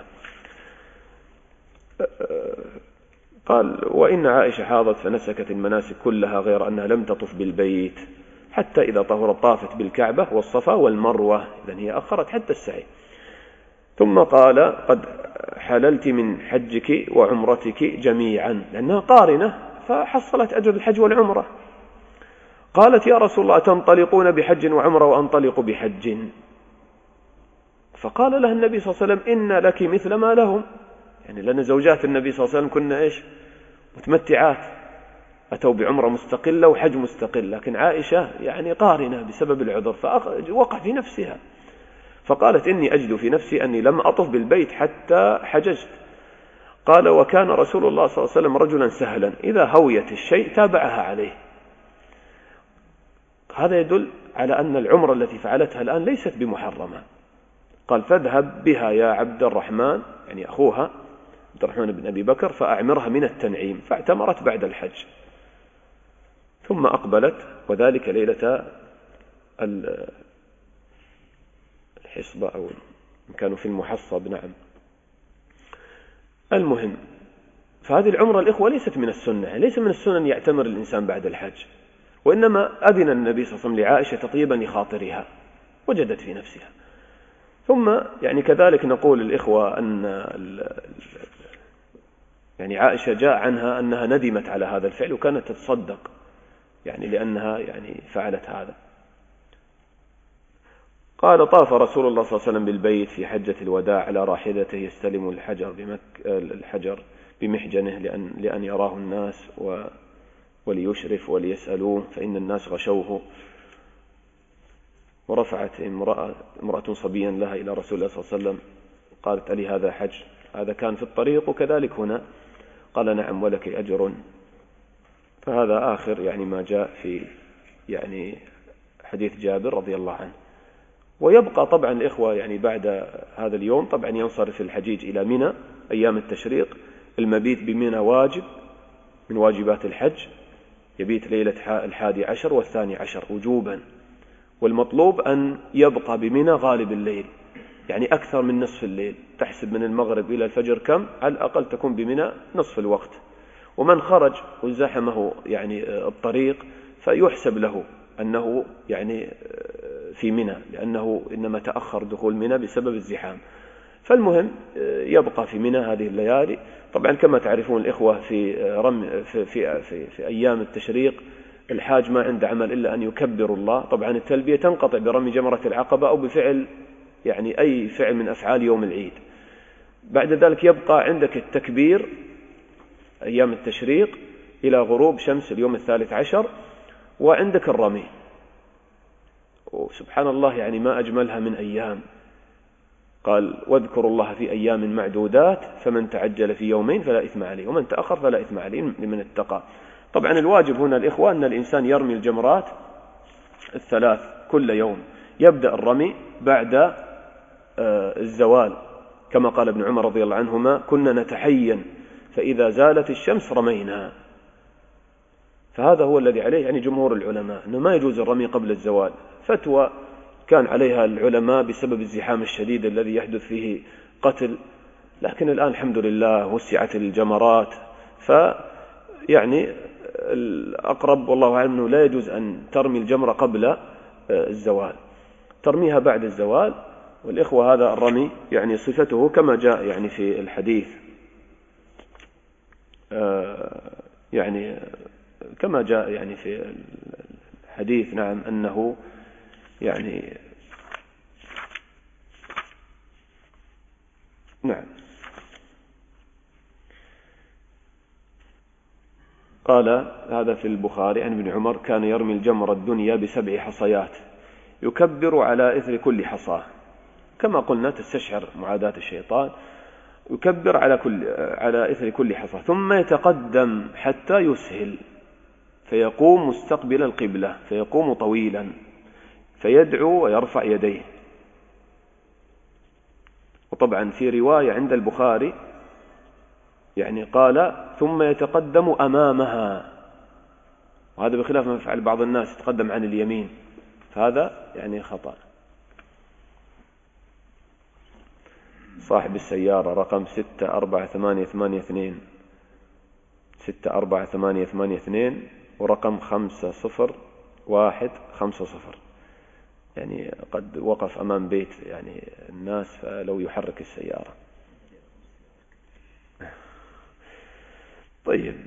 قال وإن عائشة حاضت فنسكت المناسك كلها غير أنها لم تطف بالبيت حتى إذا طهرت طافت بالكعبة والصفا والمروة، إذن هي أخرت حتى السعي. ثم قال قد حللت من حجك وعمرتك جميعا، لأنها قارنة فحصلت أجر الحج والعمرة. قالت يا رسول الله تنطلقون بحج وعمرة وأنطلق بحج؟ فقال لها النبي صلى الله عليه وسلم إن لك مثل ما لهم، يعني لأن زوجات النبي صلى الله عليه وسلم كنا متمتعات، أتوا بعمرة مستقلة وحج مستقل، لكن عائشة يعني قارنة بسبب العذر فوقع في نفسها. فقالت إني أجد في نفسي أني لم أطف بالبيت حتى حججت. قال وكان رسول الله صلى الله عليه وسلم رجلا سهلا إذا هويت الشيء تابعها عليه. هذا يدل على أن العمرة التي فعلتها الآن ليست بمحرمة. قال فاذهب بها يا عبد الرحمن، يعني أخوها عبد الرحمن بن أبي بكر، فأعمرها من التنعيم. فاعتمرت بعد الحج ثم أقبلت، وذلك ليلة الحصبة أو كانوا في المحصب. نعم. المهم فهذه العمرة الإخوة ليست من السنة، ليس من السنة أن يعتمر الإنسان بعد الحج، وإنما أذن النبي صلى الله عليه وسلم لعائشة تطيبا لخاطرها وجدت في نفسها. ثم يعني كذلك نقول الإخوة أن يعني عائشة جاء عنها أنها ندمت على هذا الفعل وكانت تتصدق يعني لأنها يعني فعلت هذا. قال طاف رسول الله صلى الله عليه وسلم بالبيت في حجة الوداع على راحلته يستلم الحجر بمحجنه لأن يراه الناس وليشرف وليسألوه، فإن الناس غشوه. ورفعت امرأة صبيا لها إلى رسول الله صلى الله عليه وسلم قالت: ألي هذا حج؟ هذا كان في الطريق وكذلك هنا. قال: نعم ولك أجر. فهذا آخر يعني ما جاء في يعني حديث جابر رضي الله عنه. ويبقى طبعا الإخوة يعني بعد هذا اليوم طبعا ينصرف الحجيج إلى منى أيام التشريق. المبيت بمنى واجب من واجبات الحج، يبيت ليلة 11 و12 وجوبا. والمطلوب أن يبقى بمنى غالب الليل، يعني أكثر من نصف الليل. تحسب من المغرب إلى الفجر كم؟ على الأقل تكون بمنى نصف الوقت. ومن خرج وزحمه يعني الطريق فيحسب له أنه يعني في منى، لأنه إنما تأخر دخول منى بسبب الزحام. فالمهم يبقى في منى هذه الليالي. طبعا كما تعرفون الإخوة في أيام التشريق الحاج ما عنده عمل إلا أن يكبر الله. طبعا التلبية تنقطع برمي جمرة العقبة أو بفعل يعني أي فعل من أفعال يوم العيد. بعد ذلك يبقى عندك التكبير أيام التشريق إلى غروب شمس اليوم 13، وعندك الرمي. وسبحان الله يعني ما أجملها من أيام. قال: واذكروا الله في أيام معدودات فمن تعجل في يومين فلا إثم عليه ومن تأخر فلا إثم عليه لمن اتقى. طبعا الواجب هنا الإخوة أن الإنسان يرمي الجمرات 3 كل يوم. يبدأ الرمي بعد الزوال، كما قال ابن عمر رضي الله عنهما: كنا نتحين فإذا زالت الشمس رمينا. فهذا هو الذي عليه يعني جمهور العلماء، أنه ما يجوز الرمي قبل الزوال. فتوى كان عليها العلماء بسبب الزحام الشديد الذي يحدث فيه قتل، لكن الآن الحمد لله وسعت الجمرات. فيعني الأقرب والله أعلم أنه لا يجوز أن ترمي الجمرة قبل الزوال، ترميها بعد الزوال. والإخوة هذا الرمي يعني صفته كما جاء يعني في الحديث، يعني كما جاء يعني في الحديث نعم أنه يعني نعم. قال هذا في البخاري عن ابن عمر: كان يرمي الجمر الدنيا ب7 حصيات يكبر على إثر كل حصاة، كما قلنا تستشعر معاداة الشيطان. يكبر على إثر كل حصاة، ثم يتقدم حتى يسهل فيقوم مستقبل القبلة، فيقوم طويلا فيدعو ويرفع يديه. وطبعا في رواية عند البخاري يعني قال: ثم يتقدم أمامها، وهذا بخلاف ما يفعل بعض الناس، يتقدم عن اليمين، فهذا يعني خطأ. صاحب السيارة رقم 64882 64882 ورقم 50150، يعني قد وقف أمام بيت يعني الناس، فلو يحرك السيارة. طيب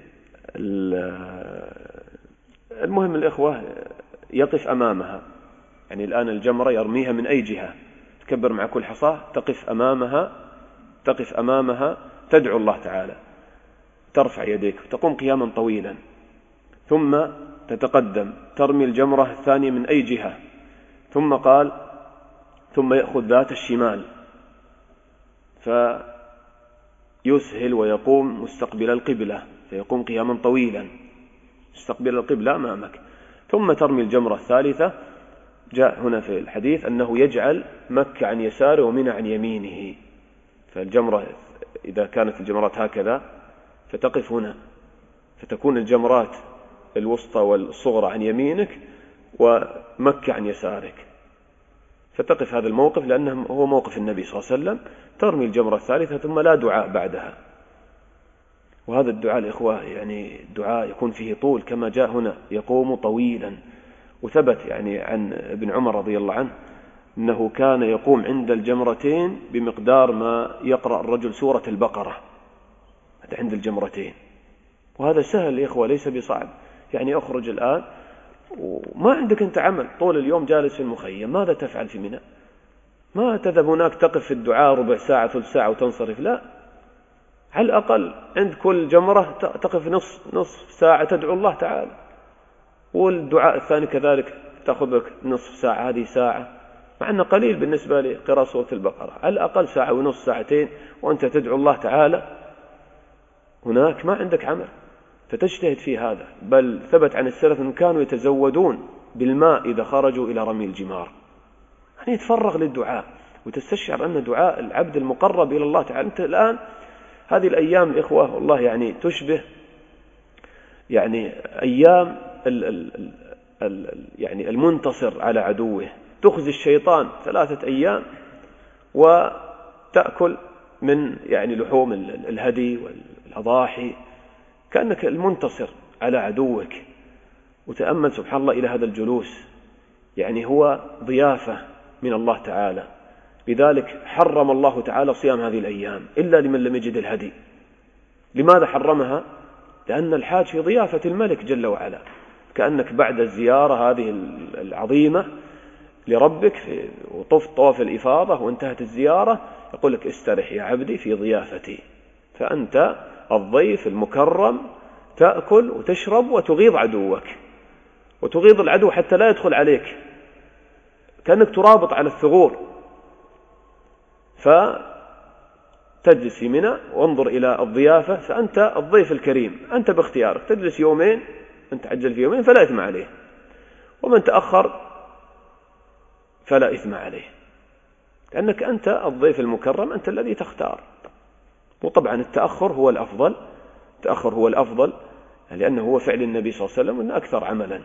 المهم الإخوة يقف أمامها، يعني الآن الجمرة يرميها من أي جهة، تكبر مع كل حصاة، تقف أمامها تدعو الله تعالى، ترفع يديك وتقوم قياما طويلا، ثم تتقدم ترمي الجمرة الثانية من أي جهة، ثم قال: ثم يأخذ ذات الشمال فيسهل ويقوم مستقبل القبلة، فيقوم قياما طويلا مستقبل القبلة أمامك، ثم ترمي الجمرة الثالثة. جاء هنا في الحديث أنه يجعل مكة عن يساره ومنى عن يمينه، فالجمرة إذا كانت الجمرات هكذا فتقف هنا، فتكون الجمرات الوسطى والصغرى عن يمينك ومكة عن يسارك، فتقف هذا الموقف لأنه هو موقف النبي صلى الله عليه وسلم. ترمي الجمرة الثالثة ثم لا دعاء بعدها. وهذا الدعاء الإخوة يعني دعاء يكون فيه طول، كما جاء هنا: يقوم طويلا. وثبت يعني عن ابن عمر رضي الله عنه أنه كان يقوم عند الجمرتين بمقدار ما يقرأ الرجل سورة البقرة، هذا عند الجمرتين. وهذا سهل يا إخوة، ليس بصعب. يعني أخرج الآن وما عندك أنت عمل، طول اليوم جالس في المخيم، ماذا تفعل في منى؟ ما تذهب هناك تقف في الدعاء ربع ساعة ثلث ساعة وتنصرف، لا، على الأقل عند كل جمرة تقف نصف ساعة تدعو الله تعالى، والدعاء الثاني كذلك تأخذ لك نصف ساعة، هذه ساعة، مع أنه قليل بالنسبة لقراءة سورة البقرة، على الأقل ساعة ونصف ساعتين وأنت تدعو الله تعالى. هناك ما عندك عمل فتجتهد في هذا، بل ثبت عن السلف أنهم كانوا يتزودون بالماء إذا خرجوا إلى رمي الجمار، يعني يتفرغ للدعاء وتستشعر أن دعاء العبد المقرب إلى الله تعالى. أنت الآن هذه الأيام الإخوة والله يعني تشبه يعني أيام يعني المنتصر على عدوه، تخزي الشيطان 3 أيام وتأكل من يعني لحوم الهدي والأضاحي كأنك المنتصر على عدوك. وتأمل سبحان الله إلى هذا الجلوس، يعني هو ضيافة من الله تعالى، لذلك حرم الله تعالى صيام هذه الأيام إلا لمن لم يجد الهدي. لماذا حرمها؟ لأن الحاج في ضيافة الملك جل وعلا، كأنك بعد الزيارة هذه العظيمة لربك وطفت طواف الإفاضة وانتهت الزيارة، يقول لك استرح يا عبدي في ضيافتي، فأنت الضيف المكرم، تأكل وتشرب وتغيظ عدوك، وتغيظ العدو حتى لا يدخل عليك، كأنك ترابط على الثغور. فتجلس في منى وانظر إلى الضيافة، فأنت الضيف الكريم، أنت باختيارك تجلس يومين، أنت عجل في يومين فلا إثم عليه، ومن تأخر فلا إثم عليه، لأنك أنت الضيف المكرم، أنت الذي تختار. وطبعا التأخر هو الأفضل، التأخر هو الأفضل لأنه هو فعل النبي صلى الله عليه وسلم، وأنه أكثر عملا.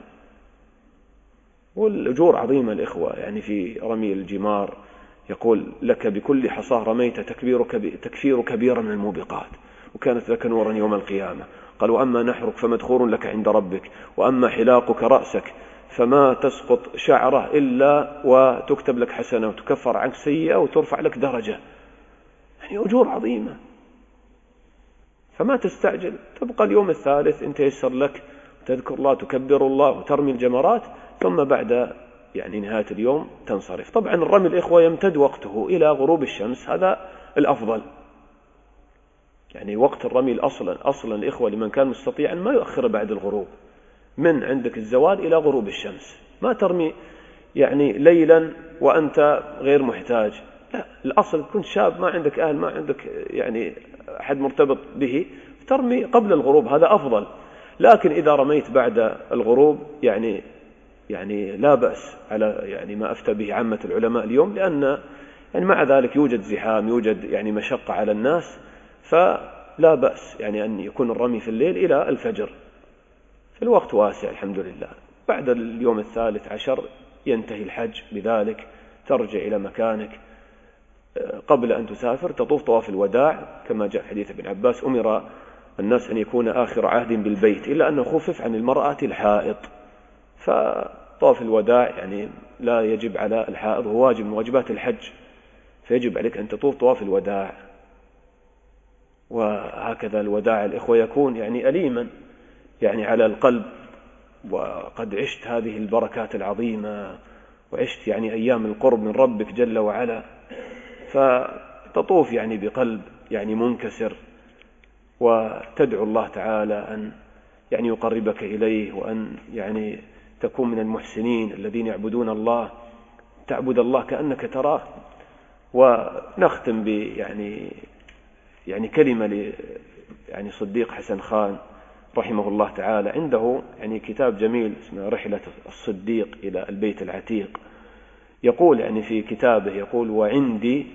والأجور عظيمة الإخوة، يعني في رمي الجمار يقول لك بكل حصاه رميت تكفير كبيرة من الموبقات، وكانت لك نورا يوم القيامة. قال وأما نحرك فمدخور لك عند ربك، وأما حلاقك رأسك فما تسقط شعره إلا وتكتب لك حسنة وتكفر عنك سيئة وترفع لك درجة، يعني أجور عظيمة. فما تستعجل، تبقى اليوم الثالث إن تيسر لك تذكر الله، تكبر الله وترمي الجمرات، ثم بعد يعني نهاية اليوم تنصرف. طبعا الرمي الإخوة يمتد وقته إلى غروب الشمس، هذا الأفضل، يعني وقت الرمي أصلا الإخوة لمن كان مستطيعا ما يؤخر بعد الغروب، من عندك الزوال إلى غروب الشمس، ما ترمي يعني ليلا وأنت غير محتاج، لا، الأصل كنت شاب ما عندك أهل ما عندك يعني أحد مرتبط به، ترمي قبل الغروب، هذا أفضل. لكن إذا رميت بعد الغروب يعني لا بأس على يعني ما أفتى به عامة العلماء اليوم، لأن يعني مع ذلك يوجد زحام، يوجد يعني مشقة على الناس، فلا بأس يعني أن يكون الرمي في الليل إلى الفجر، فالوقت واسع الحمد لله. بعد اليوم 13 ينتهي الحج بذلك، ترجع إلى مكانك. قبل أن تسافر تطوف طواف الوداع كما جاء حديث ابن عباس، أمر الناس أن يكون آخر عهد بالبيت، إلا أنه خفف عن المرأة الحائض، فطواف الوداع يعني لا يجب على الحائض، هو واجب من واجبات الحج، فيجب عليك أن تطوف طواف الوداع. وهكذا الوداع الإخوة يكون يعني أليما يعني على القلب، وقد عشت هذه البركات العظيمة وعشت يعني أيام القرب من ربك جل وعلا، فتطوف يعني بقلب يعني منكسر، وتدعو الله تعالى أن يعني يقربك إليه، وأن يعني تكون من المحسنين الذين يعبدون الله، تعبد الله كأنك تراه. ونختم يعني كلمة يعني صديق حسن خان رحمه الله تعالى، عنده يعني كتاب جميل اسمه رحلة الصديق إلى البيت العتيق. يقول يعني في كتابه، يقول وعندي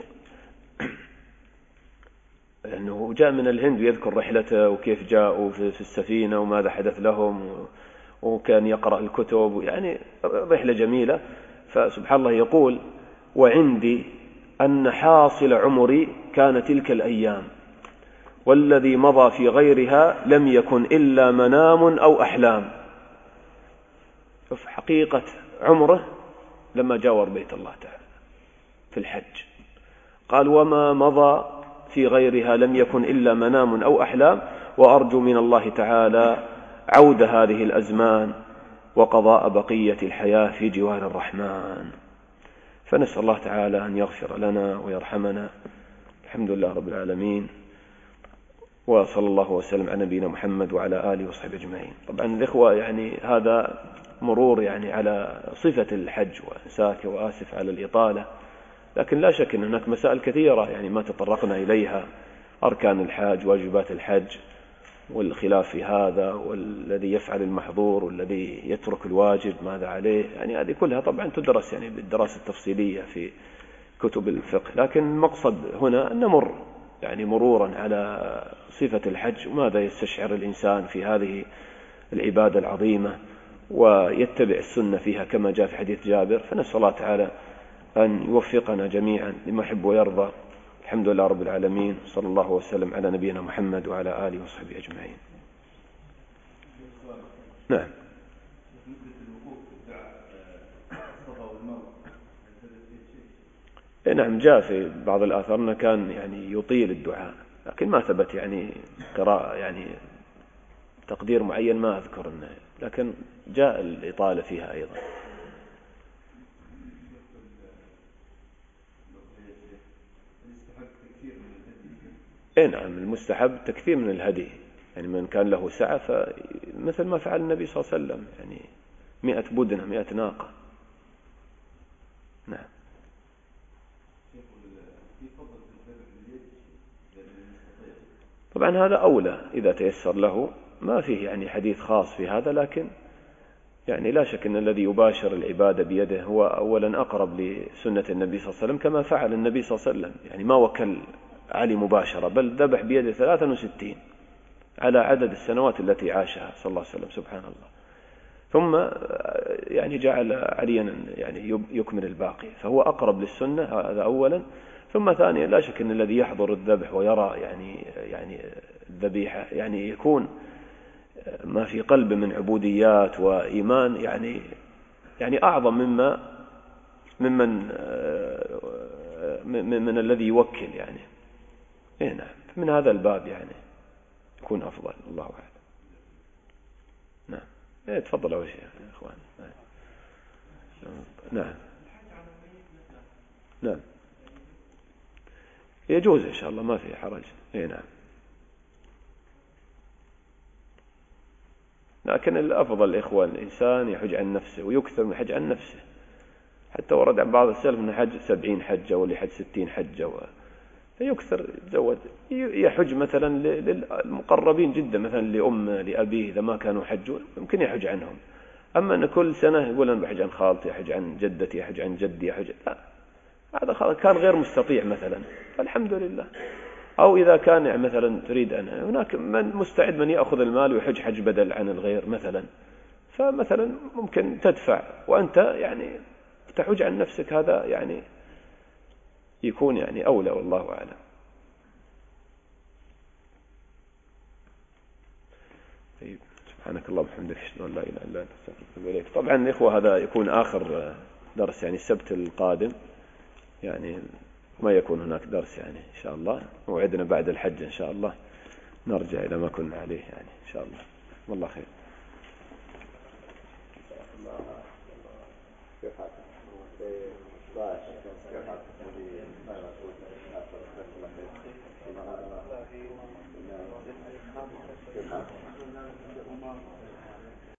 أنه جاء من الهند، يذكر رحلته وكيف جاءوا في السفينة وماذا حدث لهم، وكان يقرأ الكتب، يعني رحلة جميلة. فسبحان الله يقول وعندي أن حاصل عمري كان تلك الأيام، والذي مضى في غيرها لم يكن إلا منام أو أحلام. شوف حقيقة عمره لما جاور بيت الله تعالى في الحج، قال وما مضى في غيرها لم يكن إلا منام أو أحلام، وأرجو من الله تعالى عود هذه الأزمان وقضاء بقية الحياة في جوار الرحمن. فنسأل الله تعالى أن يغفر لنا ويرحمنا. الحمد لله رب العالمين، وصلى الله وسلم على نبينا محمد وعلى آله وصحبه أجمعين. طبعا الإخوة يعني هذا مرور يعني على صفة الحج، وأنساك وآسف على الإطالة، لكن لا شك أن هناك مسائل كثيرة يعني ما تطرقنا إليها، أركان الحج، واجبات الحج، والخلاف في هذا، والذي يفعل المحظور والذي يترك الواجب ماذا عليه، يعني هذه كلها طبعا تدرس يعني بالدراسة التفصيلية في كتب الفقه. لكن المقصد هنا أن نمر يعني مرورا على صفة الحج وماذا يستشعر الإنسان في هذه العبادة العظيمة، ويتبع السنة فيها كما جاء في حديث جابر. فنسأل الله تعالى أن يوفقنا جميعا لما يحب ويرضى. الحمد لله رب العالمين، صلى الله وسلم على نبينا محمد وعلى آله وصحبه أجمعين. نعم. نعم، جاء في بعض الآثار أنه كان يعني يطيل الدعاء، لكن ما ثبت يعني قراءة يعني تقدير معين ما أذكر إنه، لكن جاء الإطالة فيها أيضا. نعم، المستحب تكثير من الهدي، يعني من كان له سعة فمثل ما فعل النبي صلى الله عليه وسلم، يعني 100 بدنة 100 ناقة. نعم. طبعا هذا أولى إذا تيسر له، ما فيه يعني حديث خاص في هذا، لكن يعني لا شك أن الذي يباشر العبادة بيده هو أولا أقرب لسنة النبي صلى الله عليه وسلم، كما فعل النبي صلى الله عليه وسلم، يعني ما وكل علي مباشرة، بل ذبح بيده 63 على عدد السنوات التي عاشها صلى الله عليه وسلم، سبحان الله. ثم يعني جعل عليا يعني يكمل الباقي، فهو أقرب للسنة، هذا أولا. ثم ثانيا لا شك أن الذي يحضر الذبح ويرى يعني الذبيحة يعني يكون ما في قلبه من عبوديات وإيمان يعني أعظم من الذي يوكل يعني. نعم، من هذا الباب يعني يكون أفضل، الله أعلم. نعم. تفضل أول شيء يا إخوان. نعم. نعم، يجوز إن شاء الله، ما في حرج. نعم، لكن الأفضل الإخوان الإنسان يحج عن نفسه ويكثر من الحج عن نفسه، حتى ورد عن بعض السلف من حج 70 حجة واللي حج 60 حجة، فيكثر يتزود، يحج مثلا للمقربين جدا، مثلا لأمه لأبيه إذا ما كانوا حجون يمكن يحج عنهم. أما أن كل سنة يقول أنا بحج عن خالتي، يحج عن جدتي، يحج عن جدي، يحج، لا، هذا كان غير مستطيع مثلا، فالحمد لله. أو إذا كان مثلا تريد أن هناك من مستعد من يأخذ المال ويحج حج بدل عن الغير مثلا، فمثلا ممكن تدفع وأنت يعني تحج عن نفسك، هذا يعني يكون يعني أولى، والله أعلم. طيب، سبحانك اللهم وبحمدك، أشهد أن لا إله إلا أنت، أستغفرك إليك. طبعا الإخوة هذا يكون آخر درس يعني السبت القادم، يعني ما يكون هناك درس يعني إن شاء الله، موعدنا بعد الحج إن شاء الله نرجع إلى ما كنا عليه يعني إن شاء الله. والله خير.